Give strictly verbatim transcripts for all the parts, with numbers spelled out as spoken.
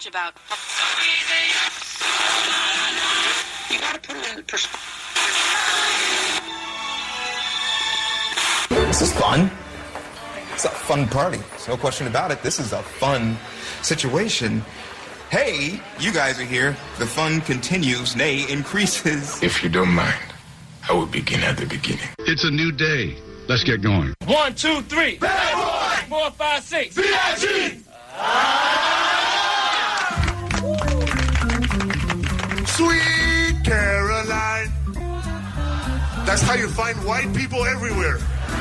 much about... You gotta put it in perspective. This is fun. It's a fun party. There's no question about it. This is a fun situation. Hey, you guys are here. The fun continues, nay, increases. If you don't mind, I will begin at the beginning. It's a new day. Let's get going. One, two, three. Bad boy. Four, five, six. B I G. Sweet Caroline. That's how you find white people everywhere.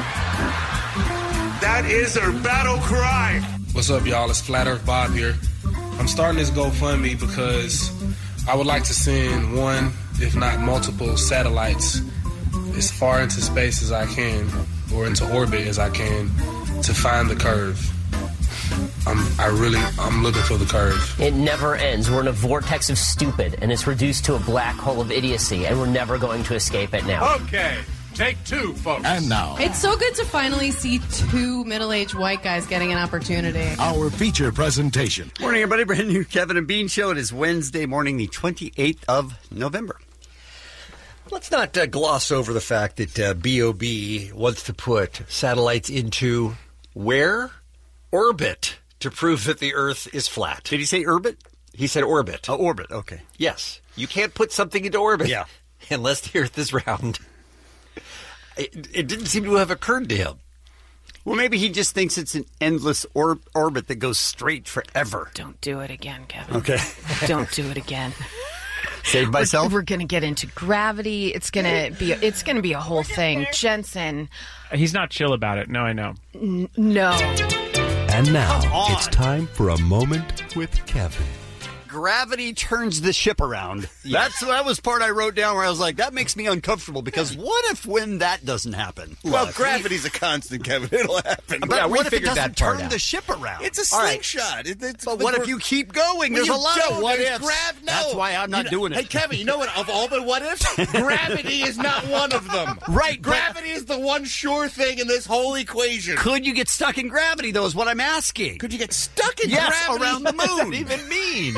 That is their battle cry. What's up, y'all? It's Flat Earth Bob here. I'm starting this GoFundMe because I would like to send one, if not multiple, satellites as far into space as I can, or into orbit as I can, to find the curve. I'm, I really, I'm looking for the curve. It never ends. We're in a vortex of stupid, and it's reduced to a black hole of idiocy, and we're never going to escape it now. Okay. Take two, folks. And now, It's so good to finally see two middle-aged white guys getting an opportunity. our feature presentation. Morning, everybody. Brand new Kevin and Bean Show. It is Wednesday morning, the twenty-eighth of November. Let's not uh, gloss over the fact that uh, B O B wants to put satellites into where? Orbit, to prove that the Earth is flat. Did he say orbit? He said orbit. Oh, orbit. Okay. Yes. You can't put something into orbit Yeah. unless the Earth is round. It, it didn't seem to have occurred to him. Well, maybe he just thinks it's an endless or- orbit that goes straight forever. Don't do it again, Kevin. Okay. Don't do it again. Save myself? We're, we're going to get into gravity. It's going to be it's going to be a whole thing. Jensen. He's not chill about it. No, I know. N- no. And now, it's time for a moment with Kevin. Gravity turns the ship around. That's that was part I wrote down where I was like, that makes me uncomfortable because what if when that doesn't happen? Well, Look, gravity's a constant, Kevin. It'll happen. But Yeah, we what if it figured doesn't that part turn out. the ship around? It's a All right. slingshot. It, it's, But what if you keep going? Well, There's you a lot don't. of what There's ifs. Grav- no. That's why I'm not You know- doing it. Hey, Kevin, you know what? Of all the what ifs, gravity is not one of them. Right. but Gravity is the one sure thing in this whole equation. Could you get stuck in gravity, though, is what I'm asking. Could you get stuck in Yes, gravity? around the moon. Even mean.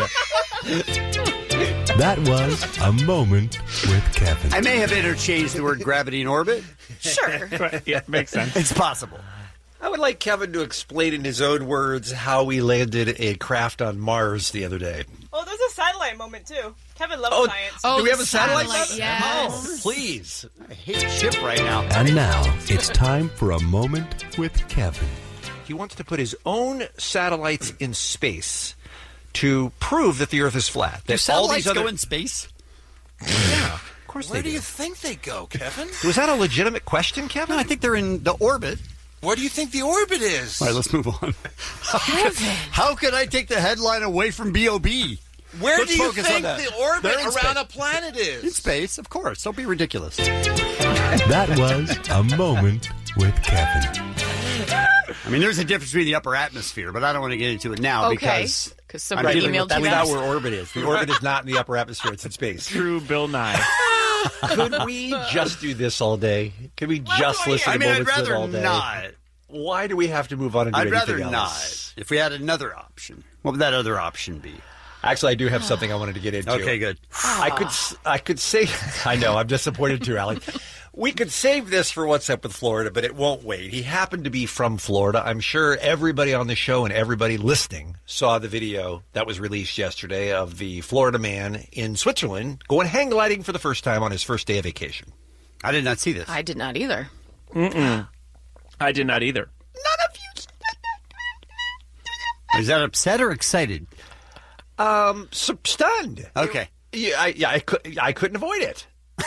That was a moment with Kevin. I may have interchanged the word gravity and orbit. Sure. Yeah, makes sense. It's possible. I would like Kevin to explain in his own words how we landed a craft on Mars the other day. Oh, there's a satellite moment, too. Kevin loves Oh, science. Oh, Do we have the a satellite? satellite, yes. Oh, please. I hate ship right now. And now, it's time for a moment with Kevin. He wants to put his own satellites in space to prove that the Earth is flat. Do That satellites all these other... go in space? Yeah, of course Where they do you think they go, Kevin? Was that a legitimate question, Kevin? No, I think they're in the orbit. Where do you think the orbit is? All right, let's move on. How could I take the headline away from B O B? Where Let's do you focus on think that. the orbit They're in around space. a planet is? In space, of course. Don't be ridiculous. That was a moment with Kevin. I mean, there's a difference between the upper atmosphere, but I don't want to get into it now Okay. because Because I'm somebody dealing emailed with you that. That's not where orbit is. The orbit is not in the upper atmosphere. It's in space. True Bill Nye. Could we just do this all day? Could we just listen I to mean, I'd Moments with rather all day? not. Why do we have to move on and do I'd anything rather else? not. If we had another option, what would that other option be? Actually, I do have something I wanted to get into. Okay, good. I could, s- I could say, I know, I'm disappointed too, Alec. We could save this for What's Up with Florida, but it won't wait. He happened to be from Florida. I'm sure everybody on the show and everybody listening saw the video that was released yesterday of the Florida man in Switzerland going hang gliding for the first time on his first day of vacation. I did not see this. I did not either. Mm-mm. I did not either. Is that upset or excited? Um, so stunned. Okay. Yeah, I, yeah, I, could, I couldn't avoid it.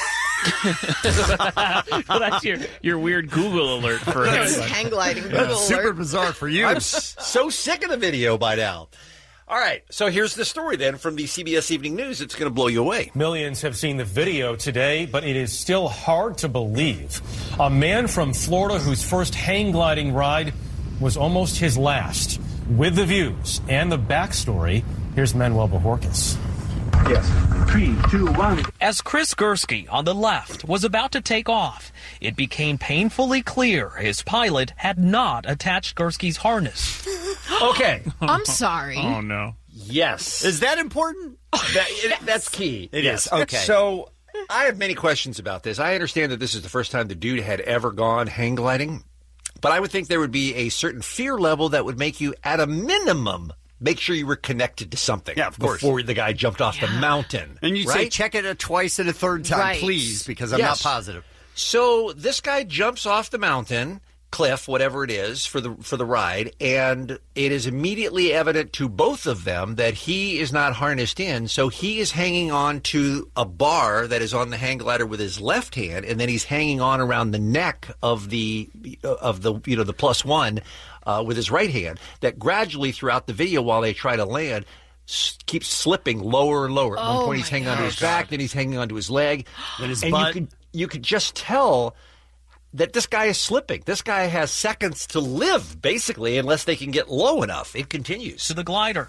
Well, that's your, your weird Google alert for him. Hang gliding Google Super alert. bizarre for you. I'm s- so sick of the video by now. All right, so here's the story then from the C B S Evening News. It's going to blow you away. Millions have seen the video today, but it is still hard to believe. A man from Florida whose first hang gliding ride was almost his last. With the views and the backstory, here's Manuel Bojorquez. Yes. Three, two, one. As Chris Gursky on the left was about to take off, it became painfully clear his pilot had not attached Gursky's harness. Okay. I'm sorry. Oh, no. Yes. Is that important? That, it, that's key. It yes. is. Okay. So I have many questions about this. I understand that this is the first time the dude had ever gone hang gliding, but I would think there would be a certain fear level that would make you, at a minimum, make sure you were connected to something. Yeah, of course. Before the guy jumped off Yeah. the mountain. And you right? say check it a twice and a third time, Right. please, because I'm Yes. not positive. So this guy jumps off the mountain, cliff, whatever it is, for the for the ride, and it is immediately evident to both of them that he is not harnessed in, so he is hanging on to a bar that is on the hang glider with his left hand, and then he's hanging on around the neck of the of the you know the plus one uh, with his right hand. That gradually throughout the video, while they try to land, s- keeps slipping lower and lower. At Oh, one point, he's my hanging onto his gosh. back, then he's hanging onto his leg, Then his and butt. you could you could just tell that this guy is slipping. This guy has seconds to live, basically, unless they can get low enough. It continues. To the glider.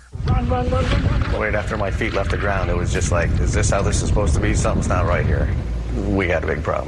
Right after my feet left the ground, it was just like, is this how this is supposed to be? Something's not right here. We got a big problem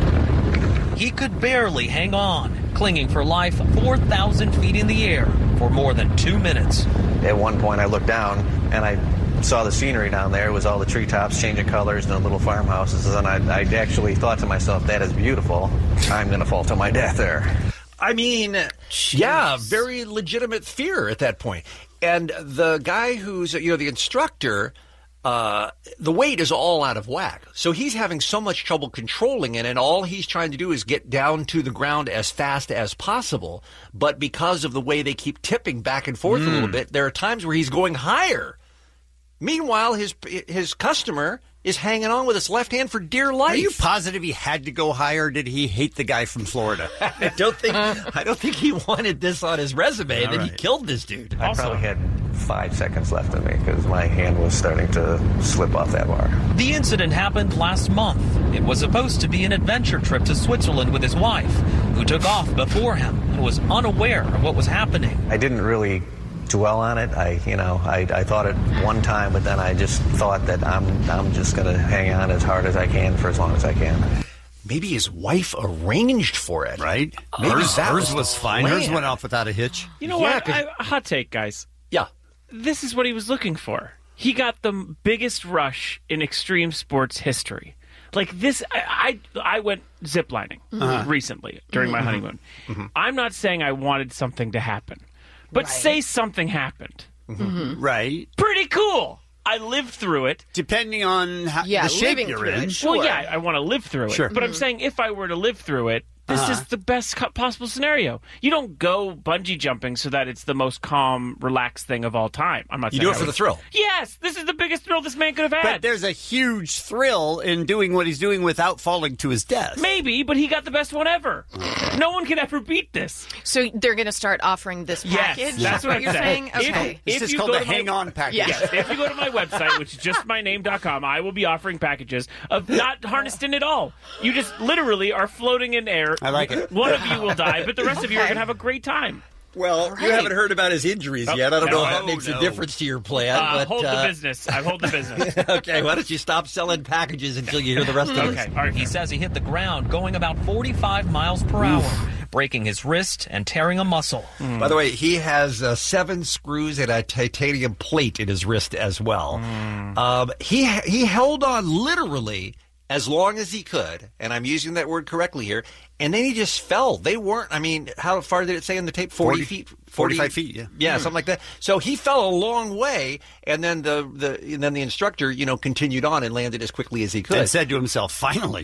here. He could barely hang on, clinging for life four thousand feet in the air for more than two minutes. At one point, I looked down and I saw the scenery down there. It was all the treetops changing colors and the little farmhouses. And I, I actually thought to myself, that is beautiful. I'm going to fall to my death there. I mean, yeah, very legitimate fear at that point. And the guy who's, you know, the instructor, uh, the weight is all out of whack. So he's having so much trouble controlling it, and all he's trying to do is get down to the ground as fast as possible. But because of the way they keep tipping back and forth a little bit, there are times where he's going higher. Meanwhile, his his customer is hanging on with his left hand for dear life. Are you positive he had to go higher? Or did he hate the guy from Florida? I don't think I don't think he wanted this on his resume, and All then he right. killed this dude. I probably had five seconds left in me because my hand was starting to slip off that bar. The incident happened last month. It was supposed to be an adventure trip to Switzerland with his wife, who took off before him and was unaware of what was happening. I didn't really dwell on it. I, you know, I, I thought it one time, but then I just thought that I'm, I'm just going to hang on as hard as I can for as long as I can. Maybe his wife arranged for it, right? Maybe Hers, that hers was, was the fine. plan. Hers went off without a hitch. You know Yeah, what? 'cause- I, hot take, guys. Yeah. This is what he was looking for. He got the biggest rush in extreme sports history. Like this, I I, I went ziplining Uh-huh. recently during my Mhm. honeymoon. Mhm. I'm not saying I wanted something to happen, but say something happened. Right. Pretty cool. I lived through it. Depending on how, Yeah, the shape living you're through in. it, Well, yeah, I want to live through it. Sure. But I'm saying if I were to live through it, this Uh-huh. is the best co- possible scenario. You don't go bungee jumping so that it's the most calm, relaxed thing of all time. I'm not You saying do it I for would- the thrill. Yes, this is the biggest thrill this man could have But had. there's a huge thrill in doing what he's doing without falling to his death. Maybe, but he got the best one ever. No one can ever beat this. So they're going to start offering this Yes, package? that's what I'm you're saying. saying. If- Okay. if This is you called go the to my- hang-on package. Yes, if you go to my website, which is just my name dot com, I will be offering packages of not harnessed in at all. You just literally are floating in air. I like it. One of you will die, but the rest of you are Okay. going to have a great time. Well, you haven't heard about his injuries Oh, yet. I don't know if no, that makes no. a difference to your plan. Uh, but, hold uh, the business. I hold the business. okay, why don't you stop selling packages until you hear the rest of this? Okay, all right. He says he hit the ground going about forty-five miles per hour, breaking his wrist and tearing a muscle. By the way, he has uh, seven screws and a titanium plate in his wrist as well. Um, he he held on literally as long as he could, and I'm using that word correctly here, and then he just fell. They weren't, I mean, how far did it say in the tape? forty, forty feet? forty-five feet, yeah. Yeah, something like that. So he fell a long way, and then the, the and then the instructor, you know, continued on and landed as quickly as he could. And said to himself, finally.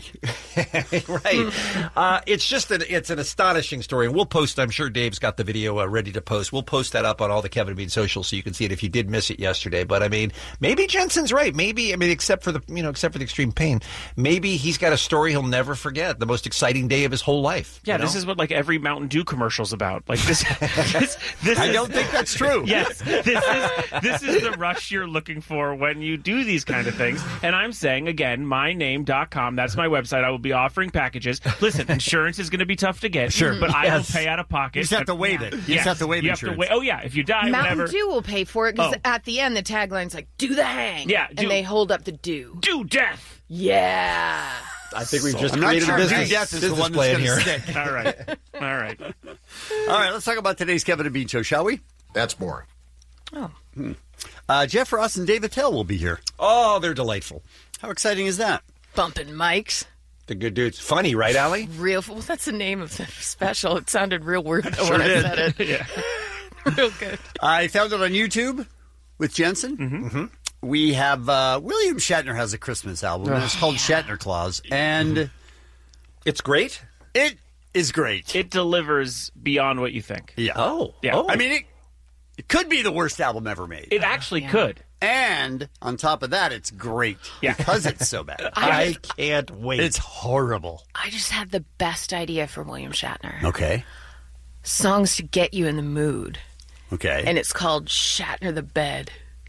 right. Uh, it's just an it's an astonishing story, and we'll post. I'm sure Dave's got the video uh, ready to post. We'll post that up on all the Kevin and Bean socials so you can see it if you did miss it yesterday. But I mean, maybe Jensen's right. Maybe I mean, except for the you know, except for the extreme pain, maybe he's got a story he'll never forget. The most exciting day of his whole life. Yeah, you know? this is what like every Mountain Dew commercial's about. Like this, this, this I is, don't think that's true. Yes, this is this is the rush you're looking for when you do these kind of things. And I'm saying again, my name dot com. That's my website. I will be offering packages. Listen, insurance is going to be tough to get, Sure. but I will Yes. pay out of pocket. You just have to waive it. You Yes. just have to waive you insurance. Have to wait. Oh yeah, if you die, Mountain whatever. Dew will pay for it because Oh. at the end the tagline's like "Do the hang." Yeah, do- and they hold up the do. Do death. Yeah. I think we've just I'm not created sure a business, death is the business one that's plan going here. to stick. All right, all right. All right, let's talk about today's Kevin and Bean show, shall we? That's boring. Oh. Uh, Jeff Ross and Dave Attell will be here. Oh, they're delightful. How exciting is that? Bumping mics. The good dudes. Funny, right, Allie? Real. Well, that's the name of the special. It sounded real weird Sure when I did. said it. Yeah. Real good. I found it on YouTube with Jensen. Mm-hmm. We have uh, William Shatner has a Christmas album, and it's called Shatner Claus, and it's great. It is great. It delivers beyond what you think. Yeah. Oh. Yeah. Oh. I mean, it, it could be the worst album ever made. It actually could. And on top of that, it's great Yeah. because it's so bad. I can't wait. It's horrible. I just had the best idea for William Shatner. Okay. Songs to get you in the mood. Okay. And it's called Shatner the Bed.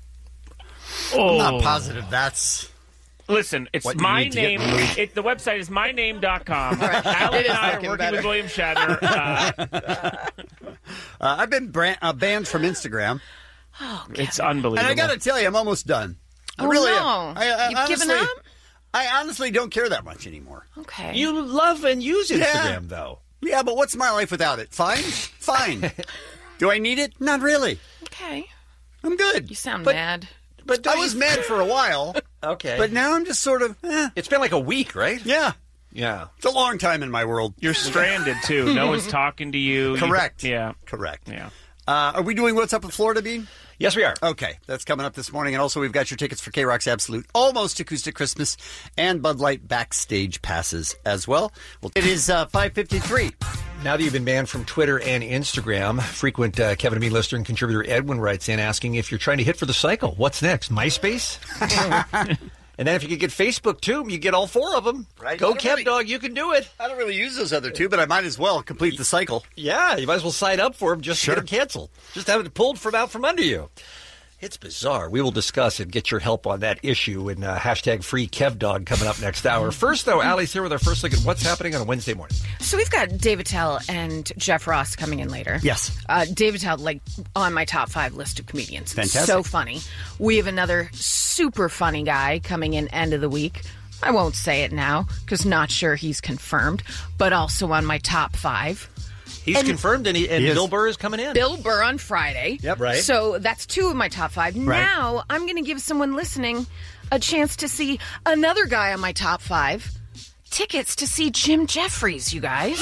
I'm not Oh. positive that's... Listen, it's What you my need to get name. in the mood. It, the website is my name dot com. Right. Alan It is and I are looking working better. with William Shatner. Uh, Uh, I've been brand, uh, banned from Instagram. Oh, it's unbelievable. And I got to tell you, I'm almost done. I Oh, really no. am. I, I, You've honestly, given up? I honestly don't care that much anymore. Okay. You love and use Instagram, Yeah. though. Yeah, but what's my life without it? Fine? Fine. Do I need it? Not really. Okay. I'm good. You sound But- mad. But I was mad for a while, Okay. but now I'm just sort of, eh. It's been like a week, right? Yeah. Yeah. It's a long time in my world. You're stranded too. No one's talking to you. Correct. You, yeah. Correct. Yeah. Uh, are we doing What's Up with Florida, Bean? Yes, we are. Okay, that's coming up this morning. And also, we've got your tickets for K-Rock's Absolute Almost Acoustic Christmas and Bud Light Backstage Passes as well. Well, it is uh, five fifty-three. Now that you've been banned from Twitter and Instagram, frequent uh, Kevin and Me listener and contributor Edwin writes in asking if you're trying to hit for the cycle. What's next? MySpace? And then if you could get Facebook, too, you get all four of them. Right. Go, I don't Kev really- Dog, you can do it. I don't really use those other two, but I might as well complete the cycle. Yeah, you might as well sign up for them just Sure. to get them canceled. Just have it pulled from out from under you. It's bizarre. We will discuss and get your help on that issue in uh, hashtag free KevDog coming up next hour. First, though, Allie's here with our first look at what's happening on a Wednesday morning. So we've got Dave Attell and Jeff Ross coming in later. Yes. Uh, Dave Attell, like, on my top five list of comedians. Fantastic. So funny. We have another super funny guy coming in end of the week. I won't say it now, because not sure he's confirmed, but also on my top five. He's And- confirmed, and, he, and He is. Bill Burr is coming in. Bill Burr on Friday. Yep. Right. So that's two of my top five. Right. Now I'm going to give someone listening a chance to see another guy on my top five. Tickets to see Jim Jeffries, you guys.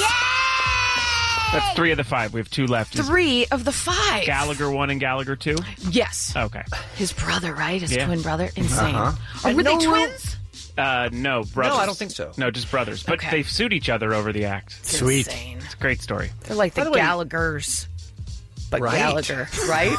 That's three of the five. We have two left. Is Three of the five. Gallagher one and Gallagher two? Yes. Okay. His brother, right? His Yeah. twin brother. Insane. Uh-huh. Are, And were no they room- twins? Uh, no, brothers. No, I don't think so. No, just brothers. But Okay. they sued each other over the act. It's Sweet. insane. It's a great story. They're like the, By the way- Gallaghers. But Right. Gallagher, right?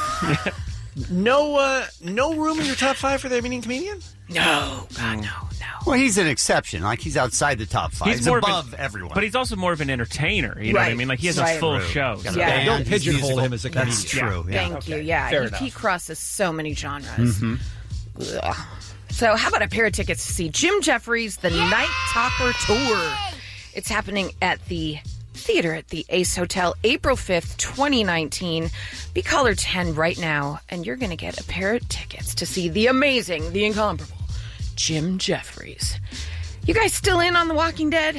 No, uh, no room in your top five for the meaning comedian? No. God, no, no. Well, he's an exception. Like, he's outside the top five. He's, more of above an- everyone. But he's also more of an entertainer. You know what I Right. mean? Like he has Right. a full True. show. Got so- a Yeah. band, Don't he's pigeonhole musical. him as a comedian. That's true. Yeah. Thank you. Yeah, Fair he, enough. he crosses so many genres. Ugh. So, how about a pair of tickets to see Jim Jeffries' The Night Talker Tour? It's happening at the theater at the Ace Hotel, April fifth, twenty nineteen. Be caller ten right now, and you're going to get a pair of tickets to see the amazing, the incomparable Jim Jeffries. You guys still in on The Walking Dead?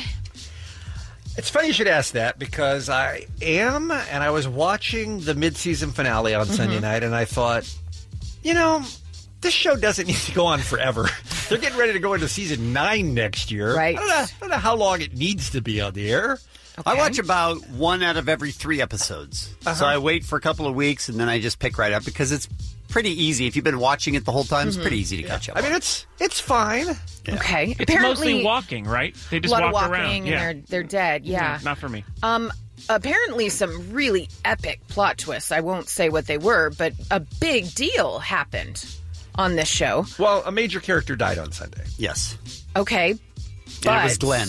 It's funny you should ask that because I am, and I was watching the mid-season finale on Sunday night, and I thought, you know, this show doesn't need to go on forever. They're getting ready to go into season nine next year. Right. I don't know, I don't know how long it needs to be on the air. I watch about one out of every three episodes. So I wait for a couple of weeks, and then I just pick right up because it's pretty easy. If you've been watching it the whole time, it's pretty easy to catch up. I mean, it's it's fine. Okay. It's Apparently, mostly walking, right? They a just lot walk of walking around. and Yeah. they're, they're dead. Yeah. Not for me. Um, apparently, some really epic plot twists. I won't say what they were, but a big deal happened on this show. Well, a major character died on Sunday. Yes. Okay, but And it was Glenn.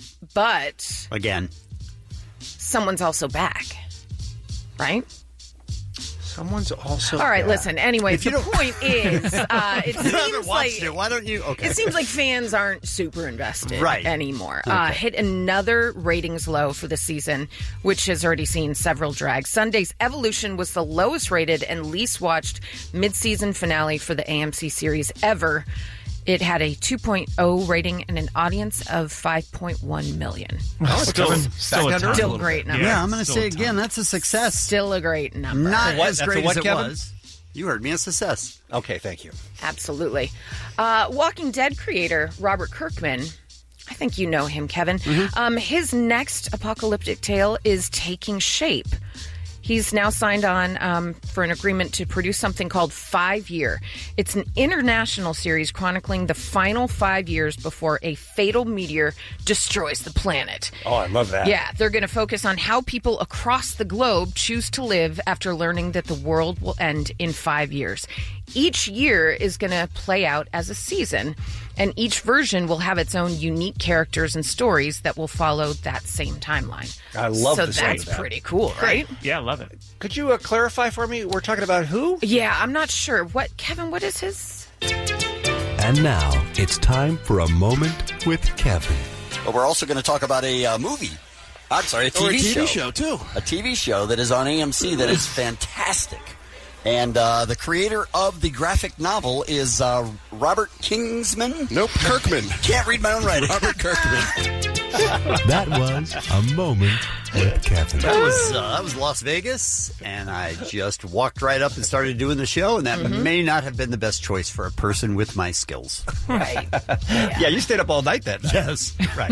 But Again. someone's also back, right? Someone's also All right. back. Listen. Anyway, If you the don't- point is, uh, it You haven't seems watched like it. Why don't you? Okay. It seems like fans aren't super invested Right. anymore. Uh, hit another ratings low for the season, which has already seen several drags. Sunday's Evolution was the lowest rated and least watched mid-season finale for the A M C series ever. It had a two point oh rating and an audience of five point one million. Oh, still, Back still, a under? ton. Still little great bit. number. Yeah, I'm going to Still say a ton. again, that's a success. Still a great number. Not What? as That's a great what, as it Kevin? was. You heard me. A success. Okay, thank you. Absolutely. Uh, Walking Dead creator Robert Kirkman, I think you know him, Kevin. Mm-hmm. Um, his next apocalyptic tale is taking shape. He's now signed on um, for an agreement to produce something called Five Year. It's an international series chronicling the final five years before a fatal meteor destroys the planet. Oh, I love that. Yeah, they're going to focus on how people across the globe choose to live after learning that the world will end in five years. Each year is going to play out as a season, and each version will have its own unique characters and stories that will follow that same timeline. I love so the sound that's of that. pretty cool, right? Yeah, I love it. Could you uh, clarify for me? We're talking about who? Yeah, I'm not sure. What, Kevin, what is his? And now it's time for a moment with Kevin. But we're also going to talk about a uh, movie. I'm sorry, a T V, Or a T V show. show, too. A T V show that is on A M C that is fantastic. And uh, the creator of the graphic novel is uh, Robert Kingsman. Nope, Kirkman. Can't read my own writing. Robert Kirkman. That was a moment with Kevin. That was uh, that was Las Vegas, and I just walked right up and started doing the show, and that Mm-hmm. may not have been the best choice for a person with my skills. Right. Yeah. yeah, you stayed up all night then. Yes. Right.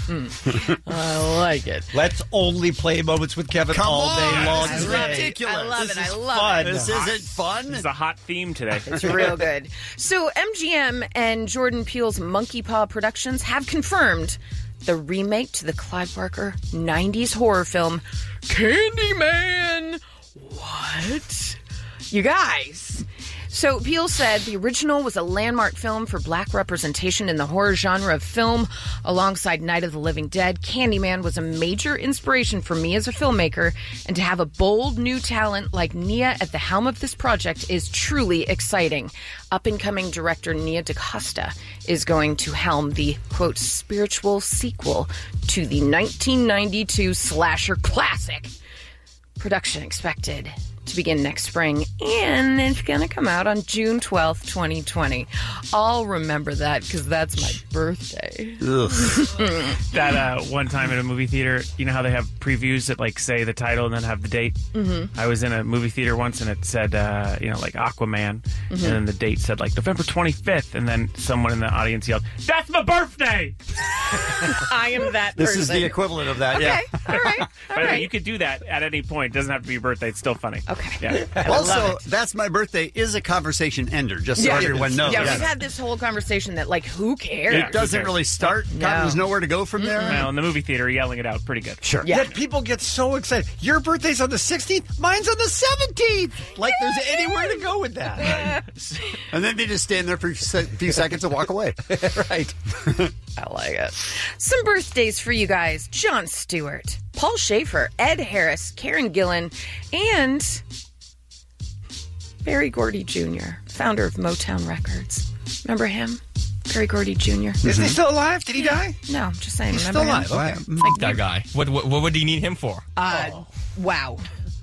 I like it. Let's only play moments with Kevin Come all on. day long. This is today. ridiculous. I love This it. I is love fun. it. This isn't fun. It's a hot theme today. It's real good. So M G M and Jordan Peele's Monkey Paw Productions have confirmed the remake to the Clive Barker nineties horror film Candyman. What? You guys. So Peele said the original was a landmark film for black representation in the horror genre of film. Alongside Night of the Living Dead, Candyman was a major inspiration for me as a filmmaker, and to have a bold new talent like Nia at the helm of this project is truly exciting. Up-and-coming director Nia DaCosta is going to helm the, quote, spiritual sequel to the nineteen ninety-two slasher classic. Production expected to begin next spring, and it's going to come out on June twelfth, twenty twenty. I'll remember that because that's my birthday. That uh, one time in a movie theater, you know how they have previews that like say the title and then have the date? Mm-hmm. I was in a movie theater once and it said, uh, you know, like Aquaman, Mhm. and then the date said like November twenty-fifth, and then someone in the audience yelled, "That's my birthday!" I am that This person. is the equivalent of that, Okay, yeah. all right, all By the way, right. you could do that at any point. It doesn't have to be your birthday. It's still funny. Okay. Yeah. Also, that's my birthday is a conversation ender, just so Yeah. everyone knows. Yeah, we've had this whole conversation that, like, who cares? Yeah, It doesn't who cares? really start. No. There's nowhere to go from there. Well, in the movie theater, yelling it out pretty good. Sure. Yeah. Yet people get so excited. Your birthday's on the sixteenth. Mine's on the seventeenth. Like there's anywhere to go with that. And then they just stand there for a se- few seconds and walk away. Right. I like it. Some birthdays for you guys. Jon Stewart, Paul Schaefer, Ed Harris, Karen Gillan, and Berry Gordy Junior, founder of Motown Records. Remember him? Berry Gordy Junior Is he still alive? Did he die? No, I'm just saying. He's remember still alive. him? Okay. Like, That guy. What, what what would he need him for? Uh, wow.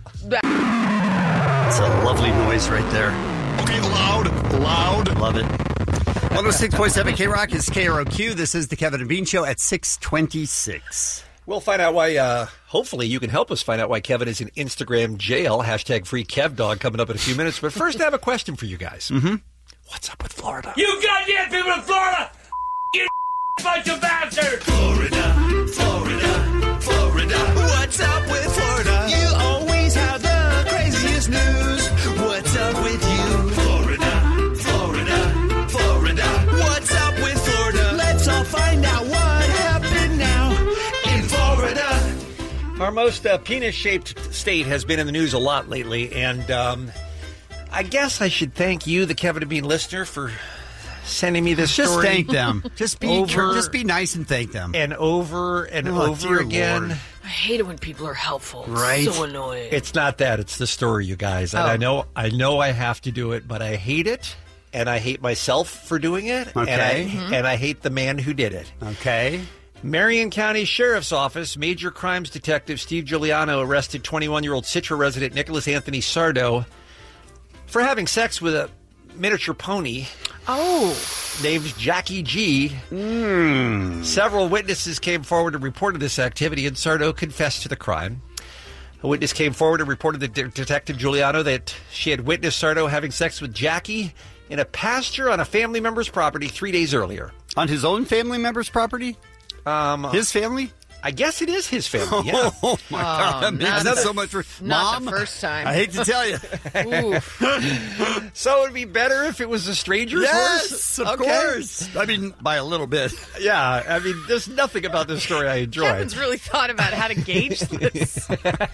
It's a lovely noise right there. Okay, loud, loud. Love it. one oh six point seven K Rock is K R O Q. This is the Kevin and Bean Show at six twenty-six. We'll find out why, uh, hopefully you can help us find out why Kevin is in Instagram jail. Hashtag free KevDog coming up in a few minutes. But first, I have a question for you guys. Mm-hmm. What's up with Florida? You goddamn people in Florida! You bunch of bastards! Florida, Florida, Florida. What's up with Florida? You always have the craziest news. What's up with you? Florida, Florida, Florida. What's up with Florida? Let's all find out what happened now in Florida. Our most uh, penis-shaped state has been in the news a lot lately, and um, I guess I should thank you, the Kevin and Bean listener, for sending me this Just story. thank them. Just be Over just be nice and thank them. and over and Oh, over dear again. Lord. I hate it when people are helpful. It's Right? so annoying. It's not that; it's the story, you guys. And Oh. I know, I know, I have to do it, but I hate it, and I hate myself for doing it, Okay. and I Mhm. and I hate the man who did it. Okay. Marion County Sheriff's Office major crimes detective Steve Giuliano arrested twenty-one-year-old Citra resident Nicholas Anthony Sardo for having sex with a miniature pony. Oh. Named Jackie G. Mm. Several witnesses came forward and reported this activity, and Sardo confessed to the crime. A witness came forward and reported to De- Detective Giuliano that she had witnessed Sardo having sex with Jackie in a pasture on a family member's property three days earlier. On his own family member's property? Um, his family? I guess it is his family, yeah. Oh, my Oh, God. That makes not it the- so much for... not Mom, the first time. I hate to tell you. So it would be better if it was a stranger's Yes, horse? of Okay. course. I mean, by a little bit. Yeah, I mean, there's nothing about this story I enjoy. Kevin's really thought about how to gauge this.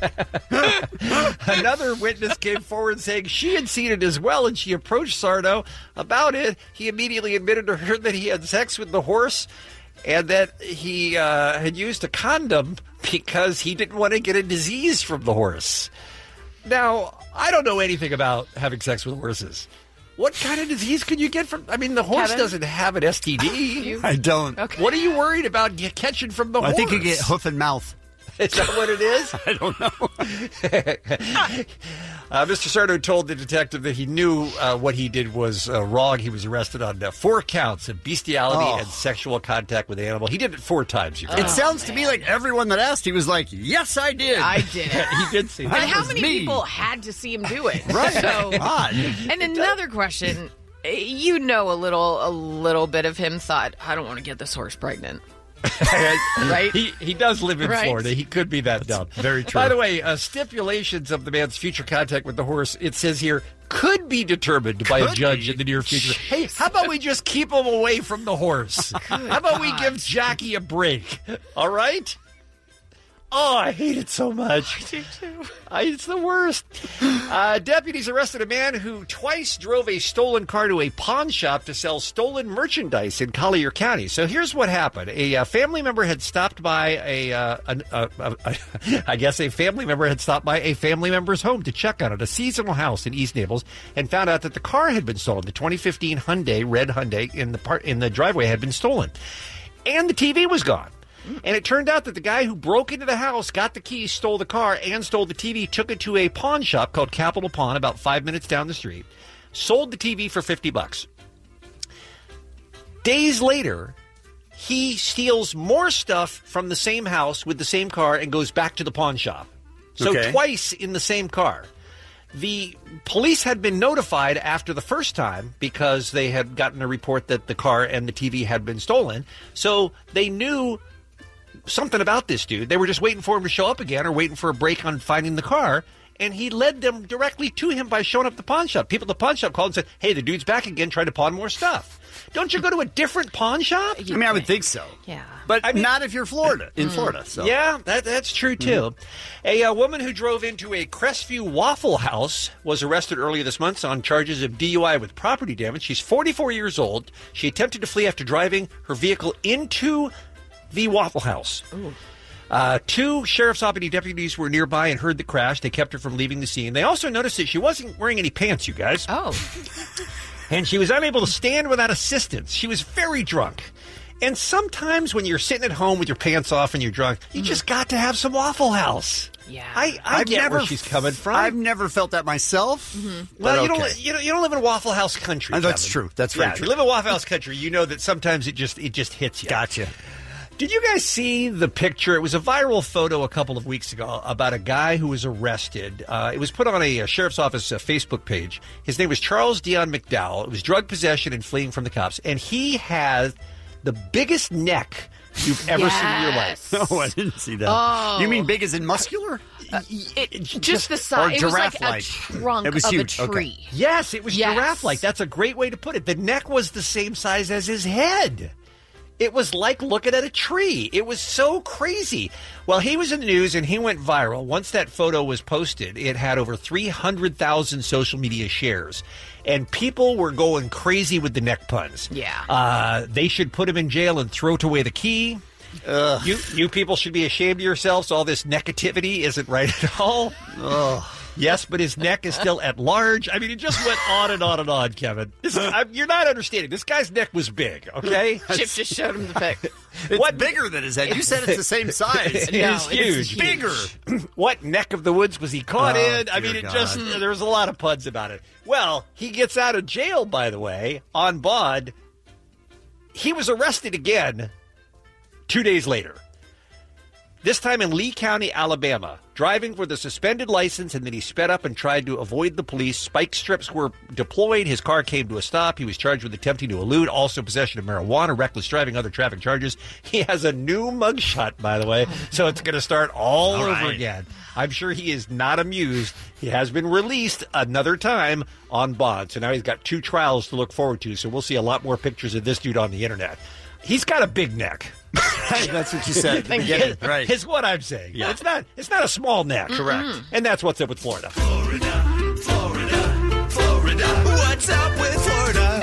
Another witness came forward saying she had seen it as well, and she approached Sardo about it. He immediately admitted to her that he had sex with the horse and that he uh, had used a condom because he didn't want to get a disease from the horse. Now, I don't know anything about having sex with horses. What kind of disease could you get from... I mean, the horse Kevin? doesn't have an S T D. I don't. Okay. What are you worried about get- catching from the I horse? think you get hoof and mouth. Is that what it is? I don't know. uh, Mister Sardo told the detective that he knew uh, what he did was uh, wrong. He was arrested on uh, four counts of bestiality Oh. and sexual contact with the animal. He did it four times. You It guys. sounds to me like everyone that asked, he was like, yes, I did. I did it. he did see And that. how was many me. people had to see him do it? Right. So, God. and another question, you know, a little, a little bit of him thought, I don't want to get this horse pregnant. Right? He he does live in Right. Florida. He could be that dumb. very true. By the way, uh, stipulations of the man's future contact with the horse, it says here, could be determined by a Could judge be. in the near future. Hey, how about we just keep him away from the horse? How about we give Jackie a break? All right? Oh, I hate it so much. I do too. I, it's the worst. Uh, deputies arrested a man who twice drove a stolen car to a pawn shop to sell stolen merchandise in Collier County. So here's what happened. A uh, family member had stopped by a, uh, an, uh, uh, uh, I guess a family member had stopped by a family member's home to check on it, a seasonal house in East Naples, and found out that the car had been stolen. The twenty fifteen Hyundai, red Hyundai, in the part in the driveway had been stolen. And the T V was gone. And it turned out that the guy who broke into the house, got the keys, stole the car, and stole the T V, took it to a pawn shop called Capital Pawn about five minutes down the street, sold the T V for fifty bucks. Days later, he steals more stuff from the same house with the same car and goes back to the pawn shop. So Okay. twice in the same car. The police had been notified after the first time because they had gotten a report that the car and the T V had been stolen. So they knew something about this dude. They were just waiting for him to show up again or waiting for a break on finding the car. And he led them directly to him by showing up at the pawn shop. People at the pawn shop called and said, hey, the dude's back again trying to pawn more stuff. Don't you go to a different pawn shop? I mean, I would think so. Yeah. But not if you're Florida, in Florida. So. Yeah, that, that's true, too. A uh, woman who drove into a Crestview Waffle House was arrested earlier this month on charges of D U I with property damage. She's forty-four years old. She attempted to flee after driving her vehicle into the Waffle House. Uh, two Sheriff's Albany deputies were nearby and heard the crash. They kept her from leaving the scene. They also noticed that she wasn't wearing any pants, you guys. Oh. And she was unable to stand without assistance. She was very drunk. And sometimes when you're sitting at home with your pants off and you're drunk, you just got to have some Waffle House. Yeah. I, I I've get never where she's coming from. I've never felt that myself. Mm-hmm. well, but you okay. don't you don't you don't live in Waffle House country. Uh, that's Kevin. true. That's very yeah, true. You live in Waffle House country. You know that sometimes it just it just hits you. Gotcha. Did you guys see the picture? It was a viral photo a couple of weeks ago about a guy who was arrested. Uh, it was put on a, a sheriff's office uh, Facebook page. His name was Charles Dion McDowell. It was drug possession and fleeing from the cops. And he has the biggest neck you've ever seen in your life. No, I didn't see that. Oh. You mean big as in muscular? It, just the size. It was like a giraffe-like. trunk It was of huge. a Okay. tree. Yes, it was Yes. giraffe-like. That's a great way to put it. The neck was the same size as his head. It was like looking at a tree. It was so crazy. Well, he was in the news and he went viral. Once that photo was posted, it had over three hundred thousand social media shares. And people were going crazy with the neck puns. Yeah. Uh, they should put him in jail and throw away the key. Ugh. You you people should be ashamed of yourselves. All this neckativity isn't right at all. Ugh. Yes, but his neck is still at large. I mean, it just went on and on and on, Kevin. This, I, you're not understanding. This guy's neck was big, okay? Chip just showed him the pic. It's What- bigger than his head. You said it's the same size. It No, is it's huge. huge. Bigger. What neck of the woods was he caught Oh, in? I dear mean, it God. just, there was a lot of puns about it. Well, he gets out of jail, by the way, on bond. He was arrested again two days later. This time in Lee County, Alabama, driving with a suspended license, and then he sped up and tried to avoid the police. Spike strips were deployed. His car came to a stop. He was charged with attempting to elude, also possession of marijuana, reckless driving, other traffic charges. He has a new mugshot, by the way, so it's going to start all, All over right. again. I'm sure he is not amused. He has been released another time on bond, so now he's got two trials to look forward to, so we'll see a lot more pictures of this dude on the internet. He's got a big neck. That's what you said at the beginning, right? Is what I'm saying. Yeah. It's not. It's not a small neck. Correct. And that's what's up with Florida. Florida, Florida, Florida. What's up with Florida?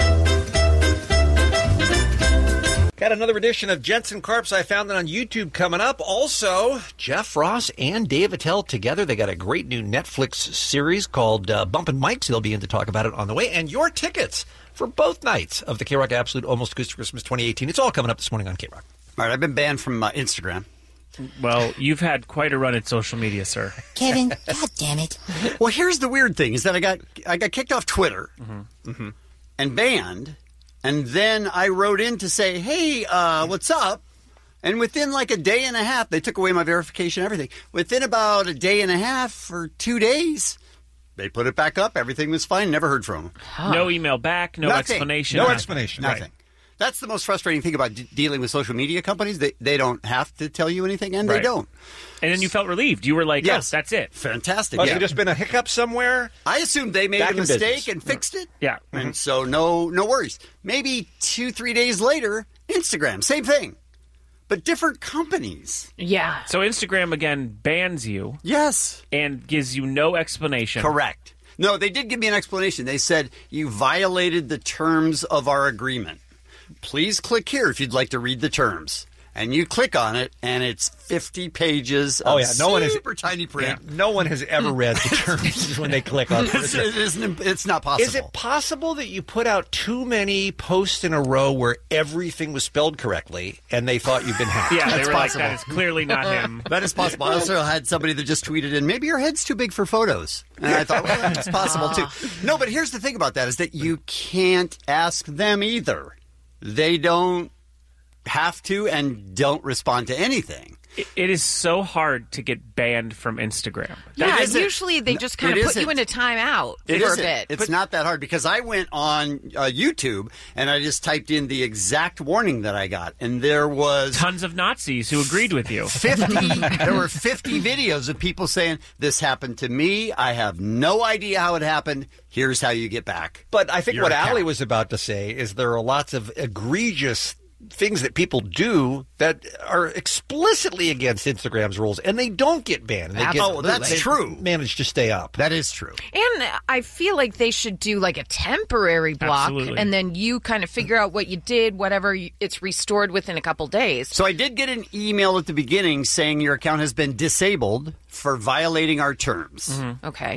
Got another edition of Jensen Carps. I found it on YouTube coming up. Also, Jeff Ross and Dave Attell together. They got a great new Netflix series called uh, Bumpin' Mics. They'll be in to talk about it on the way. And your tickets for both nights of the K-Rock Absolute Almost Acoustic Christmas twenty eighteen. It's all coming up this morning on K-Rock. All right, I've been banned from uh, Instagram. Well, you've had quite a run at social media, sir. Kevin, God damn it. Well, here's the weird thing: is that I got I got kicked off Twitter Mm-hmm. and banned, and then I wrote in to say, "Hey, uh, what's up?" And within like a day and a half, they took away my verification, everything. Within about a day and a half or two days, they put it back up. Everything was fine. Never heard from them. No email back, no Nothing. explanation. No nothing. explanation. Right. Nothing. That's the most frustrating thing about d- dealing with social media companies. They they don't have to tell you anything, and they Right. don't. And then you felt relieved. You were like, Yes. oh, that's it. Fantastic. Must yeah. have just been a hiccup somewhere. I assumed they made Back a in mistake business. and fixed it. Yeah. And so no no worries. Maybe two, three days later, Instagram, same thing. But different companies. Yeah. So Instagram, again, bans you. Yes. And gives you no explanation. Correct. No, they did give me an explanation. They said, you violated the terms of our agreement. Please click here if you'd like to read the terms. And you click on it, and it's fifty pages of Oh, yeah. No one has- super tiny print. Yeah, no one has ever read the terms when they click on it. It's, it isn't, it's not possible. Is it possible that you put out too many posts in a row where everything was spelled correctly and they thought you'd been hacked? Yeah, they That's were possible. like, that is clearly not him. That is possible. I also had somebody that just tweeted in, maybe your head's too big for photos. And I thought, well, that's possible too. No, but here's the thing about that is that you can't ask them either. They don't have to and don't respond to anything. It, it is so hard to get banned from Instagram. Yeah, isn't. usually they just kind It of put you isn't. in a timeout It for isn't. a bit. It's not that hard because I went on uh, YouTube and I just typed in the exact warning that I got, and there was Tons of Nazis who agreed with you. fifty. There were fifty videos of people saying this happened to me. I have no idea how it happened. Here's how you get back. But I think Your what account. Allie was about to say is there are lots of egregious things that people do that are explicitly against Instagram's rules, and they don't get banned. And they get, Oh, that's they true. Manage to stay up. That is true. And I feel like they should do like a temporary block, Absolutely. and then you kind of figure out what you did, whatever, you, it's restored within a couple days. So I did get an email at the beginning saying your account has been disabled for violating our terms. Okay.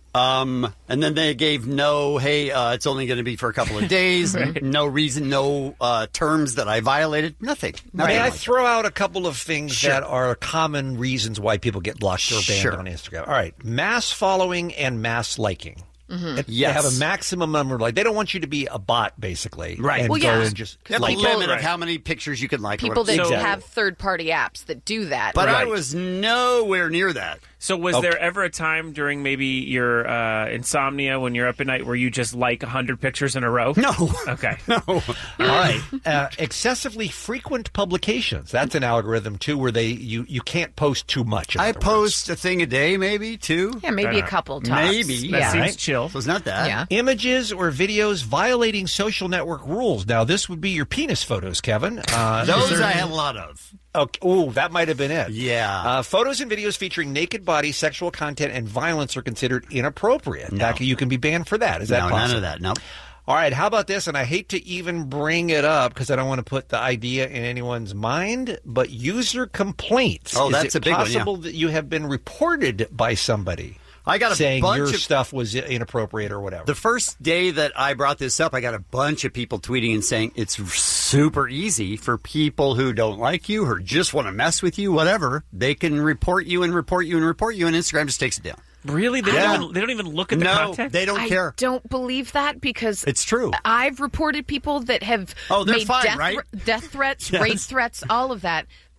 Um, and then they gave no, hey, uh, it's only going to be for a couple of days. Right. No reason, no uh, terms that I violated. Nothing. Nothing May I like throw out a couple of things Sure. that are common reasons why people get blocked or banned Sure. on Instagram? All right, mass following and mass liking. Mm-hmm. They Yes. have a maximum number. Like they don't want you to be a bot, basically, Right. And Well, go yeah. and just They have like a limit Right. of how many pictures you can like. or People that whatever. Exactly. have third-party apps that do that. But I Right. was nowhere near that. So was Okay. there ever a time during maybe your uh, insomnia when you're up at night where you just like one hundred pictures in a row? No. Okay. No. All right, uh, excessively frequent publications. That's an algorithm too, where they you you can't post too much. in I other words. post a thing a day, maybe two. Yeah, maybe a couple tops. Maybe. That Yeah. seems Right. chill. So it's not that. Yeah. Images or videos violating social network rules. Now, this would be your penis photos, Kevin. Uh, Those is there- I have a lot of. Okay. Ooh, that might have been it. Yeah. Uh, photos and videos featuring naked bodies, sexual content, and violence are considered inappropriate. No. That, you can be banned for that. Is that no, possible? none of that. Nope. All right, how about this? And I hate to even bring it up because I don't want to put the idea in anyone's mind, but user complaints. Oh, Is that's it a big one, yeah. possible that you have been reported by somebody I got a saying bunch your of stuff was inappropriate or whatever? The first day that I brought this up, I got a bunch of people tweeting and saying it's super easy for people who don't like you or just want to mess with you, whatever. They can report you and report you and report you, and Instagram just takes it down. Really? They, Yeah. don't, even, they don't even look at the No, content? they don't I care. don't believe that because It's true. I've reported people that have Oh, they're made fine, death, right? death threats, Yes. rape threats, all of that.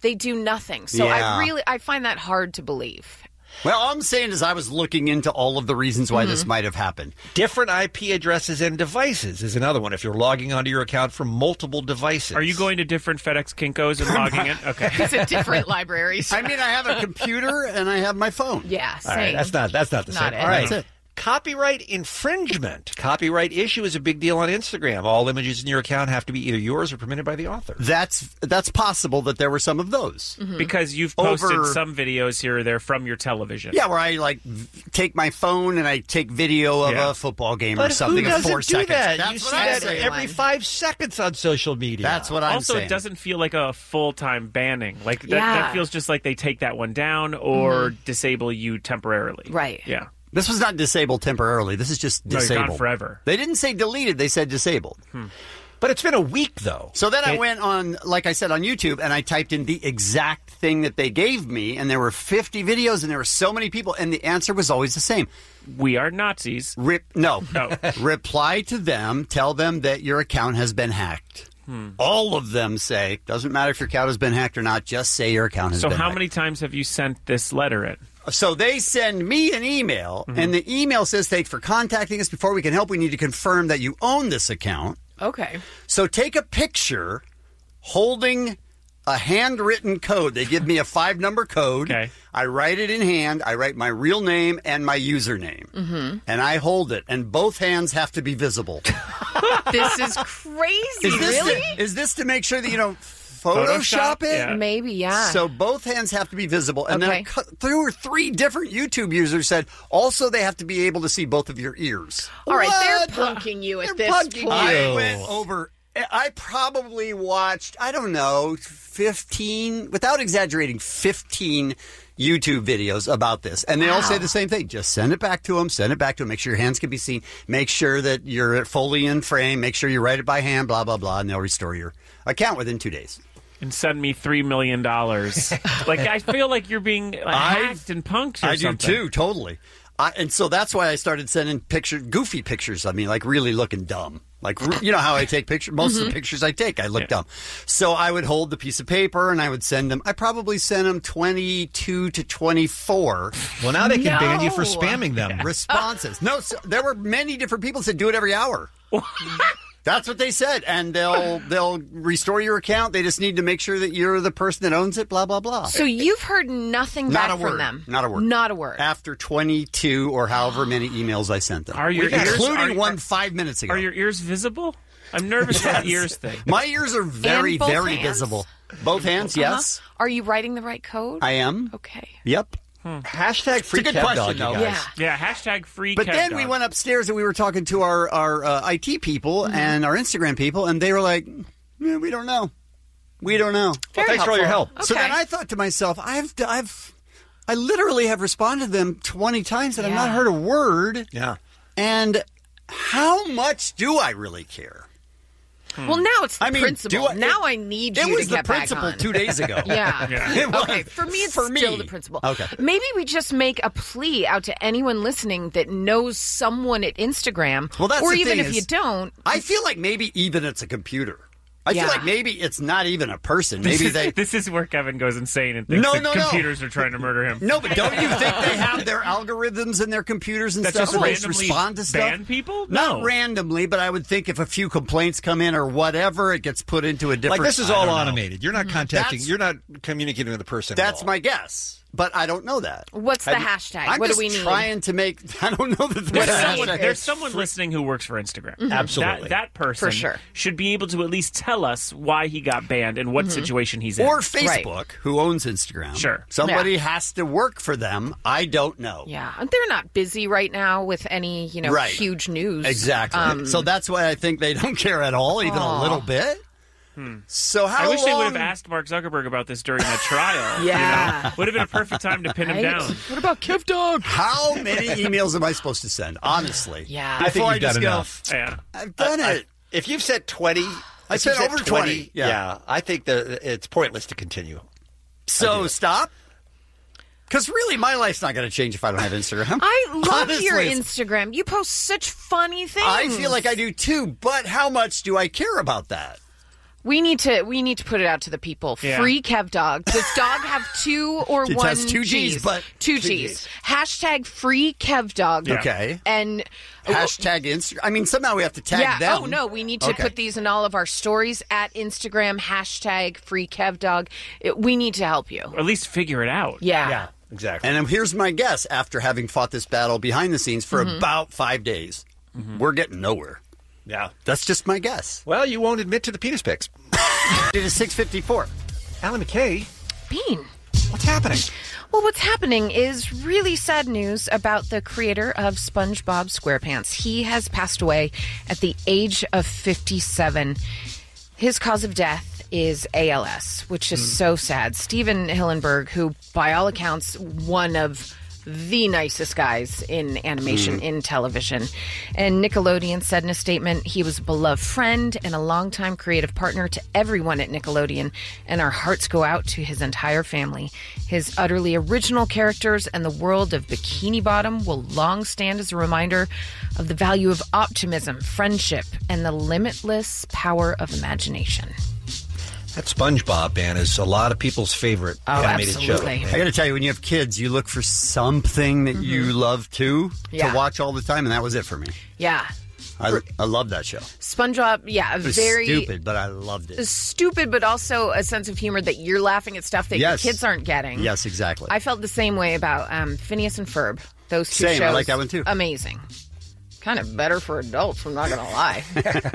they do nothing. So Yeah. I really I find that hard to believe. Well, all I'm saying is I was looking into all of the reasons why this might have happened. Different I P addresses and devices is another one if you're logging onto your account from multiple devices. Are you going to different FedEx Kinkos and logging in? Okay. Is it different libraries? I mean, I have a computer and I have my phone. Yeah, All right, that's not that's not the Not same. it. All right. That's it. Copyright infringement. Copyright issue is a big deal on Instagram. All images in your account have to be either yours or permitted by the author. That's that's possible that there were some of those. Because you've posted Over- some videos here or there from your television. Yeah, where I like v- take my phone and I take video of Yeah. a football game But or something who in doesn't four do seconds. that? That's you what see I'm that saying. every five seconds on social media. That's what I'm also, saying. it doesn't feel like a full-time banning. Like that, Yeah. that feels just like they take that one down or disable you temporarily. Right. Yeah. This was not disabled temporarily. This is just No, you're disabled. gone forever. They didn't say deleted. They said disabled. But it's been a week, though. So then I It- went on, like I said, on YouTube, and I typed in the exact thing that they gave me, and there were fifty videos, and there were so many people, and the answer was always the same. We are Nazis. Rip, no. No. Reply to them, tell them that your account has been hacked. Hmm. All of them say, doesn't matter if your account has been hacked or not, just say your account has So been how hacked. many times have you sent this letter in? So they send me an email, Mm-hmm. and the email says, thanks for contacting us. Before we can help, we need to confirm that you own this account. Okay. So take a picture holding a handwritten code. They give me a five number code. Okay. I write it in hand. I write my real name and my username. Mm-hmm. And I hold it. And both hands have to be visible. This is crazy. Is this, really? to, is this to make sure that, you know, Photoshop, Photoshop? it? Yeah. Maybe, yeah. So both hands have to be visible. And Okay. then cu- two or three different YouTube users said also they have to be able to see both of your ears. All right, What? they're punking you at They're this punking point. I went over. I probably watched, I don't know, fifteen, without exaggerating, fifteen YouTube videos about this. And they all say the same thing. Just send it back to them. Send it back to them. Make sure your hands can be seen. Make sure that you're fully in frame. Make sure you write it by hand, blah, blah, blah. And they'll restore your account within two days. And send me three million dollars. Like, I feel like you're being like, I- hacked and punked or I something. do too, totally. I, and so that's why I started sending picture, goofy pictures of me, like really looking dumb. Like, you know how I take pictures? Most of the pictures I take, I look dumb. So I would hold the piece of paper and I would send them. I probably sent them twenty-two to twenty-four. Well, now they can No. ban you for spamming them. Responses. No, so there were many different people that said do it every hour. That's what they said, and they'll they'll restore your account. They just need to make sure that you're the person that owns it. Blah blah blah. So you've heard nothing Not back a from word. them? Not a word. Not a word. After twenty-two or however many emails I sent them, Are your ears- including are- one are- five minutes ago. Are your ears visible? I'm nervous about the ears thing. My ears are very And both very hands? visible. Both hands, Uh-huh. yes, Are you writing the right code? I am. Okay. Yep. Hashtag free It's a good Kev question, dog, you though. guys. Yeah. Yeah, hashtag free But Kev then we dog. went upstairs and we were talking to our our uh, I T people Mm-hmm. and our Instagram people, and they were like, "Yeah, we don't know, we don't know." Well, Very thanks for all your help. helpful. So Okay. then I thought to myself, I've I've I literally have responded to them twenty times and I've not Yeah. heard a word. Yeah. And how much do I really care? Well, now it's the I mean, principal. do I- now I need It you was to the get back principal on. two days ago. Yeah. It was. Okay. For me, it's For me. still the principal. Okay. Maybe we just make a plea out to anyone listening that knows someone at Instagram. Well, that's or the even thing if is- you don't. I feel like maybe even it's a computer. I Yeah. feel like maybe it's not even a person. This Maybe is, they. this is where Kevin goes insane and thinks No, that no, no. computers are trying to murder him. No, but don't you think they have their algorithms in their computers and That stuff just where they just randomly respond to stuff? ban people? Not No. randomly, but I would think if a few complaints come in or whatever, it gets put into a different. Like this is I all don't know. automated. You're not contacting. That's- You're not communicating with the person. at That's all. my guess, but I don't know that. What's the Have- hashtag? I'm what just do we need? trying to make. I don't know that There's there's a someone, hashtag. there's someone listening who works for Instagram. Mm-hmm. Absolutely. That, that person For sure. should be able to at least tell us why he got banned and what situation he's in. Or Facebook, who owns Instagram. Sure. Somebody Yeah. has to work for them. I don't know. Yeah, and they're not busy right now with any, you know, Right. huge news. Exactly. Um, so that's why I think they don't care at all, even Aw. a little bit. So how I wish they would long- have asked Mark Zuckerberg about this during the trial. you Yeah. know? Would have been a perfect time to pin him Right? down. What about Kev Dog? How many emails am I supposed to send? Honestly. Yeah. I think Before you've just done go, enough. Yeah. I've done I- it. If you've said twenty, I if said you've over twenty, yeah. Yeah. I think that it's pointless to continue. So stop. Because really, my life's not going to change if I don't have Instagram. I love Honestly, your it's- Instagram. You post such funny things. I feel like I do too, but how much do I care about that? We need to we need to put it out to the people. Yeah. Free Kev Dog. Does dog have two or It one has two G's, but- two two G's. Gs. Hashtag Free Kev Dog. Okay. And Hashtag Instagram. I mean, somehow we have to tag yeah. them. Oh no, we need to Okay. put these in all of our stories at Instagram. Hashtag Free Kev Dog. It, we need to help you. Or at least figure it out. Yeah. exactly. And um, here's my guess: after having fought this battle behind the scenes for Mhm. about five days, we're getting nowhere. Yeah. That's just my guess. Well, you won't admit to the penis pics. It is six fifty-four. Allie McKay. Bean. What's happening? Well, what's happening is really sad news about the creator of SpongeBob SquarePants. He has passed away at the age of fifty-seven. His cause of death is A L S, which is so sad. Steven Hillenburg, who by all accounts, one of the nicest guys in animation, Mm. in television. And Nickelodeon said in a statement, he was a beloved friend and a longtime creative partner to everyone at Nickelodeon, and our hearts go out to his entire family. His utterly original characters and the world of Bikini Bottom will long stand as a reminder of the value of optimism, friendship, and the limitless power of imagination. That SpongeBob, man, is a lot of people's favorite Oh, animated absolutely. show. I got to tell you, when you have kids, you look for something that you love too Yeah. to watch all the time, and that was it for me. Yeah. I, I love that show. SpongeBob, yeah, a It was very stupid, but I loved it. stupid, but also a sense of humor that you're laughing at stuff that Yes. your kids aren't getting. Yes, exactly. I felt the same way about um, Phineas and Ferb. Those two Same, shows. I like that one too. Amazing. Kind of better for adults, I'm not going to lie.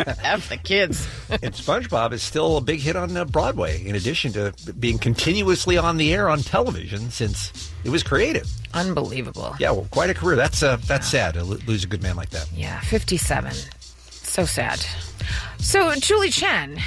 F the kids. And SpongeBob is still a big hit on uh, Broadway, in addition to being continuously on the air on television since it was created. Unbelievable. Yeah, well, quite a career. That's uh, that's sad to lo- lose a good man like that. Yeah, fifty-seven. So sad. So, Julie Chen.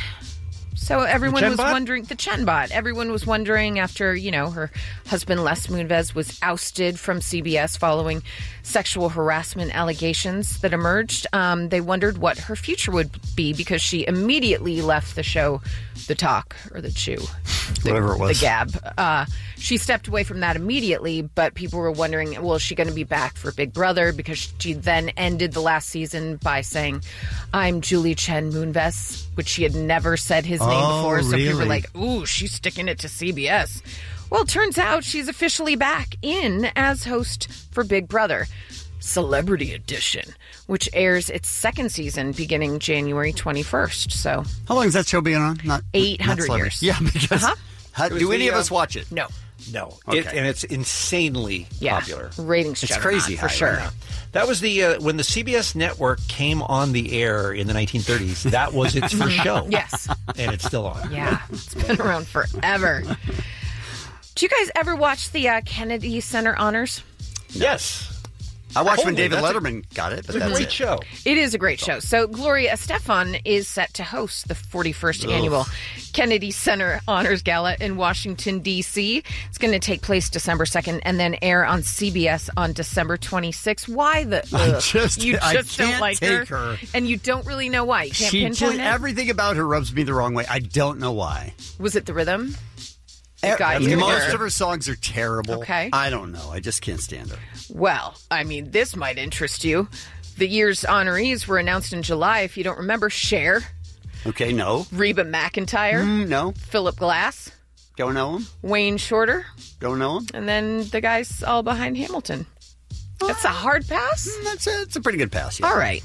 So everyone Chen was bot? wondering, the Chen bot, everyone was wondering after, you know, her husband Les Moonves was ousted from C B S following sexual harassment allegations that emerged. Um, they wondered what her future would be because she immediately left the show, The Talk, or The Chew. The, Whatever it was. The Gab. Uh, she stepped away from that immediately, but people were wondering, well, is she going to be back for Big Brother? Because she then ended the last season by saying, I'm Julie Chen Moonves, which she had never said his name Oh, before. So people were really? like, ooh, she's sticking it to C B S. Well, it turns out she's officially back in as host for Big Brother, Celebrity Edition, which airs its second season beginning January twenty-first. So How long has that show been on? Not eight hundred not years. celebrity. Yeah, because Uh-huh. how, It was do any the, of uh, us watch it? No. No. Okay. It, and it's insanely Yeah. popular. Ratings It's juggernaut, crazy for high sure. right now. That was the uh, when the C B S network came on the air in the nineteen thirties. That was its first show. Yes. And it's still on. Yeah, it's been around forever. Do you guys ever watch the uh, Kennedy Center Honors? Yes. I watched when Totally. David That's a- Letterman got it, but It's a that's great it. show. It is a great show. So Gloria Estefan is set to host the forty-first Ugh. annual Kennedy Center Honors Gala in Washington, D C. It's going to take place December second and then air on C B S on December twenty-sixth. Why the... I ugh? just- you I just don't can't like take her. And you don't really know why. You can't She pinpoint just, it? everything about her rubs me the wrong way. I don't know why. Was it the rhythm? E- It got you Most there. of her songs are terrible. Okay. I don't know. I just can't stand her. Well, I mean, this might interest you. The year's honorees were announced in July. If you don't remember, Cher, Okay, no. Reba McEntire, Mm, no. Philip Glass, Don't know him. Wayne Shorter, Don't know him. and then the guys all behind Hamilton. That's a hard pass? That's a, it's a pretty good pass. Yeah. All right.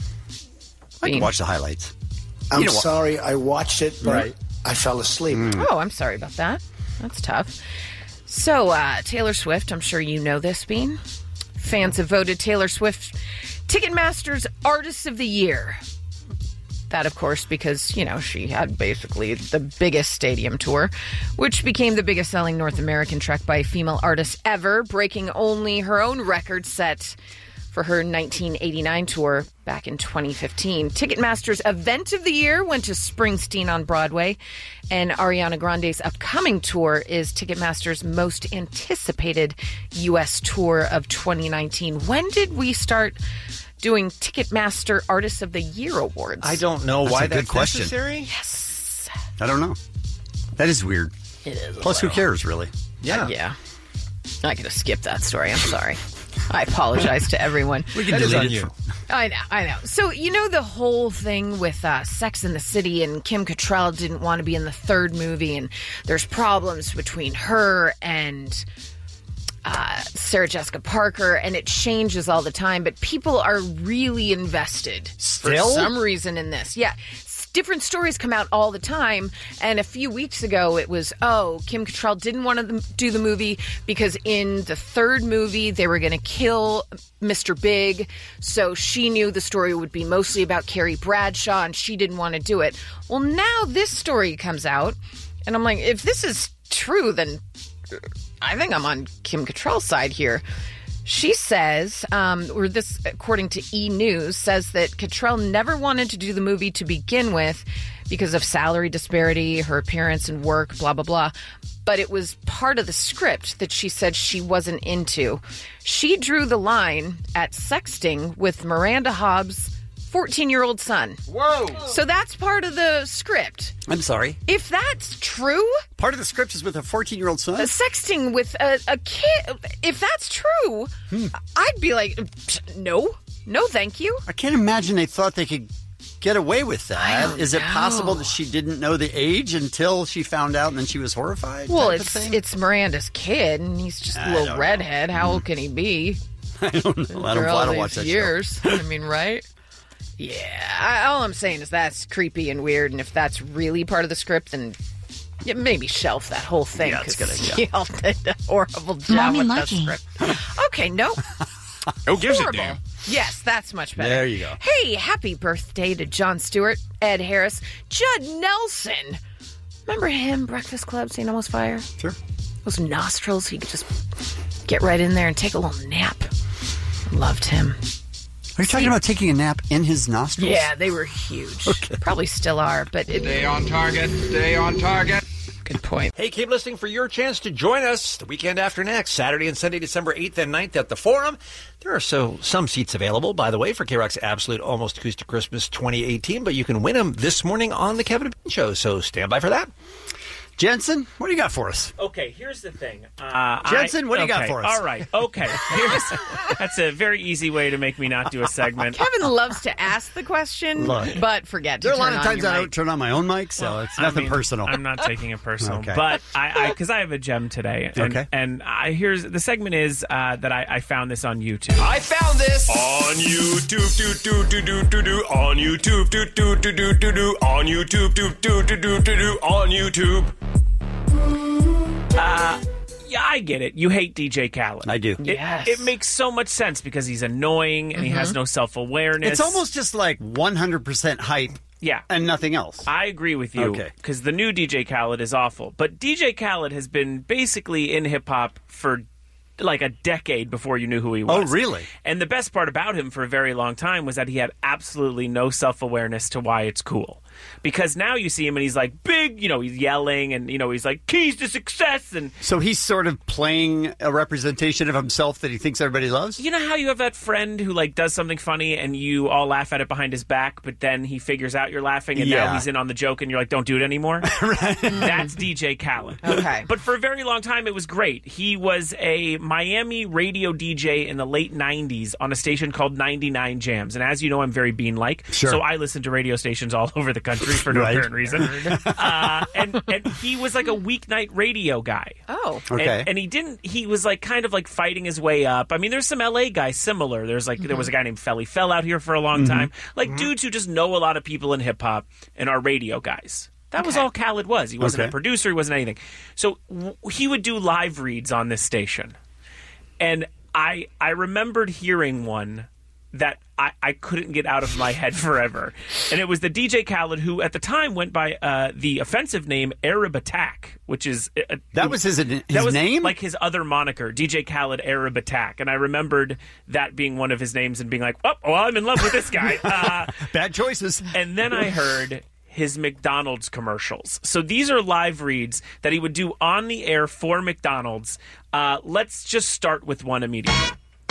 I can Bean. watch the highlights. I'm You know what? sorry, I watched it, but Right. I fell asleep. Oh, I'm sorry about that. That's tough. So, uh, Taylor Swift, I'm sure you know this, Bean. Fans have voted Taylor Swift Ticketmaster's Artist of the Year. That, of course, because, you know, she had basically the biggest stadium tour, which became the biggest selling North American trek by a female artist ever, breaking only her own record set for her nineteen eighty-nine tour back in twenty fifteen. Ticketmaster's Event of the Year went to Springsteen on Broadway, and Ariana Grande's upcoming tour is Ticketmaster's most anticipated U S tour of twenty nineteen. When did we start doing Ticketmaster Artist of the Year awards? I don't know That's why a good that's question. necessary. Yes. I don't know. That is weird. It is. Plus, who cares, really? Yeah. Uh, yeah. I could have skipped that story. I'm sorry. I apologize to everyone. We can That is delete on it you. from- I know, I know. So, you know the whole thing with uh, Sex and the City and Kim Cattrall didn't want to be in the third movie, and there's problems between her and uh, Sarah Jessica Parker, and it changes all the time, but people are really invested Still? for some reason in this. Yeah. Different stories come out all the time, and a few weeks ago it was, oh, Kim Cattrall didn't want to do the movie because in the third movie they were going to kill Mister Big, so she knew the story would be mostly about Carrie Bradshaw, and she didn't want to do it. Well, now this story comes out, and I'm like, if this is true, then I think I'm on Kim Cattrall's side here. She says, um, or this, according to E! News, says that Cattrall never wanted to do the movie to begin with because of salary disparity, her appearance and work, blah, blah, blah. But it was part of the script that she said she wasn't into. She drew the line at sexting with Miranda Hobbs' fourteen-year-old son. Whoa! So that's part of the script. I'm sorry. If that's true... Part of the script is with a fourteen-year-old son? Uh, sexting with a, a kid. If that's true, Hmm. I'd be like, no, no, thank you. I can't imagine they thought they could get away with that. Is it know. possible that she didn't know the age until she found out and then she was horrified? Well, type of it's thing? it's Miranda's kid, and he's just a I little don't redhead. How old can he be? I don't know. I don't, For I all don't watch these that years. I mean, right? Yeah. I, all I'm saying is that's creepy and weird, and if that's really part of the script, then yeah, maybe shelf that whole thing. Yeah, it's 'cause good idea. y'all did a horrible job Mommy with Lucky. the script. Okay, no. Who gives a Horrible. damn? Yes, that's much better. There you go. Hey, happy birthday to Jon Stewart, Ed Harris, Judd Nelson. Remember him, Breakfast Club, Saint Elmo's Fire? Sure. Those nostrils, he could just get right in there and take a little nap. Loved him. Are you talking about taking a nap in his nostrils? Yeah, they were huge. Probably still are, but it, Stay on target. Stay on target. Good point. Hey, keep listening for your chance to join us the weekend after next, Saturday and Sunday, December eighth and ninth at the Forum. There are so some seats available, by the way, for K-Rock's Absolute Almost Acoustic Christmas twenty eighteen, but you can win them this morning on the Kevin and Bean Show, so stand by for that. Jensen, what do you got for us? Okay, here's the thing. Uh, Jensen, I- what do you got okay, for us? All right, okay. Here's, that's a very easy way to make me not do a segment. Kevin loves to ask the question, Look. but forget to There are a lot turn of on times your I mic. don't turn on my own mic, so it's I nothing mean, personal. I'm not taking it personal, Okay. but I because I, I have a gem today. And, Okay. And I here's the segment is uh, that I, I found this on YouTube. I found this On YouTube, do do do do do do. On YouTube, do do do do do do. On YouTube, do do do do do do. On YouTube. Uh, yeah, I get it. You hate D J Khaled. I do. It, Yes. it makes so much sense because he's annoying and he has no self-awareness. It's almost just like one hundred percent hype yeah. and nothing else. I agree with you. Okay. Because the new D J Khaled is awful. But D J Khaled has been basically in hip-hop for like a decade before you knew who he was. Oh, really? And the best part about him for a very long time was that he had absolutely no self-awareness to why it's cool. Because now you see him and he's like big, you know, he's yelling and, you know, he's like keys to success. And So he's sort of playing a representation of himself that he thinks everybody loves? you know how you have that friend who like does something funny and you all laugh at it behind his back, but then he figures out you're laughing and now Yeah. he's in on the joke and you're like, don't do it anymore? That's D J Khaled. Okay. But for a very long time, it was great. He was a Miami radio D J in the late nineties on a station called ninety-nine Jams. And as you know, I'm very bean-like. Sure. So I listen to radio stations all over the country for no Right. apparent reason. Uh, and, and he was like a weeknight radio guy. Oh. Okay. And, and he didn't, he was like kind of like fighting his way up. I mean, there's some L A guys similar. There's like, there was a guy named Felly Fell out here for a long time. Like dudes who just know a lot of people in hip hop and are radio guys. That was all Khaled was. He wasn't Okay. a producer. He wasn't anything. So w- he would do live reads on this station. And I I remembered hearing one that I, I couldn't get out of my head forever. And it was the D J Khaled who at the time went by uh, the offensive name Arab Attack, which is... Uh, That was his, his that was name? like his other moniker, D J Khaled Arab Attack. And I remembered that being one of his names and being like, oh, well, I'm in love with this guy. Uh, Bad choices. and then I heard his McDonald's commercials. So these are live reads that he would do on the air for McDonald's. Uh, let's just start with one immediately.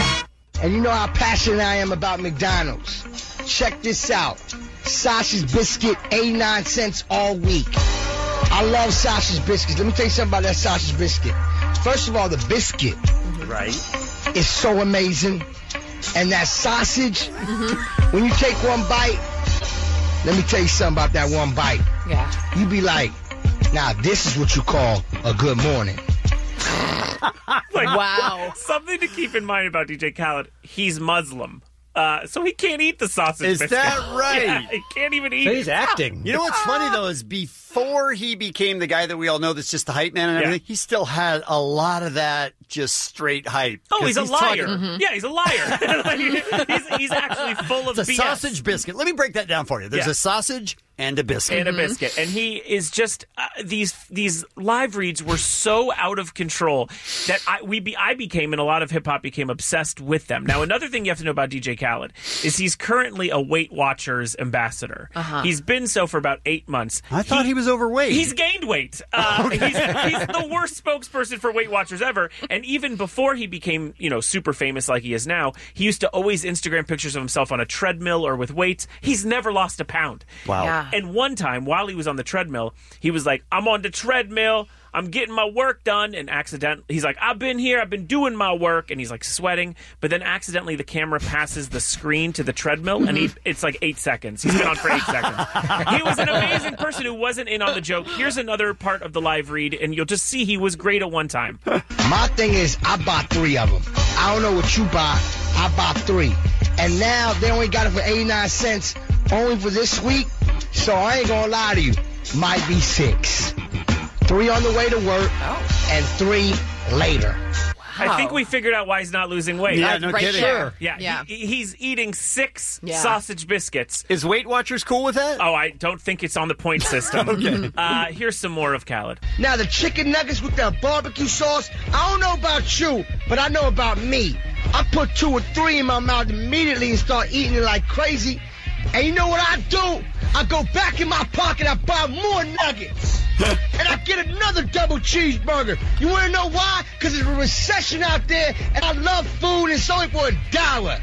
And you know how passionate I am about McDonald's. Check this out. Sausage biscuit, eighty-nine cents all week. I love sausage biscuits. Let me tell you something about that sausage biscuit. First of all, the biscuit. Right. is so amazing. And that sausage, when you take one bite, let me tell you something about that one bite. Yeah. You be like, now this is what you call a good morning. Like, wow. Something to keep in mind about D J Khaled, he's Muslim. Uh, so he can't eat the sausage Is biscuit. that right? Yeah, he can't even eat He's it. acting. You know what's funny, though, is before he became the guy that we all know that's just the hype man and everything, he still had a lot of that just straight hype. Oh, 'Cause he's a liar. talking- Yeah, he's a liar. Like, he's, he's actually full of It's a B S. sausage biscuit. Let me break that down for you. There's Yeah. a sausage and a biscuit. And a biscuit, and he is just uh, these these live reads were so out of control that I we be, I became and a lot of hip hop became obsessed with them. Now, another thing you have to know about D J Khaled is he's currently a Weight Watchers ambassador. Uh-huh. He's been so for about eight months. I thought he, was overweight. He's gained weight. Uh, he's, he's the worst spokesperson for Weight Watchers ever. And even before he became, you know, super famous like he is now, he used to always Instagram pictures of himself on a treadmill or with weights. He's never lost a pound. Wow. Yeah. And one time, while he was on the treadmill, he was like, I'm on the treadmill. I'm getting my work done. And accidentally, he's like, I've been here. I've been doing my work. And he's like sweating. But then accidentally, the camera passes the screen to the treadmill. And he, it's like eight seconds. He's been on for eight seconds. He was an amazing person who wasn't in on the joke. Here's another part of the live read. And you'll just see he was great at one time. My thing is, I bought three of them. I don't know what you bought. I bought three. And now they only got it for eighty-nine cents, only for this week. So I ain't gonna lie to you. Might be six. Three on the way to work, and three later. I think we figured out why he's not losing weight. Yeah, no right kidding. there. Yeah, Yeah. He, he's eating six Yeah. sausage biscuits. Is Weight Watchers cool with that? Oh, I don't think it's on the point system. Okay. Uh, here's some more of Khaled. Now the chicken nuggets with the barbecue sauce, I don't know about you, but I know about me. I put two or three in my mouth immediately and start eating it like crazy. And you know what I do? I go back in my pocket, I buy more nuggets. And I get another double cheeseburger. You want to know why? Because there's a recession out there, and I love food, and it's only for a dollar.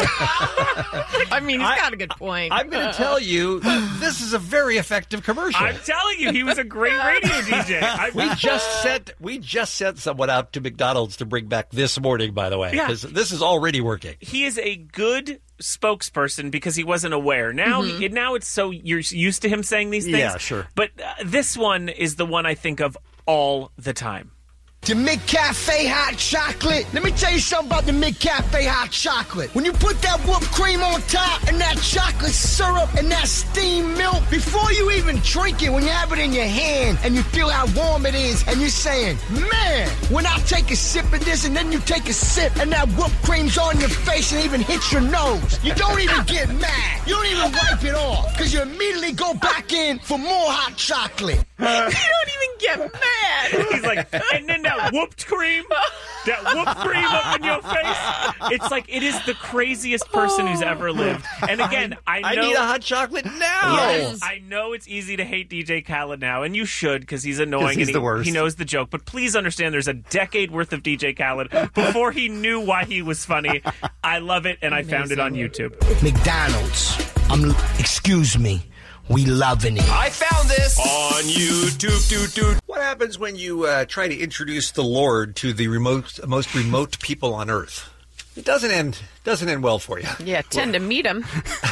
I mean, he's I- got a good point. I'm going to tell you, this is a very effective commercial. I'm telling you, he was a great radio D J. I, we just sent we just sent someone out to McDonald's to bring back this morning, by the way, Yeah. because this is already working. he is a good spokesperson because he wasn't aware. Now, he, now it's so you're used to him saying these things. Yeah, sure. But uh, this one is the one I think of all the time. The McCafe hot chocolate. Let me tell you something about the McCafe hot chocolate. When you put that whipped cream on top and that chocolate syrup and that steamed milk, before you even drink it, when you have it in your hand and you feel how warm it is, and you're saying, man, when I take a sip of this and then you take a sip and that whipped cream's on your face and even hits your nose, you don't even get mad. You don't even wipe it off because you immediately go back in for more hot chocolate. you don't even get mad. He's like, and then that whooped cream, that whooped cream up in your face. It's like it is the craziest person who's ever lived. And again, I, I know need a hot chocolate now. Yes, I know it's easy to hate D J Khaled now, and you should because he's annoying he's and the he, worst. he knows the joke. But please understand, there's a decade worth of D J Khaled before he knew why he was funny. I love it, and I found it on YouTube. McDonald's. I'm. Excuse me. We loving it. I found this on YouTube. Doot, doot. What happens when you uh, try to introduce the Lord to the remote, most remote people on Earth? It doesn't end doesn't end well for you. Yeah, tend to meet him.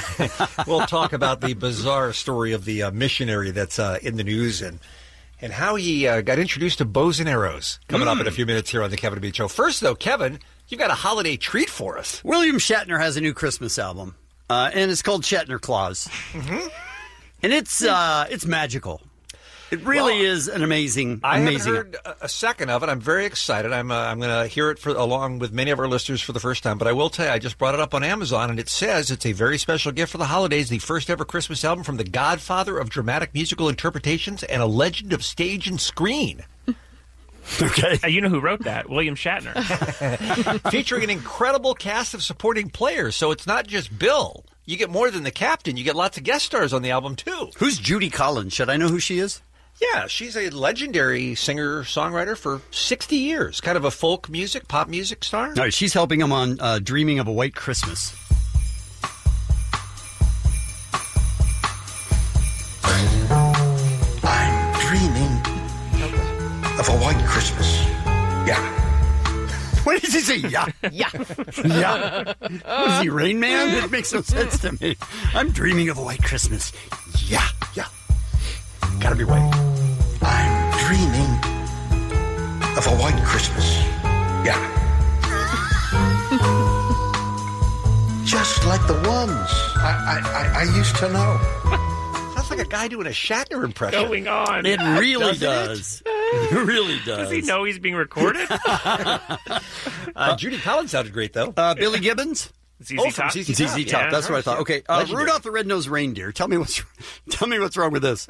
We'll talk about the bizarre story of the uh, missionary that's uh, in the news and and how he uh, got introduced to bows and arrows. Coming up in a few minutes here on the Kevin and Bean Show. First, though, Kevin, you've got a holiday treat for us. William Shatner has a new Christmas album, uh, and it's called Shatner Claus. Mm-hmm. And it's uh, it's magical. It really Well, is an amazing, I amazing. haven't heard a- a second of it. I'm very excited. I'm uh, I'm going to hear it for along with many of our listeners for the first time. But I will tell you, I just brought it up on Amazon, and it says it's a very special gift for the holidays. The first ever Christmas album from the godfather of dramatic musical interpretations and a legend of stage and screen. Okay. Uh, you know who wrote that? William Shatner. Featuring an incredible cast of supporting players. So it's not just Bill. You get more than the captain. You get lots of guest stars on the album, too. Who's Judy Collins? Should I know who she is? Yeah, she's a legendary singer-songwriter for sixty years. Kind of a folk music, pop music star. All right, she's helping him on uh, Dreaming of a White Christmas. I'm dreaming of a white Christmas. Yeah. What does he say? Yeah. Yeah. Yeah. Was he Rain Man? It makes no sense to me. I'm dreaming of a white Christmas. Yeah. Yeah. Gotta be white. I'm dreaming of a white Christmas. Yeah. Just like the ones I, I, I, I used to know. Sounds like a guy doing a Shatner impression. Going on. It really Doesn't it? does. It really does. Does he know he's being recorded? Uh, Judy Collins sounded great, though. Uh, Billy Gibbons? Z Z Oh, from Top? Z Z Top. Z Z Top. Yeah. That's what I thought. Okay, uh, Legendary. Rudolph the Red-Nosed Reindeer. Tell me what's tell me what's wrong with this.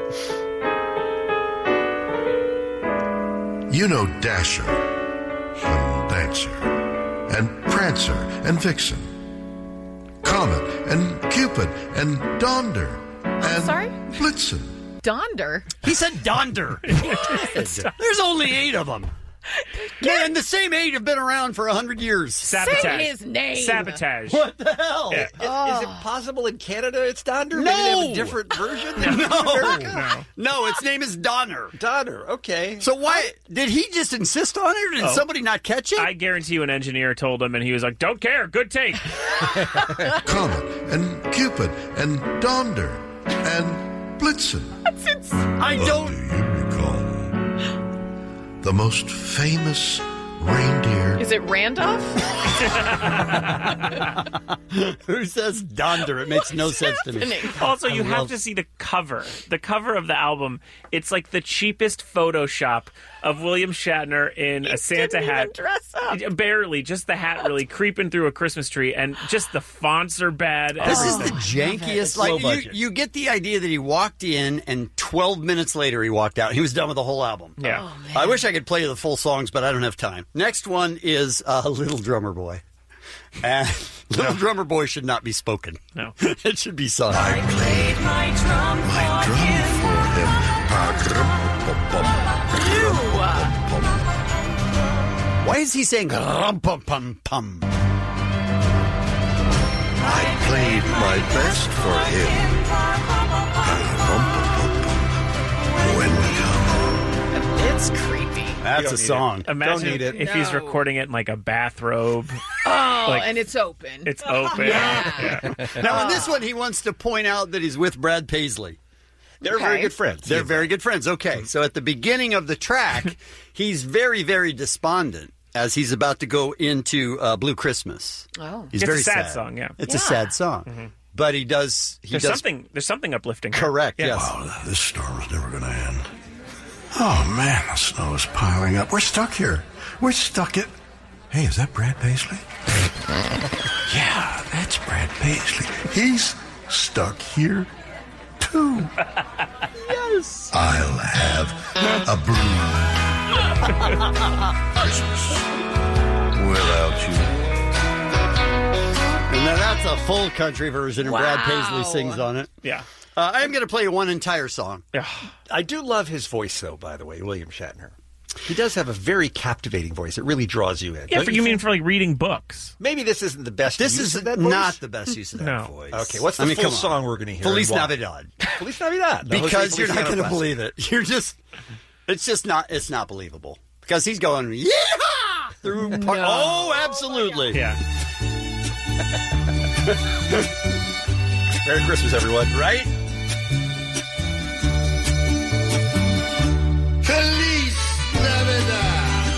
You know Dasher and Dancer and Prancer and Vixen, Comet and Cupid and Donder and sorry? Blitzen. Donder. He said Donder. There's only eight of them. Man, the same eight have been around for a hundred years. Sabotage. Say his name. Sabotage. What the hell? Yeah. Is, is it possible in Canada it's Donder? No. Maybe they have a different version than No. America? No. No, its name is Donner. Donner, okay. So why did he just insist on it? Or did Oh. somebody not catch it? I guarantee you an engineer told him, and he was like, don't care, good take. Comet and Cupid and Donder and Blitzen. I But don't. do you recall the most famous reindeer? Is it Randolph? Who says Donder? It makes no sense to me. Also, you I have love- to see the cover. The cover of the album. It's like the cheapest Photoshop of William Shatner in a Santa didn't hat. even dress up. Barely, just the hat really creeping through a Christmas tree, and just the fonts are bad. This is the everything. jankiest. Low Like you, budget. you get the idea that he walked in and twelve minutes later he walked out. He was done with the whole album. Yeah. I wish I could play the full songs, but I don't have time. Next one is uh, Little Drummer Boy. And Little Drummer Boy should not be spoken. No. It should be sung. I played my drum, my drum for him. Pa-grum-pum-pum, grum-pum-pum. Why is he saying rum pum pum pum? I played my best for him. Pa-grum-pum-pum-pum. When we come home. It's creepy. That's a song. Imagine Don't need it. if he's No. recording it in like a bathrobe. Oh, Like- and it's open. It's open. Yeah. Now, in this one, he wants to point out that he's with Brad Paisley. They're very good friends. They're very good friends. Okay, so at the beginning of the track, he's very, very despondent as he's about to go into uh, Blue Christmas. Oh. He's It's a very sad song, yeah. It's Yeah. a sad song, but he does. He There's does something. There's something uplifting. here. correct. Yeah. Yes. Oh, this storm's never going to end. Oh, man, the snow is piling up. We're stuck here. We're stuck at... Hey, is that Brad Paisley? Yeah, that's Brad Paisley. He's stuck here, too. Yes. I'll have a blue Christmas without you. And now that's a full country version, and Brad Paisley Wow. sings on it. Yeah. Uh, I'm going to play one entire song. Yeah. I do love his voice, though, by the way, William Shatner. He does have a very captivating voice. It really draws you in. Yeah, Don't for you mean think? for like reading books? Maybe this isn't the best This use is of that voice? not the best use of that No. voice. Okay, what's the I mean, full come on. song we're going to hear? Feliz and why? Navidad. Feliz Navidad. The Because Jose you're not Feliciano going to classic. believe it. You're just, it's just not, it's not believable. Because he's going, yeah! Through part, oh, absolutely. Yeah. Merry Christmas, everyone. Right? Feliz Navidad.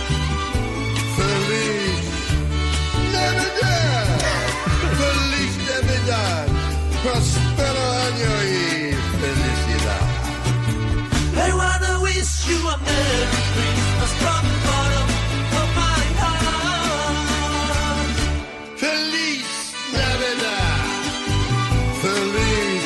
Feliz Navidad. Feliz Navidad. Prospero año y felicidad. I wanna wish you a Merry Christmas from the bottom of my heart. Feliz Navidad. Feliz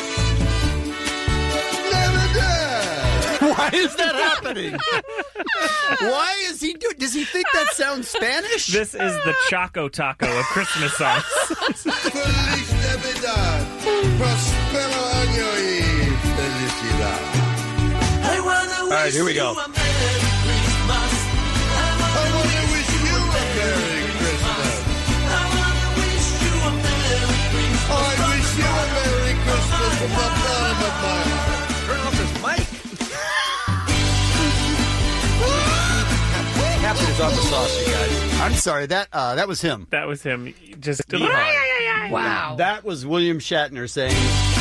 Navidad. Why is that happening? Why is he doing? Does he think that sounds Spanish? This is the Choco Taco of Christmas songs. Feliz Navidad. Prospero año y felicidad. I wanna wish right, here we go. you a Merry Christmas. I want to wish you a Merry Christmas. I wanna wish you a Merry Christmas. I wish you a Merry Christmas from the bottom of my heart. Turn off his mic. Captain is on the sauce, you guys. I'm sorry, that uh, that was him. That was him. Just Wow. That was William Shatner saying.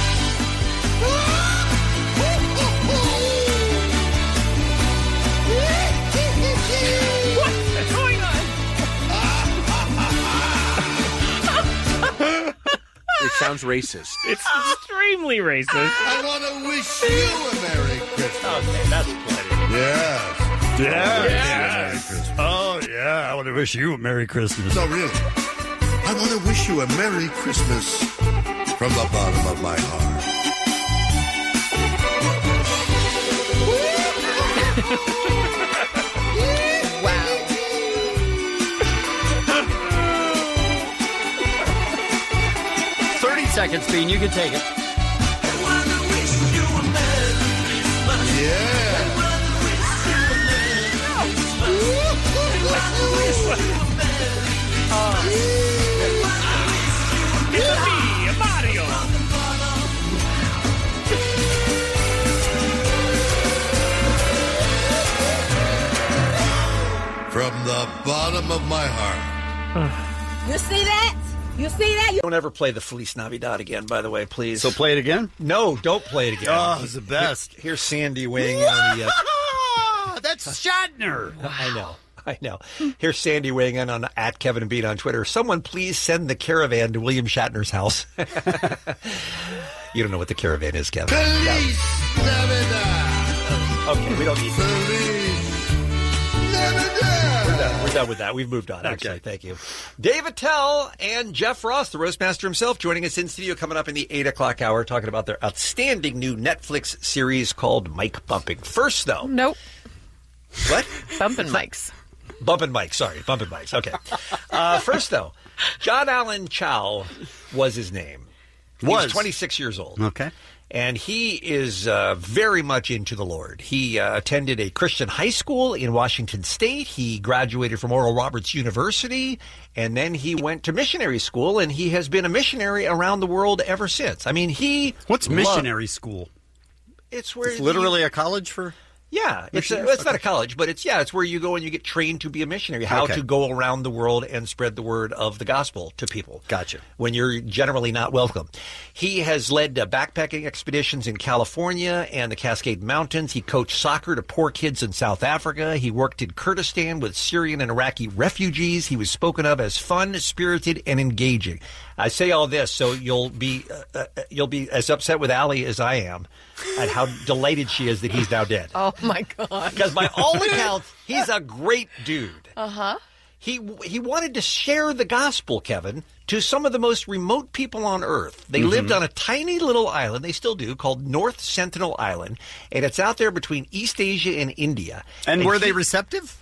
What's going on? It sounds racist. It's extremely racist. I want to wish you a Merry Christmas. Okay, that's plenty. Yes. Yeah. Yes. Oh, yeah. I want to wish you a Merry Christmas. No, really. I want to wish you a Merry Christmas from the bottom of my heart. Wow. thirty seconds, Bean. You can take it. Yeah. It's me, Mario. From the bottom of my heart. You see that? You see that? You Don't ever play the Feliz Navidad again, by the way, please. So play it again? No, don't play it again. Oh, it's the best. Here, here's Sandy weighing in on the... Uh, That's Shatner. I know. I know. Here's Sandy weighing in on at Kevin and Bean on Twitter. Someone please send the caravan to William Shatner's house. You don't know what the caravan is, Kevin. Feliz Navidad. Okay, we don't need Feliz Navidad. We're done. We're done with that. We've moved on, actually. Okay. Thank you. Dave Attell and Jeff Ross, the Roastmaster himself, joining us in studio coming up in the eight o'clock hour, talking about their outstanding new Netflix series called Mike Bumping. First, though. Nope. What? Bumping mics. Bumping Mike, sorry. Bumping Mike's. Okay. Uh, first, though, John Allen Chow was his name. He was. Was. twenty-six years old. Okay. And he is uh, very much into the Lord. He uh, attended a Christian high school in Washington State. He graduated from Oral Roberts University, and then he went to missionary school, and he has been a missionary around the world ever since. I mean, he... What's loved- missionary school? It's where... It's literally a college for... Yeah, it's, a, missionaries? it's not a college, but it's yeah, it's where you go and you get trained to be a missionary, how Okay. to go around the world and spread the word of the gospel to people. Gotcha. When you're generally not welcome. He has led uh, backpacking expeditions in California and the Cascade Mountains. He coached soccer to poor kids in South Africa. He worked in Kurdistan with Syrian and Iraqi refugees. He was spoken of as fun, spirited, and engaging. I say all this so you'll be uh, uh, you'll be as upset with Allie as I am at how delighted she is that he's now dead. Oh, my God. Because by all accounts, he's a great dude. Uh-huh. He he wanted to share the gospel, Kevin, to some of the most remote people on Earth. They Mhm. lived on a tiny little island, they still do, called North Sentinel Island, and it's out there between East Asia and India. And were he- they receptive?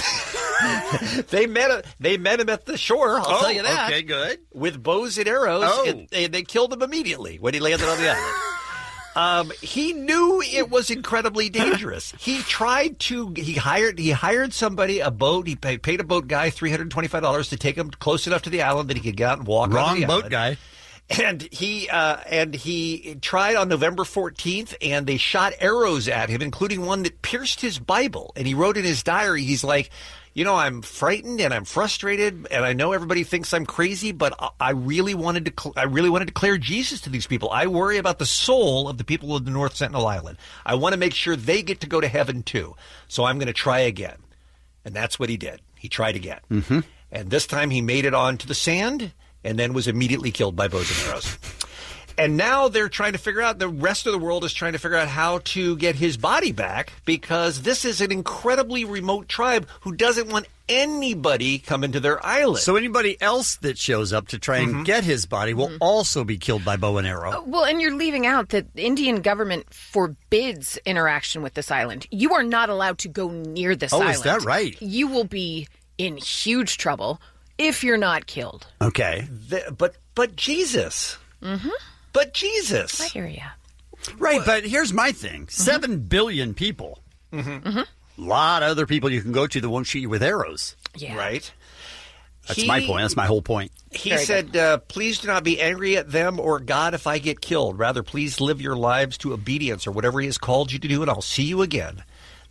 they met a, they met him at the shore, I'll Oh, tell you that. okay, good. With bows and arrows, Oh. and they, they killed him immediately when he landed on the island. Um, he knew it was incredibly dangerous. He tried to. He hired. He hired somebody a boat. He paid, paid a boat guy three hundred twenty-five dollars to take him close enough to the island that he could get out and walk. onto Wrong the boat island. guy. And he uh, and he tried on November fourteenth, and they shot arrows at him, including one that pierced his Bible. And he wrote in his diary, he's like, you know, I'm frightened and I'm frustrated, and I know everybody thinks I'm crazy, but I- I really wanted to. Cl- I really want to declare Jesus to these people. I worry about the soul of the people of the North Sentinel Island. I want to make sure they get to go to heaven too. So I'm going to try again, and that's what he did. He tried again, Mm-hmm. and this time he made it onto the sand, and then was immediately killed by bows and arrows. And now they're trying to figure out, the rest of the world is trying to figure out how to get his body back, because this is an incredibly remote tribe who doesn't want anybody coming to their island. So anybody else that shows up to try and Mhm. get his body will also be killed by bow and arrow. Well, and you're leaving out that the Indian government forbids interaction with this island. You are not allowed to go near this Oh, island. is that right? You will be in huge trouble if you're not killed. Okay. The- but but Jesus. Mm-hmm. But Jesus. I hear you. Right, but here's my thing. Seven billion people. Mm-hmm. Mm-hmm. A lot of other people you can go to that won't shoot you with arrows. Yeah. Right. That's He- my point. That's my whole point. He said, uh, please do not be angry at them or God if I get killed. Rather, please live your lives to obedience or whatever he has called you to do, and I'll see you again.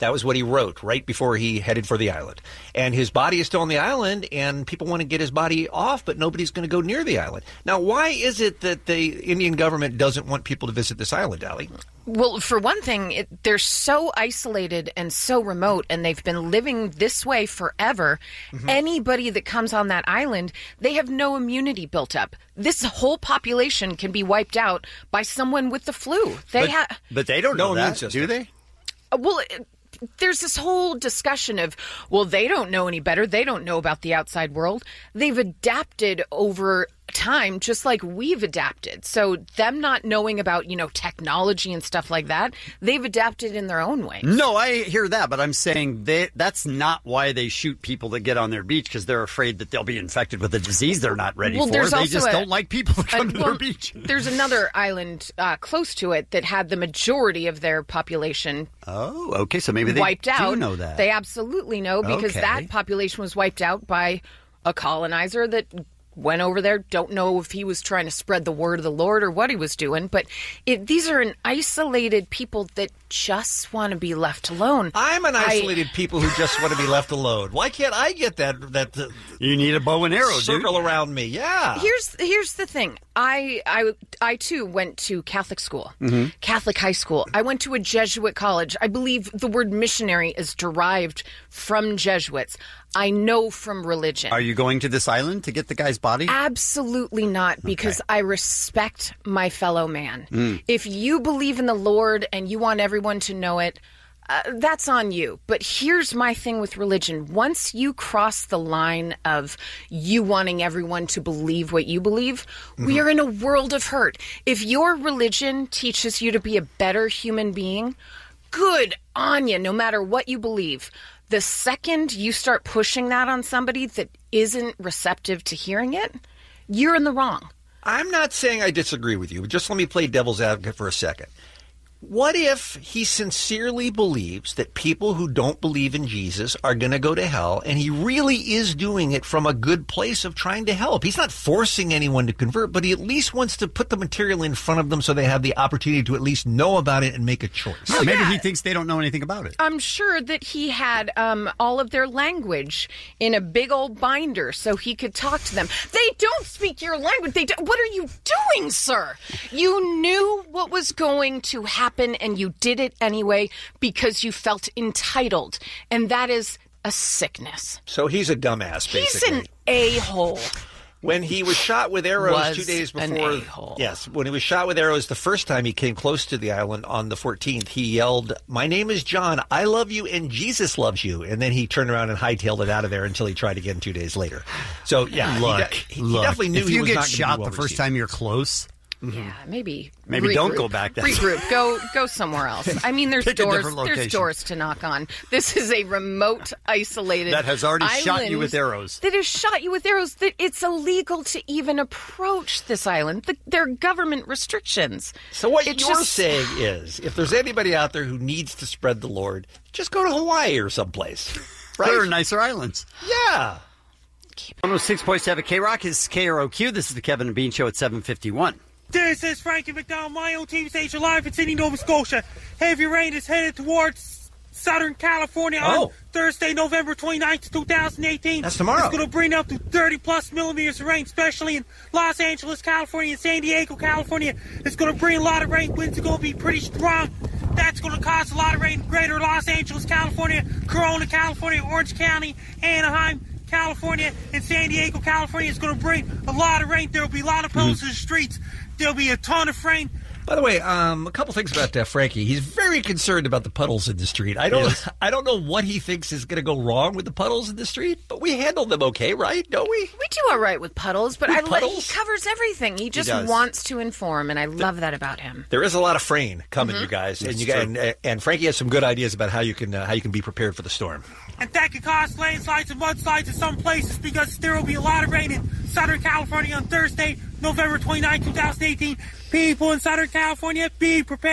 That was what he wrote right before he headed for the island. And his body is still on the island, and people want to get his body off, but nobody's going to go near the island. Now, why is it that the Indian government doesn't want people to visit this island, Allie? Well, for one thing, it, they're so isolated and so remote, and they've been living this way forever. Mm-hmm. Anybody that comes on that island, they have no immunity built up. This whole population can be wiped out by someone with the flu. They but, ha- but they don't know that, do they? Uh, well, it, there's this whole discussion of, well, they don't know any better. They don't know about the outside world. They've adapted over time, just like we've adapted. So them not knowing about, you know, technology and stuff like that, they've adapted in their own way. No, I hear that, but I'm saying they, that's not why they shoot people that get on their beach, because they're afraid that they'll be infected with a disease they're not ready well, for. There's They also just a, don't like people to come a, to well, their beach. There's another island uh, close to it that had the majority of their population Oh, okay, so maybe they wiped do out. know that. They absolutely know, because Okay. that population was wiped out by a colonizer that went over there. Don't know if he was trying to spread the word of the Lord or what he was doing, but it, these are an isolated people that just want to be left alone. I'm an I- isolated people who just want to be left alone. Why can't I get that? That uh, you need a bow and arrow, circle dude. around me. Yeah. Here's here's the thing. I I I too went to Catholic school, Mm-hmm. Catholic high school. I went to a Jesuit college. I believe the word missionary is derived from Jesuits. I know from religion. Are you going to this island to get the guy's body? Absolutely not, because I respect my fellow man. Mm. If you believe in the Lord and you want everyone to know it, uh, that's on you. But here's my thing with religion. Once you cross the line of you wanting everyone to believe what you believe, Mm-hmm. we are in a world of hurt. If your religion teaches you to be a better human being, good on you, no matter what you believe. The second you start pushing that on somebody that isn't receptive to hearing it, you're in the wrong. I'm not saying I disagree with you. Just let me play devil's advocate for a second. What if he sincerely believes that people who don't believe in Jesus are going to go to hell, and he really is doing it from a good place of trying to help? He's not forcing anyone to convert, but he at least wants to put the material in front of them so they have the opportunity to at least know about it and make a choice. Yeah, maybe he thinks they don't know anything about it. I'm sure that he had um, all of their language in a big old binder so he could talk to them. They don't speak your language. They don't. What are you doing, sir? You knew what was going to happen, and you did it anyway because you felt entitled, and that is a sickness. So he's a dumbass, basically. He's an a-hole. When he was shot with arrows Was two days an before, a-hole. yes, when he was shot with arrows the first time he came close to the island on the fourteenth, he yelled, "My name is John. I love you, and Jesus loves you." And then he turned around and hightailed it out of there until he tried again two days later. So yeah, Look, he, de- he look, definitely knew if he you was get not gonna be shot well the first received. time you're close. Yeah, maybe. Maybe don't regroup. go back that Regroup. Go go somewhere else. I mean, there's Pick a doors. different There's location. doors to knock on. This is a remote, isolated That has already shot you island with arrows. That has shot you with arrows. That it's illegal to even approach this island. The, there are government restrictions. So what It you're just- saying is, if there's anybody out there who needs to spread the Lord, just go to Hawaii or someplace. Right? There are nicer islands. Yeah. one oh six point seven K-Rock is K R O Q. This is the Kevin and Bean Show at seven fifty-one. This is Frankie McDonald, my own T V station live in Sydney, Nova Scotia. Heavy rain is headed towards Southern California Oh. on Thursday, November twenty-ninth, twenty eighteen. That's tomorrow. It's going to bring up to thirty plus millimeters of rain, especially in Los Angeles, California, and San Diego, California. It's going to bring a lot of rain. Winds are going to be pretty strong. That's going to cause a lot of rain in greater Los Angeles, California, Corona, California, Orange County, Anaheim, California, and San Diego, California. It's going to bring a lot of rain. There will be a lot of puddles in the streets. There'll be a ton of rain. By the way, um, a couple things about uh, Frankie. He's very concerned about the puddles in the street. I don't, Yes. I don't know what he thinks is going to go wrong with the puddles in the street, but we handle them okay, right? Don't we? We do all right with puddles, but With I let, he puddles? covers everything. He just does. wants to inform, and I love that about him. There is a lot of rain coming, Mhm. you guys, and That's you got, true. and, and Frankie has some good ideas about how you can uh, how you can be prepared for the storm. And that could cause landslides and mudslides in some places because there will be a lot of rain in Southern California on Thursday, November twenty-ninth, twenty eighteen. People in Southern California, be prepared.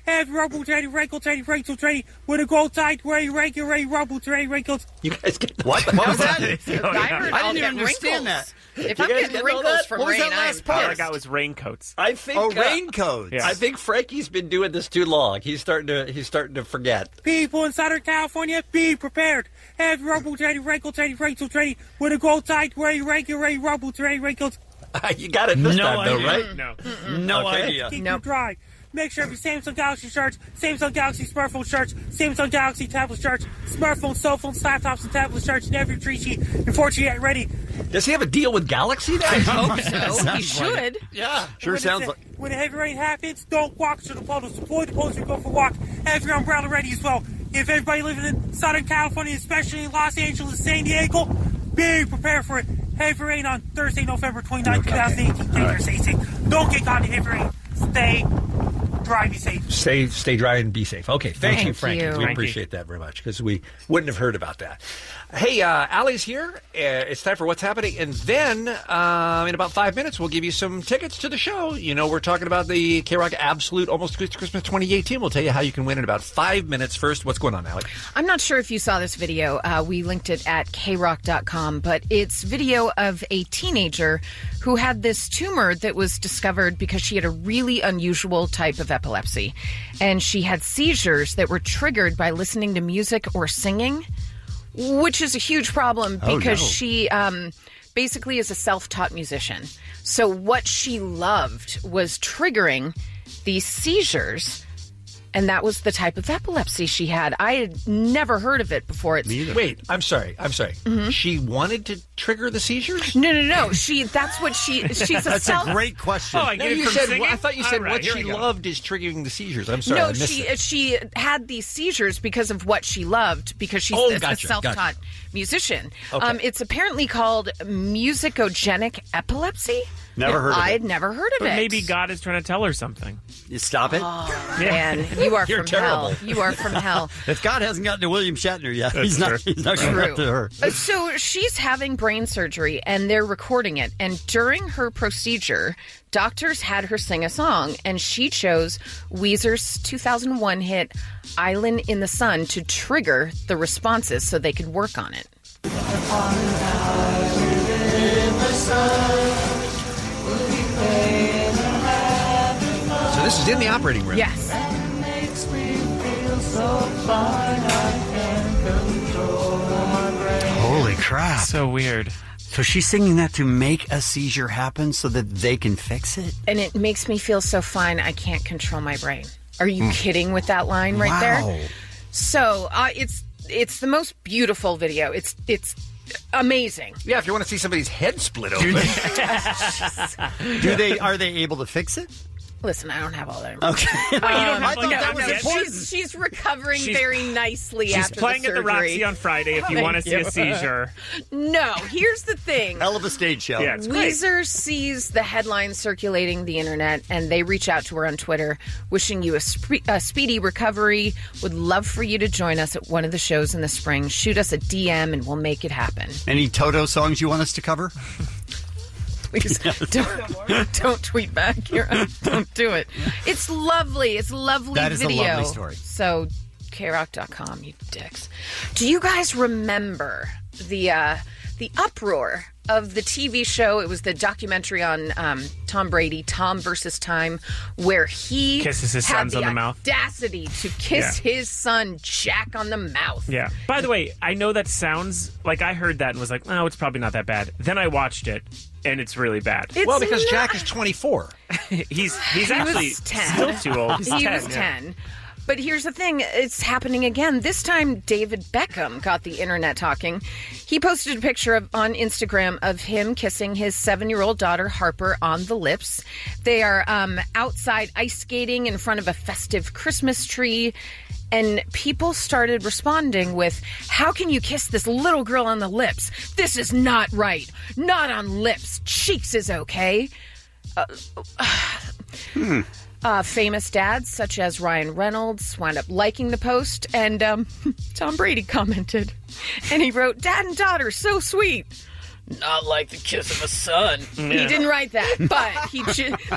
Every rumble training, wrinkle training, wrinkle training. With a gold tight, where you rank your ray, rumble training, wrinkles. You guys get What? What was that? I heard I I'll didn't even get understand wrinkles. that. If You I'm guys getting get all wrinkles that? from What was rain, that last I'm part? All I pissed. got was raincoats. I think. Oh, uh, raincoats. Yeah. I think Frankie's been doing this too long. He's starting to. He's starting to forget. People in Southern California, be prepared. Every rumble training, wrinkle training, wrinkle training. With a gold tight, where you rank your ray, rumble training, wrinkles. You got it this No time, though, idea. right? No. No Okay. idea. Keep Nope. you dry. Make sure every Samsung Galaxy shirts, Samsung Galaxy smartphone shirts, Samsung Galaxy tablet shirts, smartphones, cell phones, laptops, and tablet shirts, and every tree sheet before you get ready. Does he have a deal with Galaxy now? I hope so. Sounds He should. Yeah. Sure When sounds it's- like. When the heavy rain happens, don't walk to the puddles. Avoid the puddles and go for a walk. Have your umbrella ready as well. If everybody living in Southern California, especially in Los Angeles and San Diego, be prepared for it. Heavy rain on Thursday, November twenty-ninth, twenty eighteen. Dangerous A C. Don't get caught in heavy rain. Stay dry, be safe. Stay, stay dry and be safe. Okay, thank, Thank you, Frankie. you. We Frankie. appreciate that very much because we wouldn't have heard about that. Hey, uh, Allie's here. Uh, it's time for What's Happening. And then um, in about five minutes, we'll give you some tickets to the show. You know, we're talking about the K-Rock Absolute Almost Christmas twenty eighteen. We'll tell you how you can win in about five minutes. First, what's going on, Allie? I'm not sure if you saw this video. Uh, we linked it at k rock dot com, but it's video of a teenager who had this tumor that was discovered because she had a really unusual type of epilepsy. And she had seizures that were triggered by listening to music or singing, which is a huge problem Oh, because no. she um, basically is a self-taught musician. So what she loved was triggering these seizures, and that was the type of epilepsy she had. I had never heard of it before. It's, Wait, I'm sorry. I'm sorry. Mm-hmm. She wanted to trigger the seizures? No, no, no. She. That's what she. She's a That's self. a great question. Oh, I No, get it you from said. singing? I thought you All said right, what here she we go. loved is triggering the seizures. I'm sorry. I No, missed she it. she had these seizures because of what she loved because she's Oh, a, a gotcha, self-taught gotcha. musician. Okay. Um, it's apparently called musicogenic epilepsy. Never heard of I it. had never heard of But it. maybe God is trying to tell her something. You stop it. Oh, man, you are You're from terrible. hell. You are from hell. If God hasn't gotten to William Shatner yet, That's he's not. true. He's not going True. up to her. Uh, So she's having brain surgery and they're recording it. And during her procedure, doctors had her sing a song, and she chose Weezer's two thousand one hit Island in the Sun to trigger the responses so they could work on it. So this is in the operating room. Yes. Holy crap! So weird. So she's singing that to make a seizure happen so that they can fix it. And it makes me feel so fine I can't control my brain. Are you kidding with that line right Wow. there? So uh, it's it's the most beautiful video. It's it's amazing. Yeah, if you want to see somebody's head split open. Do they? Are they able to fix it? Listen, I don't have all that. Okay. Um, I thought no, that was no, important. She's, she's recovering She's- very nicely She's after playing the at the surgery. Roxy on Friday if you Thank want to see a you. seizure. No, here's the thing. Hell of a stage show. Yeah, it's great. Weezer sees the headlines circulating the internet, and they reach out to her on Twitter, wishing you a, spe- a speedy recovery. Would love for you to join us at one of the shows in the spring. Shoot us a D M, and we'll make it happen. Any Toto songs you want us to cover? Please don't, don't tweet back here. Don't do it. It's lovely. It's lovely That is a video. lovely story. So, k rock dot com, you dicks. Do you guys remember the uh, the uproar of the T V show? It was the documentary on um, Tom Brady, Tom versus Time, where he Kisses his had sons the on the mouth. audacity to kiss Yeah. his son Jack on the mouth. Yeah. By the way, I know that sounds like I heard that and was like, oh, it's probably not that bad. Then I watched it, and it's really bad. It's well, because not- Jack is twenty-four. he's he's he actually was ten. still too old. He's he ten, was yeah. ten. But here's the thing, it's happening again. This time, David Beckham got the internet talking. He posted a picture of, on Instagram of him kissing his seven-year-old daughter, Harper, on the lips. They are um, outside ice skating in front of a festive Christmas tree. And people started responding with, how can you kiss this little girl on the lips? This is not right. Not on lips. Cheeks is okay. Uh, Hmm. Uh, famous dads such as Ryan Reynolds wound up liking the post, and um, Tom Brady commented, and he wrote, "Dad and daughter, so sweet." Not like the kiss of a son. He Yeah. didn't write that, but he ju-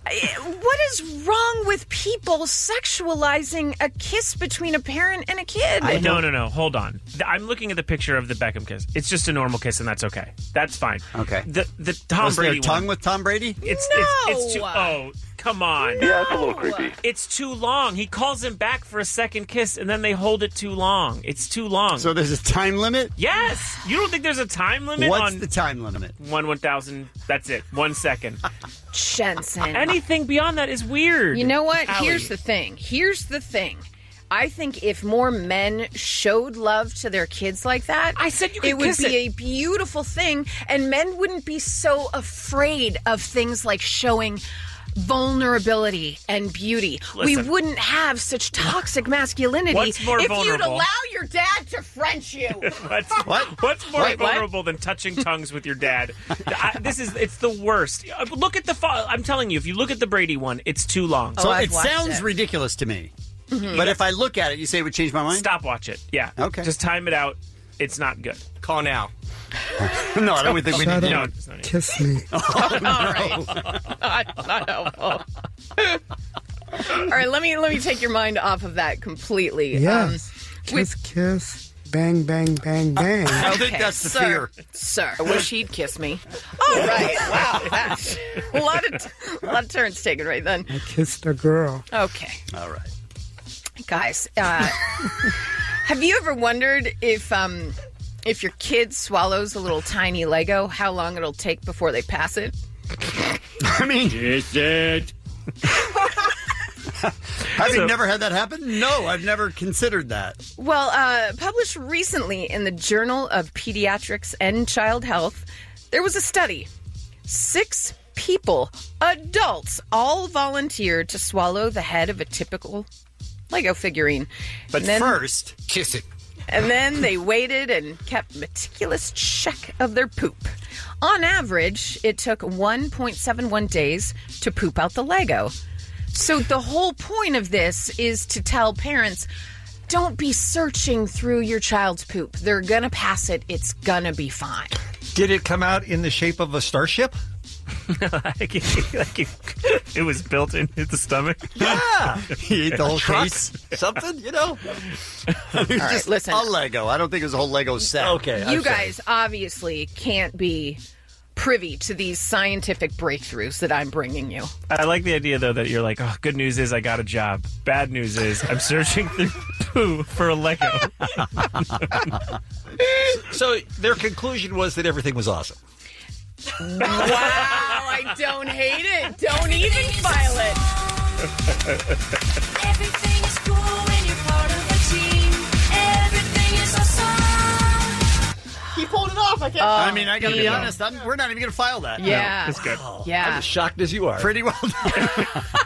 What is wrong with people sexualizing a kiss between a parent and a kid? I, no, no, no. Hold on. I'm looking at the picture of the Beckham kiss. It's just a normal kiss, and that's okay. That's fine. Okay. The the Tom Was Brady there tongue one. with Tom Brady? It's No. it's, it's too. Oh, come on. Yeah, it's a little creepy. It's too long. He calls him back for a second kiss, and then they hold it too long. It's too long. So there's a time limit? Yes. You don't think there's a time limit? What's on the time limit? One one thousand. That's it. One second. Jensen. Anything beyond that is weird. You know what? Allie. Here's the thing. Here's the thing. I think if more men showed love to their kids like that, I said you could it would kiss be it. a beautiful thing, and men wouldn't be so afraid of things like showing vulnerability and beauty. Listen. We wouldn't have such toxic masculinity What's more if vulnerable? you'd allow your dad to French you. What's, What? What's more What? What? vulnerable than touching tongues with your dad? I, this is it's the worst. Uh, Look at the. Fo- I'm telling you, if you look at the Brady one, it's too long. So Oh, I've it watched sounds it. ridiculous to me. Mhm. But if I look at it, you say it would change my mind? Stop watch it. Yeah. Okay. Just time it out. It's not good. Call now. No, I don't think we need Shut to. up. No, it's not it. Kiss me. All right. Not, not helpful. All right, let me let me take your mind off of that completely. Yes. Um, Kiss, kiss. Bang, bang, bang, bang. I think that's the sir, fear. Sir, I wish he'd kiss me. All right. Wow. That's a lot of t- a lot of turns taken right then. I kissed a girl. Okay. All right. Guys, uh, have you ever wondered if um, if your kid swallows a little tiny Lego, how long it'll take before they pass it? I mean, Kiss it. have you So- never had that happen? No, I've never considered that. Well, uh, published recently in the Journal of Pediatrics and Child Health, there was a study. Six people, adults, all volunteered to swallow the head of a typical Lego figurine. But And then- first, Kiss it. And then they waited and kept meticulous check of their poop. On average, it took one point seven one days to poop out the Lego. So the whole point of this is to tell parents, don't be searching through your child's poop. They're going to pass it. It's going to be fine. Did it come out in the shape of a starship? like it, like it, it was built into the stomach. Yeah. He ate the whole Truck? case. Something, you know? It was right, just listen. a Lego. I don't think it was a whole Lego set. Okay. You I'm sorry. guys obviously can't be privy to these scientific breakthroughs that I'm bringing you. I like the idea though that you're like, oh, good news is I got a job. Bad news is I'm searching through poo for a Lego. So their conclusion was that everything was awesome. Wow, I don't hate it. Don't even file it. Everything is cool when you're part of a team. Everything is awesome. He pulled it off. I can't. I mean, I got to be yeah. honest. I'm, we're not even going to file that. Yeah. That's good. I'm Yeah. as shocked as you are. Pretty well done.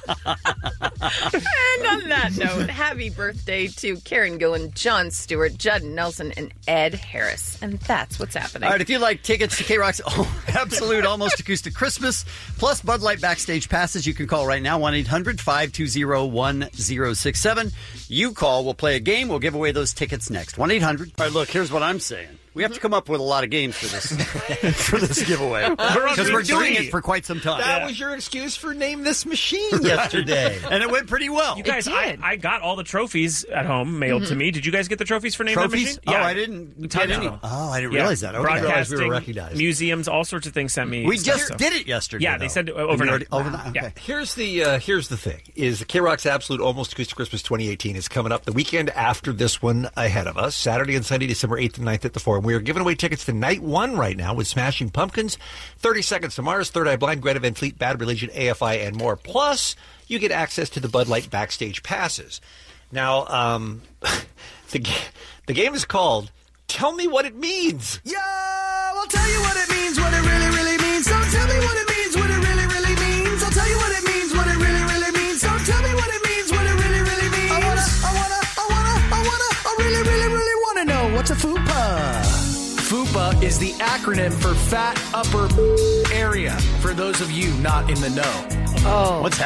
And on that note, happy birthday to Karen Gillan, John Stewart, Judd Nelson, and Ed Harris. And that's what's happening. All right, if you'd like tickets to K-Rock's oh, Absolute Almost Acoustic Christmas, plus Bud Light Backstage passes, you can call right now, one eight hundred five two zero one zero six seven. You call, we'll play a game, we'll give away those tickets next. one eight hundred. All right, look, here's what I'm saying. We have to come up with a lot of games for this for this giveaway. We're on Because we're week doing three. it for quite some time. That was your excuse for Name This Machine yesterday. And it went pretty well. You guys, I, I got all the trophies at home mailed to me. Did you guys get the trophies for Name That Trophies? Machine? Oh, I didn't get Tons any. of them. Oh, I didn't Yeah. realize that. Okay. I realized Broadcasting, we were recognized. museums, all sorts of things sent me. We stuff, just so. did it yesterday. Yeah, they though. sent it And you overnight. already- overnight? Okay. Yeah. Here's the uh, here's the thing: is the K-Rock's Absolute Almost Acoustic Christmas twenty eighteen is coming up the weekend after this one ahead of us, Saturday and Sunday, December eighth and ninth at the Forum. We are giving away tickets to night one right now with Smashing Pumpkins, thirty Seconds to Mars, Third Eye Blind, Greta Van Fleet, Bad Religion, A F I, and more. Plus, you get access to the Bud Light backstage passes. Now, um, the ga- the game is called "Tell Me What It Means." Yeah, I'll tell you what it means, what it really, really means. So tell me what it means, what it really, really means. I'll tell you what it means, what it really, really means. So tell me what it means, what it really, really means. I wanna, I wanna, I wanna, I wanna, I really, really, really wanna know what's a fupa. FUPA is the acronym for Fat Upper Area, for those of you not in the know. Oh. What's happening?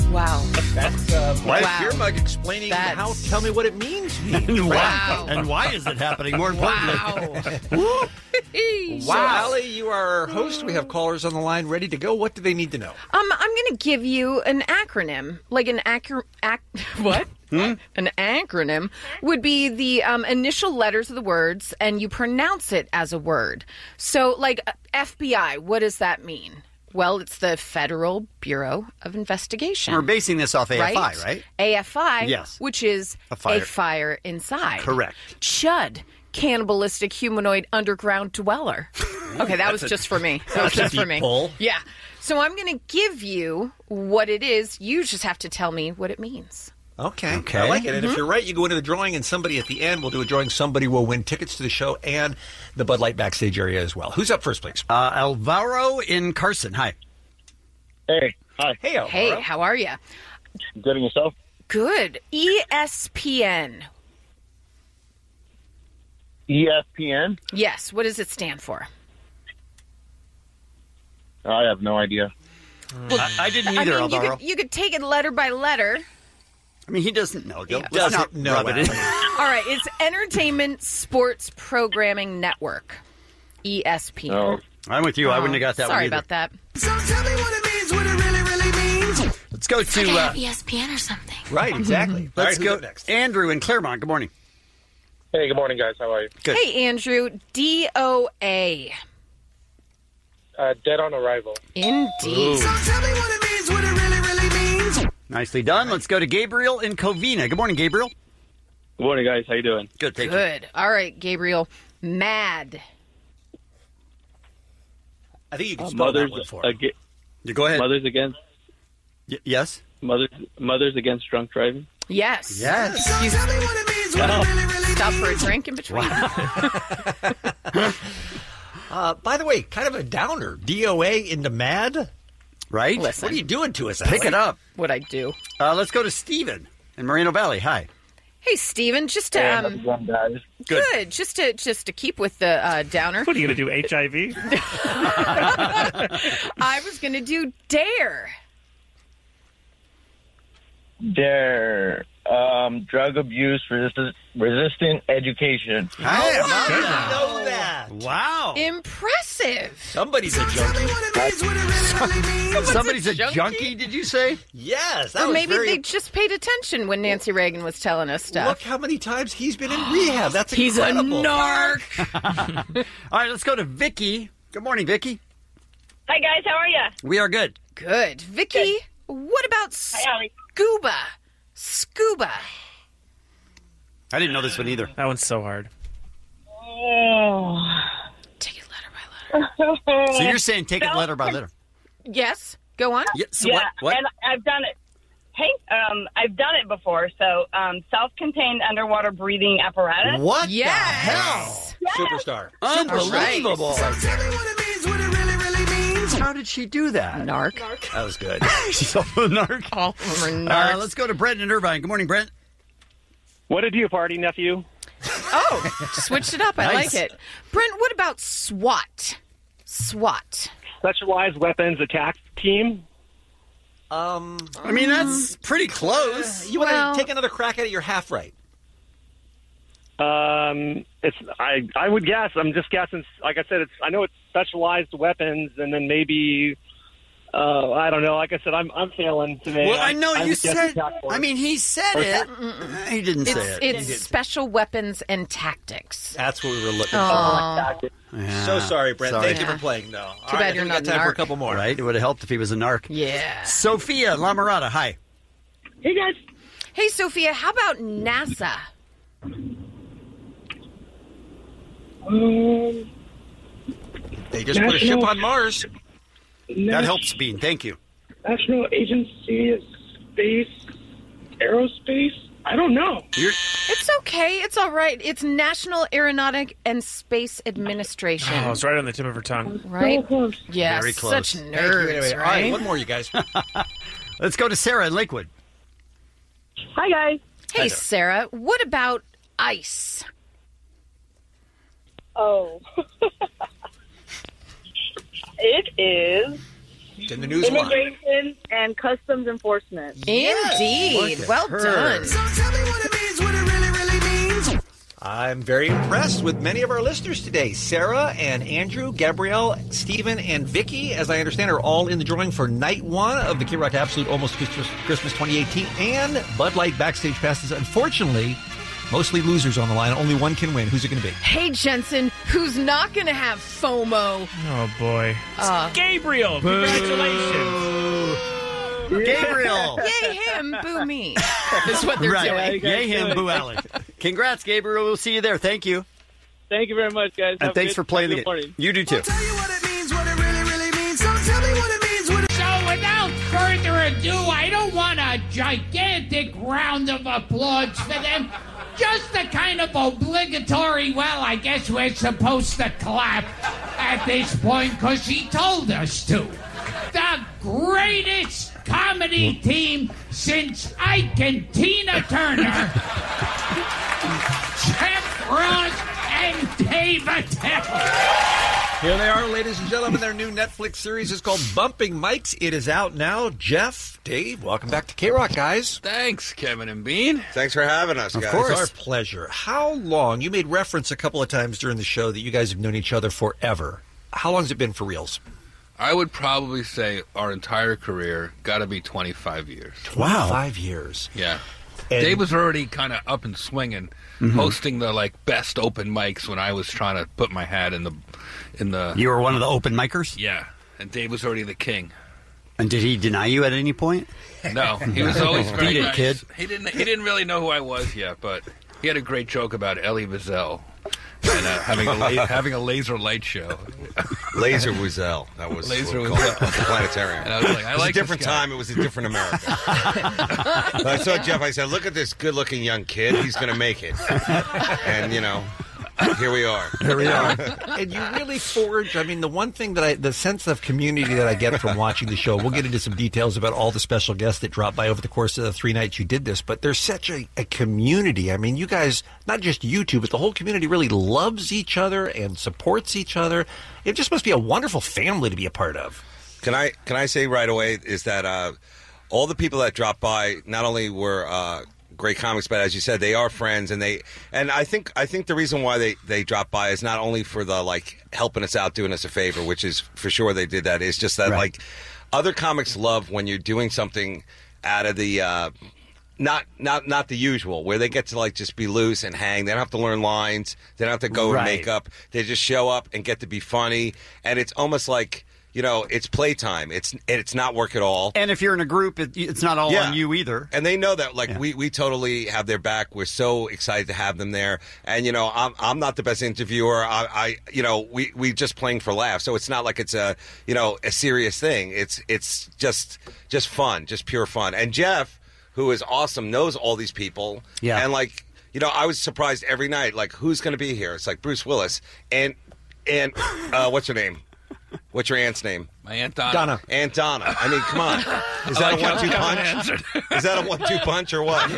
Wow. That's uh, Blythe Wow. Beer Mug explaining That's- how Tell Me What It Means. And why, Wow. and why is it happening? More importantly. Wow. So, Allie, you are our host. We have callers on the line ready to go. What do they need to know? Um, I'm going to give you an acronym, like an acro- ac- what? Hmm? An acronym would be the um, initial letters of the words, and you pronounce it as a word. So, like uh, F B I, what does that mean? Well, it's the Federal Bureau of Investigation. We're basing this off A F I, right? A F I, Yes. which is A fire. a fire inside. Correct. Chud, cannibalistic humanoid underground dweller. Okay, that was That's a- just for me. That was that's a just for deep me. pull. Yeah. So I'm going to give you what it is. You just have to tell me what it means. Okay. Okay. I like it. And if Mhm. you're right, you go into the drawing, and somebody at the end will do a drawing. Somebody will win tickets to the show and the Bud Light backstage area as well. Who's up first, please? Uh, Alvaro in Carson. Hi. Hey. Hi. Hey, Alvaro. Hey, how are you? Good, and yourself? Good. E S P N. E S P N? Yes. What does it stand for? I have no idea. I, I didn't I either, mean, you Alvaro. could, you could take it letter by letter. I mean, he doesn't know. Yeah. Let's Doesn't not know, rub it in. All right. It's Entertainment Sports Programming Network. E S P N. Oh, I'm with you. I wouldn't have got that one Sorry either. about that. So tell me what it means, what it really, really means. Let's go to... Like I Uh, have E S P N or something. Right, exactly. let's All right, who's go. up next? Andrew in Claremont. Good morning. Hey, good morning, guys. How are you? Good. Hey, Andrew. D O A. Uh, dead on arrival. Indeed. Ooh. So tell me what it means, what it really, really means. Nicely done. Let's go to Gabriel in Covina. Good morning, Gabriel. Good morning, guys. How you doing? Good, thank you. Good. All right, Gabriel. Mad. I think you can Uh, spell that mothers, one for uh, him. ge- You go ahead. mothers against Y- yes? mothers. Mothers against drunk driving. Yes. Yes. So You- tell me what it means, what it really, really Stop means. for a drink in between. Uh, by the way, kind of a downer. D O A into mad? Right? Listen. What are you doing to us, Pick Allie? it up. What I do. Uh, let's go to Steven in Moreno Valley. Hi. Hey, Steven, just to Hey, um, how's it going, guys? Good. good. Just to just to keep with the uh, downer. What are you going to do, H I V? I was going to do dare. Dare. Um, drug abuse resistant, resistant education. Hi. How did you know that? Wow. Impressive. Somebody's a Tell me junkie. what it means, what it really, really means. Somebody's a junkie? junkie? did you say? Yes, that Or was maybe very... they just paid attention when Nancy Reagan was telling us stuff. Look how many times he's been in rehab. That's He's incredible. a narc. All right, let's go to Vicky. Good morning, Vicky. Hi, guys. How are you? We are good. Good. Vicky, what about Hi, Allie. scuba? Scuba. I didn't know this one either. That one's so hard. Oh. Take it letter by letter. So you're saying take it letter by letter. Yes. Go on. Yeah, so yeah, what? what? and I've done it. Hey, um, I've done it before. So, um, self-contained underwater breathing apparatus. What Yes. the hell? Superstar. Unbelievable. So tell me what it means, what it really, really means. How did she do that? Narc. That was good. She's also a narc. All of them are narcs. Uh, let's go to Brent in Irvine. Good morning, Brent. What did you party, nephew? Oh, switched it up. I Nice. like it. Brent, what about SWAT? SWAT. Specialized Weapons Attack Team. Um, I mean, that's pretty close. you want Well- to take another crack at it? You're half right. Um, it's I I would guess. I'm just guessing. Like I said, it's I know it's specialized weapons, and then maybe uh, I don't know. Like I said, I'm I'm failing today. Well, I know I you would guess said. attack force. I mean, he said Or it. attack- He didn't say It's, it. it's special weapons and tactics. That's what we were looking Aw. for. Yeah. So sorry, Brent. Sorry. Thank you Yeah. for playing. No. All Too right, bad I you're think we not got a time for a narc. couple more. Right? It would have helped if he was a narc. Yeah. Sophia La Mirada. Hi. Hey, guys. Hey, Sophia, how about NASA? Um, They just put a ship on Mars. That helps, Bean. Thank you. National Agency of Space, Aerospace. I don't know. You're, It's okay. It's all right. It's National Aeronautic and Space Administration. Oh, it's right on the tip of her tongue. Right? So close. Yes. Very close. Such Thank you. nerds, Anyway, all right? right, one more, you guys. let's go to Sarah in Lakewood. Hi, guys. Hey, Sarah, what about ice? Oh. It is It's in the news line. Immigration and customs enforcement. Indeed. Well her. done. So tell me what it means, what it really, really means. I'm very impressed with many of our listeners today. Sarah and Andrew, Gabrielle, Stephen, and Vicky, as I understand, are all in the drawing for night one of the K-Rock Absolute Almost Christmas, Christmas twenty eighteen and Bud Light backstage passes. Unfortunately, mostly losers on the line. Only one can win. Who's it going to be? Hey, Jensen, who's not going to have FOMO? Oh, boy. Uh, Gabriel, congratulations. Gabriel. Yay him, boo me. Is what they're right. doing. Yay him, boo Alex. Congrats, Gabriel. We'll see you there. Thank you. Thank you very much, guys. And Have thanks good, for playing the good game. morning. You do too. Tell you what it means, what it really, really means. So tell me what it means, what it So without further ado, I don't want a gigantic round of applause for them. Just a kind of obligatory, well, I guess we're supposed to clap at this point because he told us to. The greatest comedy team since Ike and Tina Turner. Jeff Ross and Dave Attell. Here they are, ladies and gentlemen. Their new Netflix series is called Bumping Mics. It is out now. Jeff, Dave, welcome back to K-Rock, guys. Thanks, Kevin and Bean. Thanks for having us, Of guys. course. It's our pleasure. How long? You made reference a couple of times during the show that you guys have known each other forever. How long has it been for reals? I would probably say our entire career got to be twenty-five years. Wow. Five years. Yeah. And- Dave was already kind of up and swinging, Mhm. hosting the like best open mics when I was trying to put my hat in the in the. You were one of the open micers? Yeah, and Dave was already the king. And did he deny you at any point? No, he was always very Beat it, nice. kid. He didn't. He didn't really know who I was yet, but he had a great joke about Elie Wiesel and uh, having a la- having a laser light show. Laser Wiesel. That was Laser what we called Wiesel. it. The planetarium. And I was like, I it was like a different this guy. time. It was a different America. I saw Jeff. I said, "Look at this good-looking young kid. He's going to make it." And you know, here we are. Here we are. And you really forge, I mean, the one thing that I, the sense of community that I get from watching the show, we'll get into some details about all the special guests that dropped by over the course of the three nights you did this, but there's such a, a community. I mean, you guys, not just you two, but the whole community really loves each other and supports each other. It just must be a wonderful family to be a part of. Can I can I say right away is that uh, all the people that dropped by not only were uh, great comics, but as you said, they are friends, and they and I think I think the reason why they they dropped by is not only for the like helping us out, doing us a favor, which is for sure they did that. It's just that Right. like other comics love when you're doing something out of the. Uh, Not not not the usual, where they get to like just be loose and hang. They don't have to learn lines. They don't have to go Right. and make up. They just show up and get to be funny. And it's almost like, you know, it's playtime. It's it's not work at all. And if you're in a group, it, it's not all Yeah. on you either. And they know that, like, Yeah. we, we totally have their back. We're so excited to have them there. And, you know, I'm I'm not the best interviewer. I, I you know, we, we just playing for laughs. So it's not like it's a, you know, a serious thing. It's it's just just fun, just pure fun. And Jeff, who is awesome, knows all these people. Yeah. And, like, you know, I was surprised every night, like, who's going to be here? It's like Bruce Willis. And, and uh, what's her name? What's your aunt's name? My Aunt Donna. Donna. Aunt Donna. I mean, come on. Is I that like a how one-two Kevin punch? answered. Is that a one-two punch or what?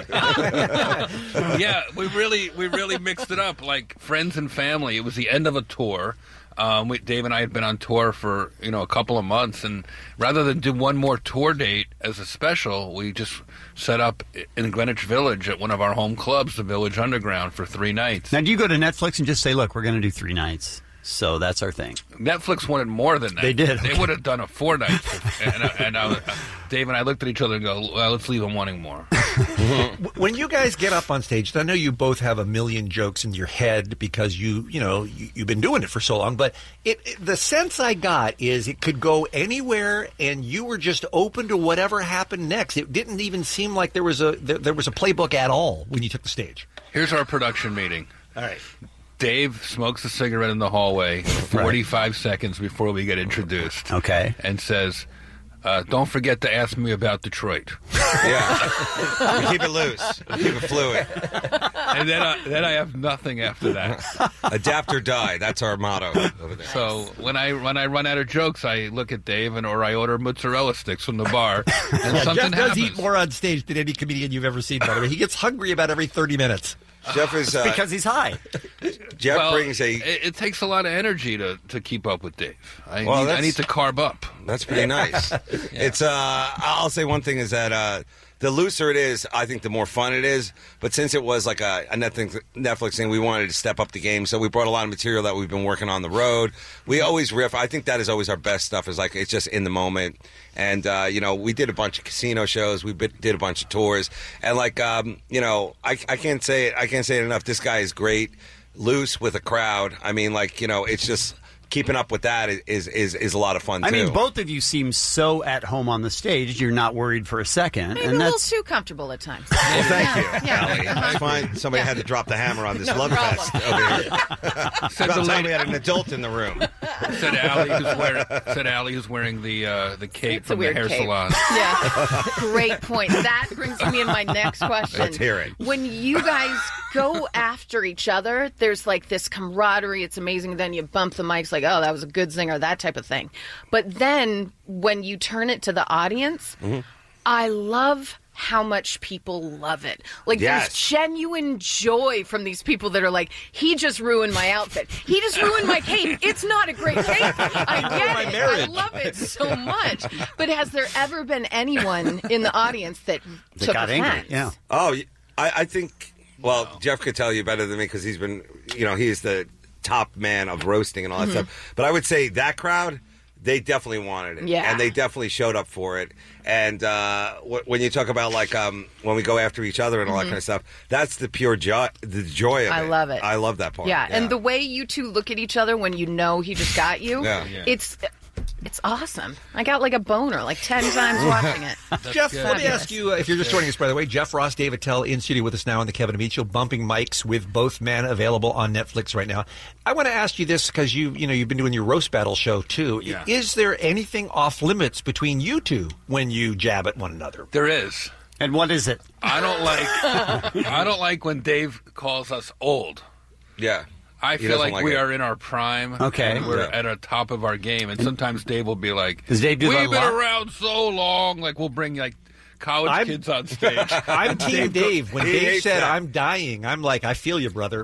Yeah, we really we really mixed it up like friends and family. It was the end of a tour. Um, we, Dave and I had been on tour for you know a couple of months, and rather than do one more tour date as a special, we just set up in Greenwich Village at one of our home clubs, the Village Underground, for three nights. Now, do you go to Netflix and just say, look, we're going to do three nights? So that's our thing. Netflix wanted more than that. They did, They okay. would have done a four nights. and uh, and uh, Dave and I looked at each other and go, well, let's leave them wanting more. When you guys get up on stage, I know you both have a million jokes in your head because you, you know, you, you've been doing it for so long. But it, it, the sense I got is it could go anywhere, and you were just open to whatever happened next. It didn't even seem like there was a there, there was a playbook at all when you took the stage. Here's our production meeting. All right. Dave smokes a cigarette in the hallway forty-five seconds before we get introduced. Okay. And says, uh, don't forget to ask me about Detroit. Yeah. We keep it loose. We keep it fluid. And then I, then I have nothing after that. Adapt or die. That's our motto over there. So when I when I run out of jokes, I look at Dave and or I order mozzarella sticks from the bar, and Yeah, something Jeff does happens. eat more on stage than any comedian you've ever seen. By the way, he gets hungry about every thirty minutes. Jeff is uh, because he's high. Jeff well, brings a. It, it takes a lot of energy to, to keep up with Dave. I, Well, need, I that's- need to carb up. That's pretty nice. It's. uh I'll say one thing is that uh the looser it is, I think the more fun it is. But since it was like a, a Netflix, Netflix thing, we wanted to step up the game. So we brought a lot of material that we've been working on the road. We always riff. I think that is always our best stuff. Is like it's just in the moment. And uh, you know, we did a bunch of casino shows. We bit- did a bunch of tours. And like, um, you know, I, I can't say it. I can't say it enough. This guy is great. Loose with a crowd. I mean, like, you know, it's just. Keeping up with that is is is a lot of fun, too. I mean, both of you seem so at home on the stage. You're not worried for a second. Maybe and a little that's too comfortable at times. Well, thank you, Yeah. Allie. That's fine. Somebody had to drop the hammer on this No love problem. fest over here. Said About the time lady- we had an adult in the room. Said Allie, who's wearing, said Allie, who's wearing the uh, the cape It's a from the weird hair cape. salon. Yeah. Great point. That brings me in my next question. Let's hear it. When you guys go after each other, there's like this camaraderie. It's amazing. Then you bump the mics like, oh, that was a good singer, that type of thing. But then when you turn it to the audience, Mm-hmm. I love how much people love it. Like, Yes. there's genuine joy from these people that are like, he just ruined my outfit. He just ruined my cape. It's not a great cape. I get My it. I marriage. love it so much. But has there ever been anyone in the audience that, That took got angry, offense? yeah. Oh, I, I think. Well, Jeff could tell you better than me because he's been, you know, he's the top man of roasting and all that Mhm. stuff. But I would say that crowd, they definitely wanted it, Yeah. and they definitely showed up for it. And uh, w- when you talk about like um, when we go after each other and all that Mhm. kind of stuff, that's the pure joy, the joy of I it. love it. I love that part. Yeah, and the way you two look at each other when you know he just got you, Yeah. Yeah. it's it's awesome. I got like a boner like ten times watching it. Jeff, let me Fabulous. ask you, uh, if you're just joining us, by the way, Jeff Ross, Dave Attell in studio with us now on the Kevin and Bean Show, bumping mics with both men available on Netflix right now. I want to ask you this because you, you know, you've been doing your roast battle show too. Yeah. Is there anything off limits between you two when you jab at one another? There is. And what is it? I don't like. I don't like when Dave calls us old. Yeah. I He feel doesn't like, like we it. are in our prime. Okay. and we're Yeah. at our top of our game, and sometimes Dave will be like, Does Dave do that "We've a been lot? around so long." Like we'll bring like college I'm- kids on stage. I'm Team Dave. When He Dave hates said, that. I'm dying, I'm like, I feel you, brother.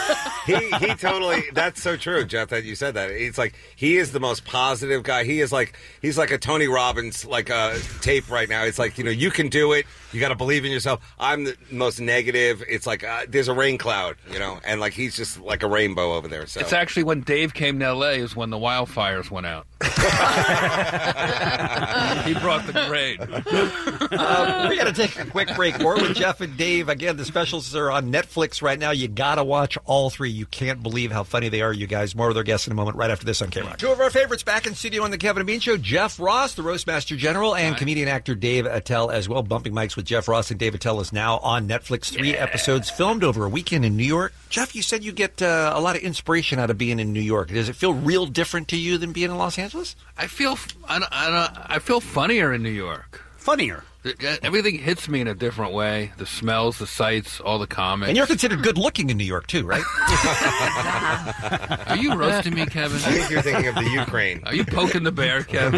he he totally. That's so true, Jeff. That you said that. It's like he is the most positive guy. He is like he's like a Tony Robbins like uh, tape right now. It's like, you know, you can do it. You got to believe in yourself. I'm the most negative. It's like uh, there's a rain cloud, you know, and like he's just like a rainbow over there. So It's actually when Dave came to L A is when the wildfires went out. He brought the grade. Uh, we got to take a quick break. More with Jeff and Dave. Again, the specials are on Netflix right now. You got to watch all three. You can't believe how funny they are, you guys. More with our guests in a moment, right after this on K-Rock. Two of our favorites back in studio on the Kevin and Bean Show. Jeff Ross, the Roastmaster General, and comedian actor Dave Attell as well. Bumping Mics with Jeff Ross and Dave Attell is now on Netflix. Three episodes filmed over a weekend in New York. Jeff, you said you get uh, a lot of inspiration out of being in New York. Does it feel real different to you than being in Los Angeles? I feel I, don't, I, don't, I feel funnier in New York. Funnier. Everything hits me in a different way. The smells, the sights, all the comments. And you're considered good looking in New York, too, right? Are you roasting me, Kevin? I think you're thinking of the Ukraine. Are you poking the bear, Kevin?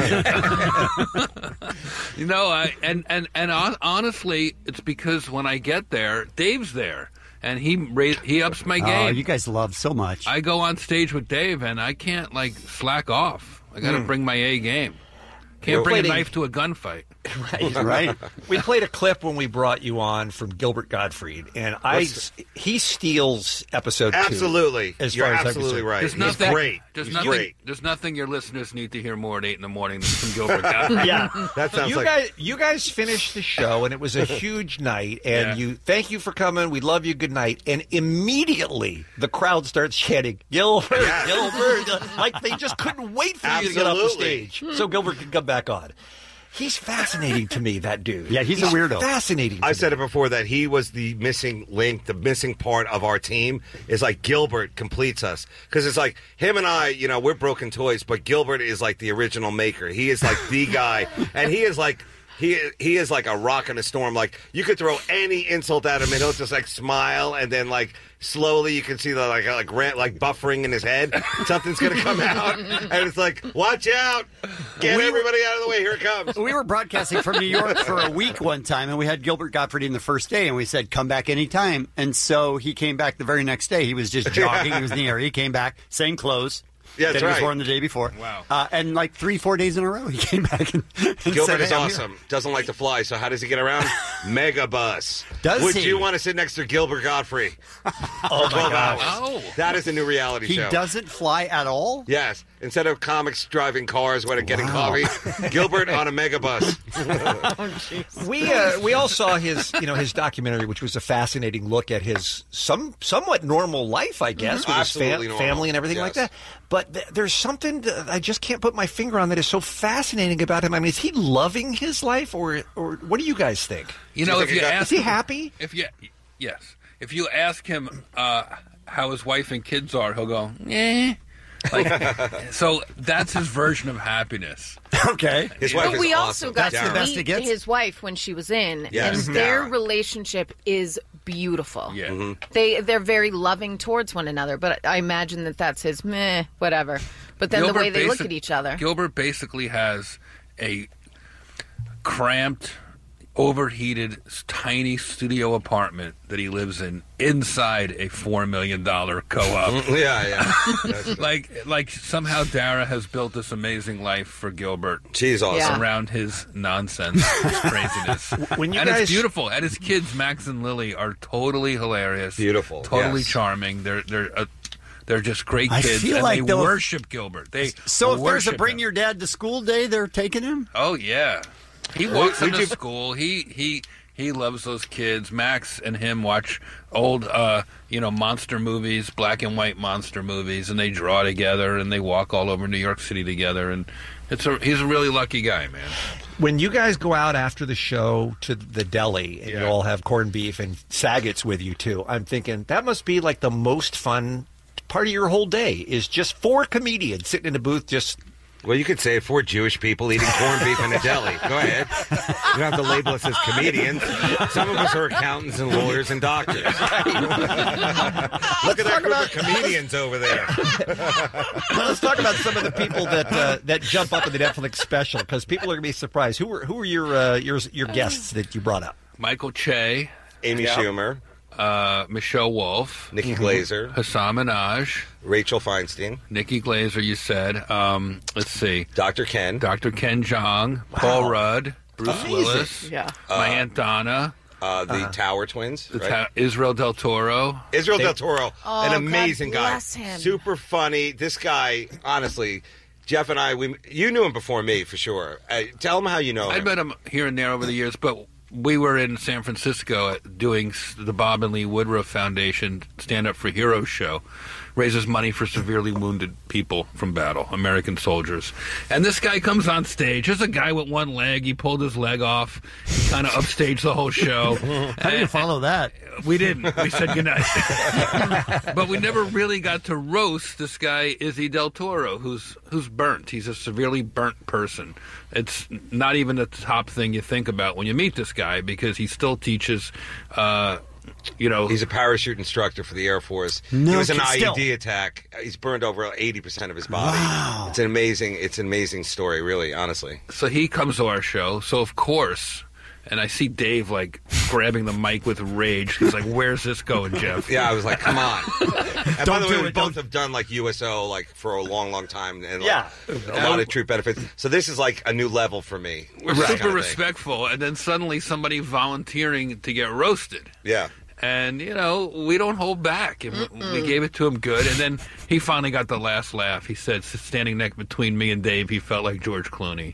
You know, I and and and hon- honestly, it's because when I get there, Dave's there, and he ra- he ups my Oh, game. you guys love so much. I go on stage with Dave, and I can't like slack off. I got to Mm. bring my A game. You're Can't bring a waiting- knife to a gunfight. Right, right. We played a clip when we brought you on from Gilbert Gottfried, and I What's he steals episode two. Absolutely. As You're far as I'm absolutely concerned. right. There's He's nothing, great. There's He's nothing. great. There's nothing your listeners need to hear more at eight in the morning than from Gilbert Gottfried. Yeah, That sounds you like- guys. You guys finished the show, and it was a huge night. And Yeah. you thank you for coming. We love you. Good night. And immediately the crowd starts chanting Gilbert, Gilbert, like they just couldn't wait for you to get off the Absolutely. stage so Gilbert could come back on. He's fascinating to me, that dude. Yeah, he's a weirdo. Fascinating. I to said me. it before that he was the missing link, the missing part of our team. Is like Gilbert completes us because it's like him and I. You know, we're broken toys, but Gilbert is like the original maker. He is like the guy, and he is like he he is like a rock in a storm. Like you could throw any insult at him, and he'll just like smile, and then like slowly you can see the like like rant, like buffering in his head. Something's gonna come out, and it's like, watch out, get We- everybody out of the way. Here it comes. We were broadcasting from New York for a week one time, and we had Gilbert Gottfried in the first day, and we said, come back anytime. And so he came back the very next day. He was just jogging. He was in the area. He came back, same clothes. Yeah, that's that he was right. wearing the day before. Wow. Uh, and like three, four days in a row, he came back and, and Gilbert said, is "Hey, I'm awesome. here." Doesn't like to fly, so how does he get around? Megabus. Does Would he? you want to sit next to Gilbert Godfrey? Oh, my gosh. Hours. That is a new reality He show. doesn't fly at all? Yes. Instead of comics driving cars when getting Wow. coffee, Gilbert on a megabus. We uh, we all saw his you know his documentary, which was a fascinating look at his some somewhat normal life, I guess, Mhm. with his Absolutely fa- normal. family and everything like Yes. that. But th- there's something that I just can't put my finger on that is so fascinating about him. I mean, is he loving his life, or or what do you guys think? You know, if you ask is he him- happy? If you, yes, if you ask him uh, how his wife and kids are, he'll go, eh. Like, so that's his version of happiness. Okay, his But we also got That's to the best meet it gets? his wife when she was in, Yes. and their Darren. relationship is beautiful. Yeah. Mm-hmm. They they're very loving towards one another, but I imagine that that's his meh, whatever. But then the Gilbert way they look basic- at each other. Gilbert basically has a cramped, overheated, tiny studio apartment that he lives in inside a four million dollar co-op. Yeah, yeah. That's- like, like somehow Dara has built this amazing life for Gilbert. She's awesome. Yeah. Around his nonsense, his craziness. When you and guys- it's beautiful. And his kids, Max and Lily, are totally hilarious. Beautiful, Totally yes. charming. They're they're uh, they're just great I kids, feel and like they they'll- worship Gilbert. They So if there's a worship bring him. your dad to school day, they're taking him? Oh yeah, he Well, walks would into you- school. He he he loves those kids. Max and him watch old uh, you know monster movies, black and white monster movies, and they draw together and they walk all over New York City together. And it's a he's a really lucky guy, man. When you guys go out after the show to the deli and you all have corned beef and Saget's with you too, I'm thinking that must be like the most fun part of your whole day is just four comedians sitting in a booth just. Well, you could say four Jewish people eating corned beef in a deli. Go ahead. You don't have to label us as comedians. Some of us are accountants and lawyers and doctors. Look at that group of comedians over there. Well, let's talk about some of the people that uh, that jump up in the Netflix special because people are going to be surprised. Who were who were your uh, your your guests that you brought up? Michael Che, Amy Yeah. Schumer, uh, Michelle Wolf, Nikki Glazer, Hassan Minaj, Rachel Feinstein, Nikki Glazer. You said. Um, let's see, Doctor Ken, Doctor Ken Jeong, Paul Rudd, Bruce Amazing. Willis, Yeah. my Uh, Aunt Donna, uh, the Tower Twins, the right? ta- Israel Del Toro. Israel They- Del Toro, Oh, an God amazing guy, bless him. super funny. This guy, honestly, Jeff and I, we you knew him before me for sure. Uh, tell him how you know I him. met him here and there over the years, but we were in San Francisco at- doing s- the Bob and Lee Woodruff Foundation Stand Up for Heroes show. Raises money for severely wounded people from battle, American soldiers. And this guy comes on stage. There's a guy with one leg. He pulled his leg off. He kind of upstaged the whole show. How do you follow that? We didn't. We said goodnight. But we never really got to roast this guy, Izzy Del Toro, who's who's burnt. He's a severely burnt person. It's not even the top thing you think about when you meet this guy because he still teaches, uh, you know. He's a parachute instructor for the Air Force. No he was an kid- I E D still. attack. He's burned over eighty percent of his body. Wow. It's an amazing. It's an amazing story, really. Honestly. So he comes to our show. So of course, and I see Dave like grabbing the mic with rage. He's like, "Where's this going, Jeff?" Yeah, I was like, come on. And by Don't the do way, we it, both don't- have done like U S O like for a long, long time, and like, Yeah. a lot of troop benefits. So this is like a new level for me. We're That super kind of thing. respectful, and then suddenly somebody volunteering to get roasted. Yeah. And, you know, we don't hold back. And we gave it to him good. And then he finally got the last laugh. He said, standing next between me and Dave, he felt like George Clooney.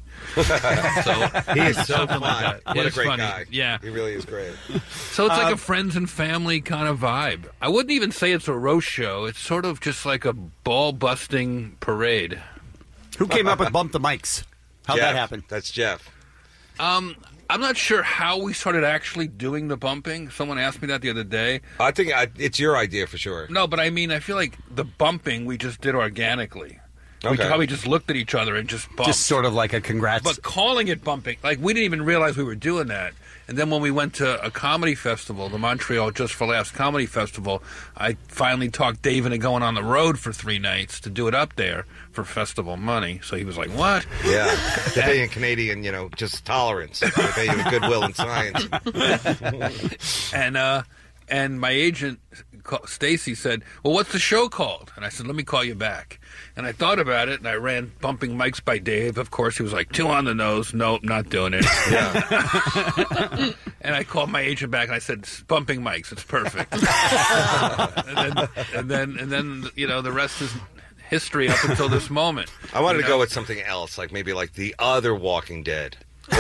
so He is so something fun. like that. What It a is great funny. guy. Yeah. He really is great. So it's like Um, a friends and family kind of vibe. I wouldn't even say it's a roast show. It's sort of just like a ball-busting parade. Who came up with Bump the Mics? How'd Jeff, that happen? That's Jeff. Um, I'm not sure how we started actually doing the bumping. Someone asked me that the other day. I think I, it's your idea for sure. No, but I mean, I feel like the bumping we just did organically. We Okay. probably just looked at each other and just bumped. Just sort of like a congrats. But calling it bumping, like we didn't even realize we were doing that. And then when we went to a comedy festival, the Montreal Just for Laughs Comedy Festival, I finally talked Dave into going on the road for three nights to do it up there for festival money. So he was like, what? Yeah. They pay in Canadian, you know, just tolerance. They pay you in goodwill and science. and uh, and my agent, Stacy, said, well, what's the show called? And I said, let me call you back. And I thought about it, and I ran Bumping Mics by Dave. Of course, he was like, two on the nose. Nope, not doing it. Yeah. And I called my agent back, and I said, Bumping Mics. It's perfect. and, then, and then, and then, you know, the rest is history up until this moment. I wanted you to know? go with something else, like maybe like The Other Walking Dead. Or,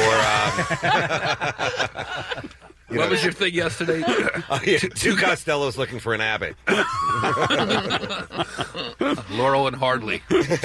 um... You what know, was your thing yesterday? Oh, yeah. Two Costellos looking for an Abbott. Laurel and Hardley.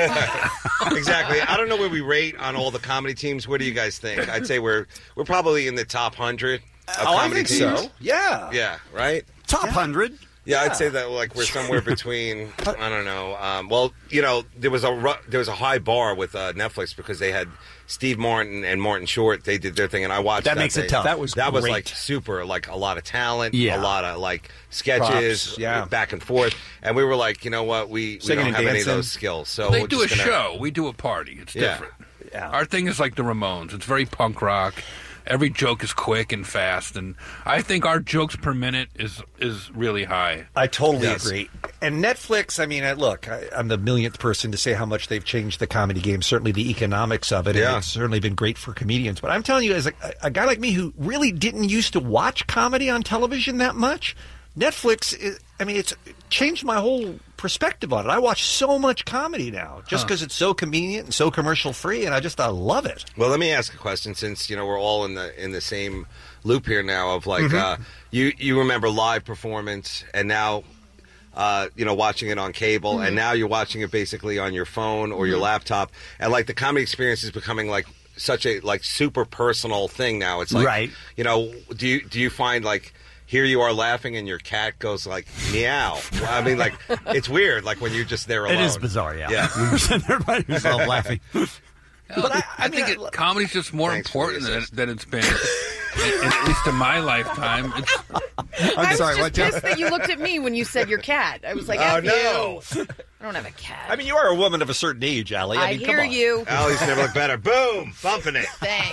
Exactly. I don't know where we rate on all the comedy teams. What do you guys think? I'd say we're we're probably in the top hundred of Oh, I comedy think teams. so. Yeah. Yeah. Right. Top hundred. Yeah, Yeah. I'd say that like we're somewhere between. I don't know. Um, well, you know, there was a ru- there was a high bar with uh, Netflix because they had Steve Martin and Martin Short. They did their thing, and I watched That that. makes it They- tough. That was that was great. like super, like a lot of talent, Yeah. a lot of like sketches, Props, yeah. back and forth, and we were like, you know what, we, we Singing don't and have any of dancing. those skills. So they we're do a just gonna- show. We do a party. It's Yeah. different. Our thing is like the Ramones. It's very punk rock. Every joke is quick and fast, and I think our jokes per minute is is really high. I totally Yes. agree. And Netflix, I mean, I, look, I, I'm the millionth person to say how much they've changed the comedy game, certainly the economics of it, and Yeah. it's certainly been great for comedians. But I'm telling you, as a, a guy like me who really didn't used to watch comedy on television that much, Netflix, is, I mean, it's changed my whole perspective on it. I watch so much comedy now just Huh. because it's so convenient and so commercial free, and I just I love it. Well, let me ask a question, since you know we're all in the in the same loop here now. Of like, Mhm. uh, you you remember live performance, and now uh, you know watching it on cable, Mhm. and now you're watching it basically on your phone or your Mhm. laptop, and like the comedy experience is becoming like such a like super personal thing now. It's like, Right. you know, do you do you find like. Here you are laughing, and your cat goes like meow. I mean, like it's weird. Like when you're just there alone. It is bizarre, yeah. Yeah. We were sitting there by yourself laughing. But I, I think it, comedy's just more important than, than it's been, in, in- at least in my lifetime. It's, I was just pissed that you looked at me when you said your cat. I was like, Oh, F no. you. I don't have a cat. I mean, you are a woman of a certain age, Allie. I, I mean, hear come on. you. Allie's never looked better. Boom, bumping it.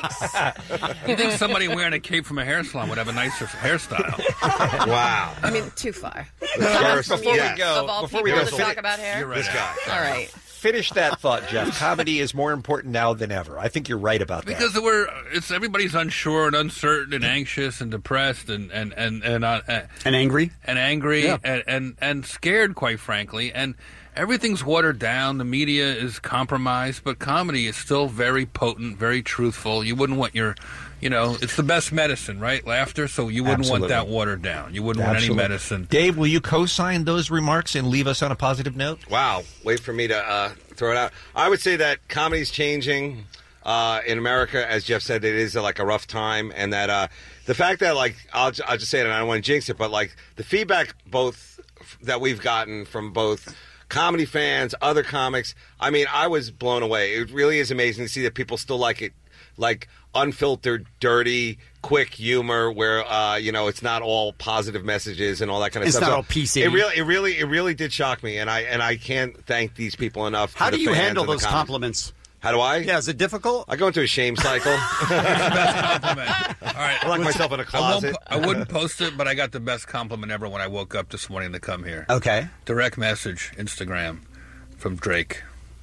Thanks. you think somebody wearing a cape from a hair salon would have a nicer hairstyle? Wow. I mean, too far. First, From before you, we go, of all before people we go, to fin- talk about hair. You're right. This guy. All right. Finish that thought, Jeff. Comedy is more important now than ever. I think you're right about that. Because we're, it's everybody's unsure and uncertain and anxious and depressed and and and and, uh, uh, And angry? and angry Yeah. and, and and scared, quite frankly. And everything's watered down. The media is compromised, but comedy is still very potent, very truthful. You wouldn't want your, you know, it's the best medicine, right? Laughter. So you wouldn't Absolutely. want that watered down. You wouldn't want Absolutely. any medicine. Dave, will you co-sign those remarks and leave us on a positive note? Wow. Wait for me to uh, throw it out. I would say that comedy's changing uh, in America. As Jeff said, it is uh, like a rough time. And that uh, the fact that, like, I'll, j- I'll just say it, and I don't want to jinx it, but, like, the feedback both that we've gotten from both comedy fans, other comics, I mean, I was blown away. It really is amazing to see that people still like it, like, unfiltered, dirty, quick humor where uh, you know it's not all positive messages and all that kind of It's stuff. not So all P C. It really, it really, it really did shock me, and I and I can't thank these people enough. How for do the you fans handle and the those comics. compliments? How do I? Yeah, is it difficult? I go into a shame cycle. Compliment. All right. I lock myself in a I, won't closet. po- I wouldn't post it, but I got the best compliment ever when I woke up this morning to come here. Okay. Direct message, Instagram, from Drake.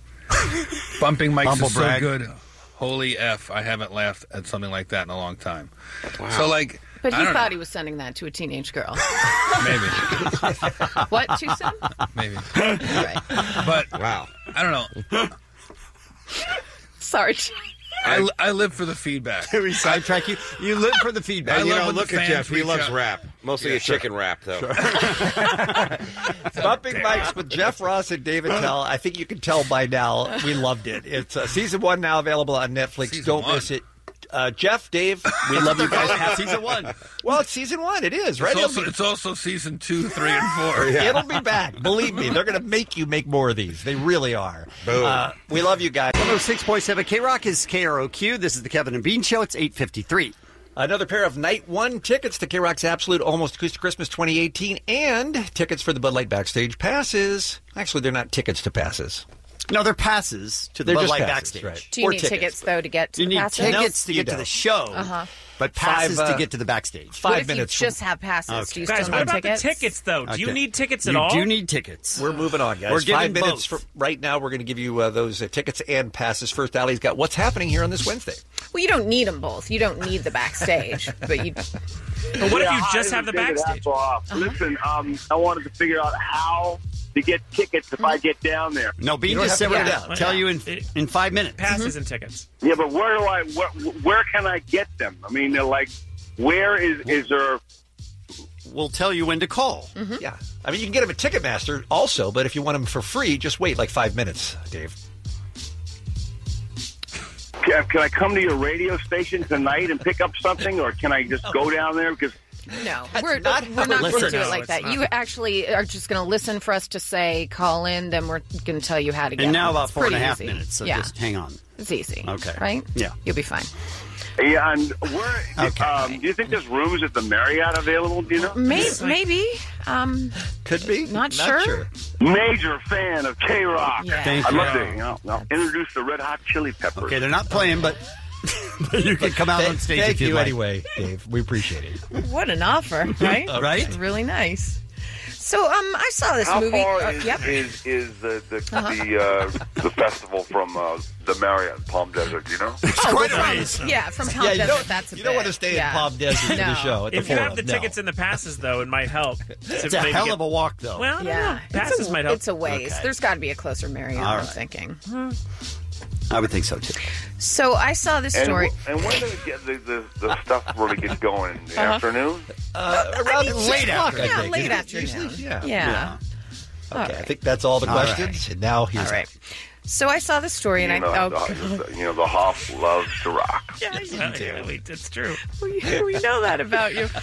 Bumping mics Bumble is so brag. good. Holy F, I haven't laughed at something like that in a long time. Wow. So, like, But I he don't thought know. he was sending that to a teenage girl. Maybe. What, too soon? Maybe. Right. But, wow. I don't know. Sorry. I, I live for the feedback. we sidetrack you. You live for the feedback. And you love know, when the look at fans Jeff. He reach loves out. rap. Mostly Yeah, a sure. chicken rap, though. Bumping Mics with Jeff Ross and David Tell. I think you can tell by now we loved it. It's uh, season one now available on Netflix. Season Don't one. miss it. Uh, Jeff, Dave, we love you guys. Happy Season one. Well, it's season one. It is, right? It's It'll also, be- it's also season two, three, and four. It'll be back. Believe me, they're going to make you make more of these. They really are. Boom. Uh, we love you guys. one oh six point seven K-Rock is K R O Q. This is the Kevin and Bean Show. It's eight fifty-three. Another pair of night one tickets to K-Rock's Absolute Almost Acoustic Christmas twenty eighteen and tickets for the Bud Light Backstage passes. Actually, they're not tickets to passes. No, they're passes to the They're Bud just Light passes, Backstage. right. Do you Or need tickets. tickets, though, to get to You the need passes? tickets to you get to the don't. show, Uh-huh. but passes Five, uh, to get to the backstage. What Five if minutes. you just have passes? Okay. Do you Guys, still what need about tickets? the tickets, though? Do you Okay. need tickets you at all? do need tickets. We're moving on, guys. We're giving Five minutes both. from right now. We're going to give you uh, those uh, tickets and passes. First, Allie's got what's happening here on this Wednesday. Well, you don't need them both. You don't need the backstage, but you. But what Yeah, if you hi, just this have is the David backstage? Hasselhoff. Listen, um, I wanted to figure out how to get tickets if I get down there. No, Bean You don't just have said to we're go down. down. Tell you in in five minutes. Passes and tickets. Yeah, but where do I? Where, where can I get them? I mean, they're like, where is is there? We'll tell you when to call. Yeah. I mean, you can get them at Ticketmaster also, but if you want them for free, just wait like five minutes, Dave. Can, can I come to your radio station tonight and pick up something, or can I just go down there? Because No, we're not we're how not it going to works. do it No, like it's that. not. You actually are just going to listen for us to say call in, then we're going to tell you how to get And now them. about It's four and a pretty half easy. minutes, so yeah, just hang on. it's easy. Okay. Right? Yeah. You'll be fine. yeah, and where? Okay. Um, do you think there's rooms at the Marriott available? Do you know? Maybe, maybe. Um, Could be. Not sure. Major fan of K Rock. Yeah. Thank I'd you. love to, you know, I'll introduce the Red Hot Chili Peppers. Okay, they're not playing, but, but you can come out Thank, on stage thank if you'd you like. anyway, Dave. We appreciate it. what an offer, right? Right? Really nice. So, um, I saw this How movie. far uh, is, yep. is is the the Uh-huh. the, uh, the festival from uh, the Marriott in Palm Desert? Do you know? Oh, quite a from- ways. Yeah, from Palm Yeah, you Desert. don't- That's a you don't bit. want to stay in yeah. Palm Desert for the No. show. At the If you have Forum. the No. tickets and the passes, though, it might help. It's a hell of a walk, though. Well, I don't Yeah, know. Passes it's a, might help. It's a ways. Okay. There's got to be a closer Marriott. All I'm right. thinking. I would think so, too. So I saw this And, story. wh- and when do they get the, the, the stuff really get going in the Uh-huh. afternoon? Uh, around I mean, late yeah, afternoon. yeah, I think. late Isn't it afternoon. usually? Yeah. Yeah. Okay, All I right. think that's all the All questions. And now here's All right. So I saw this story, and You know, I oh, the, you know, the Hoff loves to rock. yeah, Yeah, yeah, wait, it's true. we, we know that about you.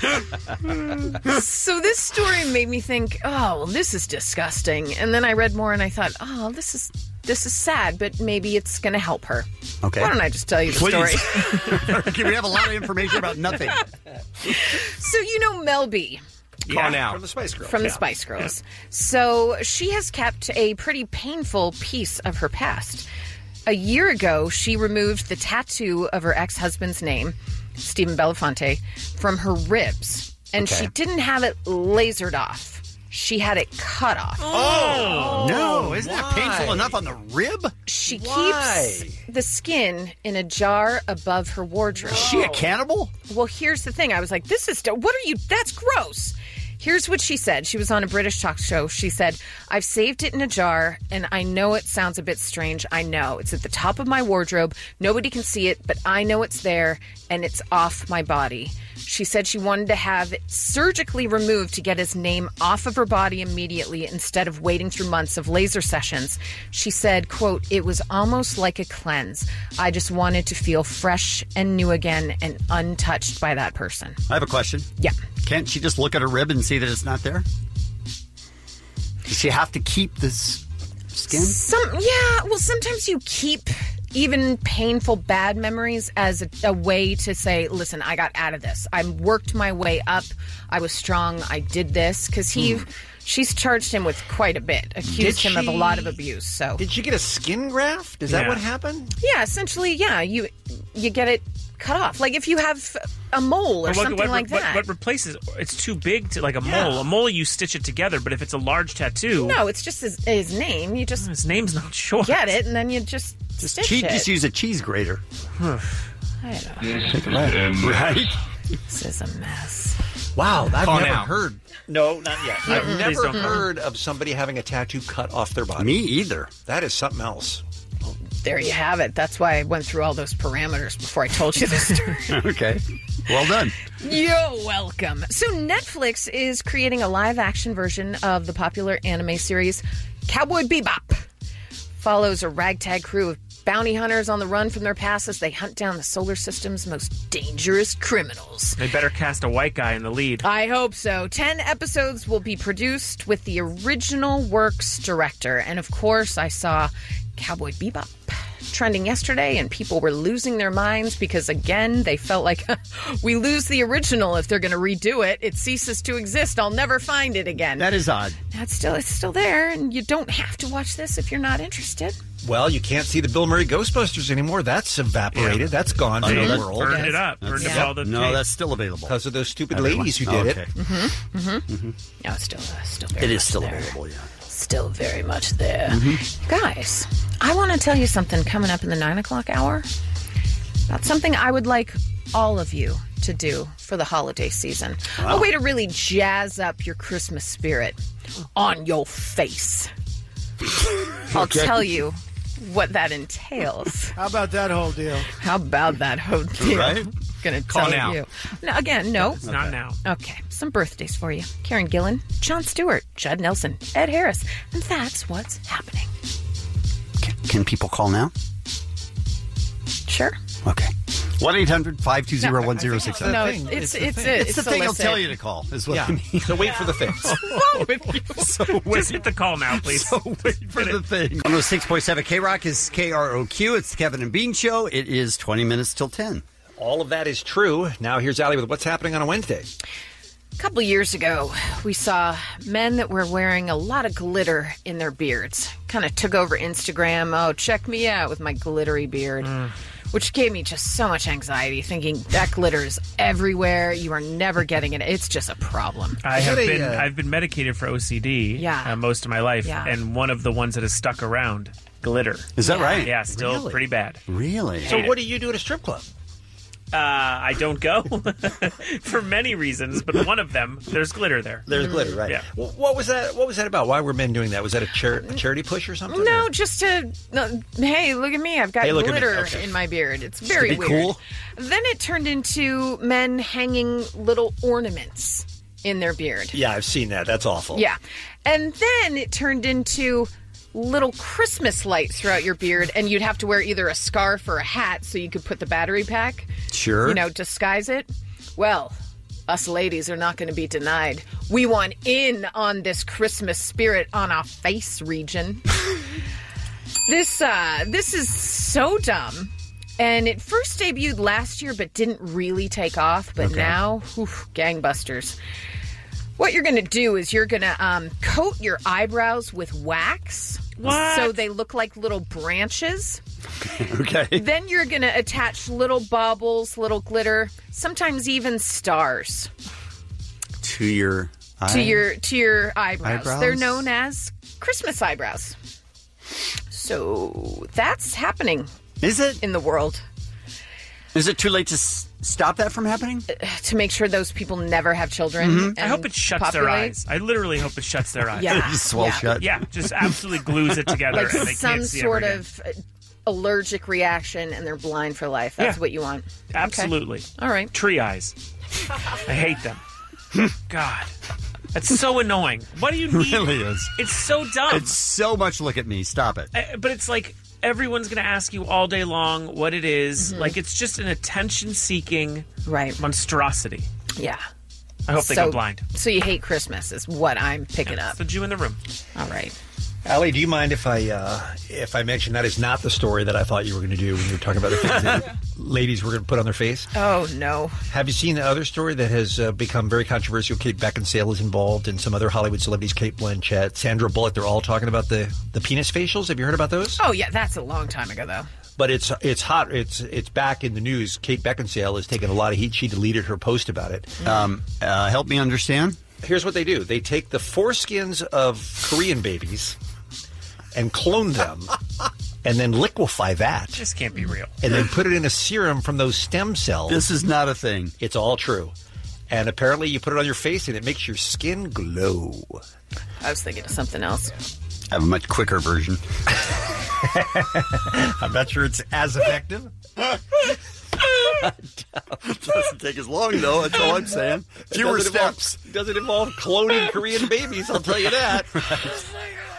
So this story made me think, oh, well, this is disgusting. And then I read more, and I thought, oh, this is this is sad, but maybe it's going to help her. Okay. Why don't I just tell you the Please. story? we have a lot of information about nothing. So you know Mel B. Call now. From the Spice Girls. From the Yeah. Spice Girls. So she has kept a pretty painful piece of her past. A year ago, she removed the tattoo of her ex-husband's name, Stephen Belafonte, from her ribs. And Okay. she didn't have it lasered off. She had it cut off. Oh, no. Isn't that why? painful enough on the rib? She Why? keeps the skin in a jar above her wardrobe. Is she a cannibal? Well, here's the thing. I was like, this is, what are you, that's gross. Here's what she said. She was on a British talk show. She said, I've saved it in a jar, and I know it sounds a bit strange. I know. It's at the top of my wardrobe. Nobody can see it, but I know it's there, and it's off my body. She said she wanted to have it surgically removed to get his name off of her body immediately instead of waiting through months of laser sessions. She said, quote, it was almost like a cleanse. I just wanted to feel fresh and new again and untouched by that person. I have a question. Yeah. Can't she just look at her rib and see that it's not there? Does she have to keep this skin? Some, yeah. Well, sometimes you keep even painful bad memories as a, a way to say, listen, I got out of this. I worked my way up. I was strong. I did this. Because he, Hmm. she's charged him with quite a bit, accused him of a she- lot of abuse. So Did she get a skin graft? Is that Yeah. what happened? yeah, essentially, yeah, you you get it cut off. Like if you have a mole or Or what- something what, like what, that. What replaces? It's too big to like a Yeah. mole. A mole, you stitch it together. But if it's a large tattoo, no, it's just his, his name. You just his name's not short. get it, and then you just, Just, stitch cheese, it. just use a cheese grater. I don't know. Right? This is a mess. Wow, I've Call never now. heard. No, not yet. I've Mm-mm. never Please don't. heard of somebody having a tattoo cut off their body. Me either. That is something else. There you have it. That's why I went through all those parameters before I told you this story. Okay. Well done. You're welcome. So Netflix is creating a live-action version of the popular anime series Cowboy Bebop. Follows a ragtag crew of bounty hunters on the run from their past as they hunt down the solar system's most dangerous criminals. They better cast a white guy in the lead. I hope so. Ten episodes will be produced with the original works director. And of course, I saw Cowboy Bebop trending yesterday, and people were losing their minds because, again, they felt like we lose the original if they're going to redo it. It ceases to exist. I'll never find it again. That is odd. That's still, it's still there, and you don't have to watch this if you're not interested. Well, you can't see the Bill Murray Ghostbusters anymore. That's evaporated. Yeah. That's gone from Oh, no, the that- world. Burned it up. Burned That's- up all the no, tape. that's still available. Because of those stupid Everyone. ladies who did Okay. it. Mm-hmm. Mm-hmm. No, it's still, uh, still very It much is still there. available, yeah. Still very much there. Mm-hmm. Guys, I want to tell you something coming up in the nine o'clock hour about something I would like all of you to do for the holiday season. Wow. A way to really jazz up your Christmas spirit on your face. I'll Okay. tell you what that entails. How about that whole deal? How about that whole deal? Right? Gonna Call tell now. you. No, again, no. It's not now. Okay, some birthdays for you. Karen Gillan, Jon Stewart, Judd Nelson, Ed Harris. And that's what's happening. Can, can people call now? Sure. Okay. one eight hundred five two zero one zero six seven. No, it's it's it's, It's, it's the thing I'll illicit. tell you to call, is what Yeah. I mean. So wait for the thing. So Just hit the call now, please. So wait for the thing. one oh six point seven K-Rock is K R O Q. It's the Kevin and Bean Show. It is twenty minutes till ten. All of that is true. Now here's Allie with what's happening on a Wednesday. A couple years ago, we saw men that were wearing a lot of glitter in their beards. Kind of took over Instagram. Oh, check me out with my glittery beard. Which gave me just so much anxiety, thinking that glitter is everywhere. You are never getting it. It's just a problem. I have been I've been medicated for O C D Yeah. uh, most of my life, Yeah. and one of the ones that has stuck around, glitter. Is that right? Yeah, still Really? pretty bad. Really? So what do you do at a strip club? Uh, I don't go for many reasons, but one of them, there's glitter there. There's glitter, right? Yeah. Well, what was that? What was that about? Why were men doing that? Was that a, char- a charity push or something? No, just to, no, hey, look at me. I've got Hey, look at me. glitter Okay. in my beard. It's Just to very be weird. cool? Then it turned into men hanging little ornaments in their beard. Yeah, I've seen that. That's awful. Yeah. And then it turned into little Christmas lights throughout your beard, and you'd have to wear either a scarf or a hat so you could put the battery pack. Sure. You know, disguise it. Well, us ladies are not going to be denied. We want in on this Christmas spirit on our face region. This uh this is so dumb. And it first debuted last year but didn't really take off, but Okay. now, oof, gangbusters. What you're going to do is you're going to um, coat your eyebrows with wax. What? So they look like little branches. Okay. Then you're going to attach little baubles, little glitter, sometimes even stars To your eye? to your to your eyebrows. Eyebrows? They're known as Christmas eyebrows. So that's happening. Is it? In the world. Is it too late to s- stop that from happening? To make sure those people never have children. Mhm. and I hope it shuts their populate. eyes. I literally hope it shuts their eyes. Yeah. Just swell Yeah. shut. Yeah, just absolutely glues it together, Like and they some can't see sort ever again. of uh, allergic reaction and they're blind for life. That's Yeah. what you want. Absolutely. Okay. All right. Tree eyes. I hate them. God. That's so annoying. What do you It need? really is. It's so dumb. It's so much look at me. Stop it. Uh, But it's like everyone's going to ask you all day long what it is. Mhm. Like it's just an attention-seeking right. monstrosity. Yeah. I hope they So- go blind. So you hate Christmas is what I'm picking up. The Jew in the room. All right. Allie, do you mind if I uh, if I mention that is not the story that I thought you were going to do when you were talking about the things that ladies were going to put on their face? Oh, no. Have you seen the other story that has uh, become very controversial? Kate Beckinsale is involved, and some other Hollywood celebrities, Kate Blanchett, Sandra Bullock. They're all talking about the, the penis facials. Have you heard about those? Oh, yeah. That's a long time ago, though. But it's it's hot. It's it's back in the news. Kate Beckinsale has taken a lot of heat. She deleted her post about it. Um, uh, help me understand. Here's what they do: they take the foreskins of Korean babies and clone them, and then liquefy that. This can't be real. And then put it in a serum from those stem cells. This is not a thing. It's all true. And apparently, you put it on your face, and it makes your skin glow. I was thinking of something else. I have a much quicker version. I'm not sure it's as effective. It doesn't take as long, though. That's all I'm saying. Fewer It doesn't involve- steps. doesn't involve cloning Korean babies, I'll tell you that.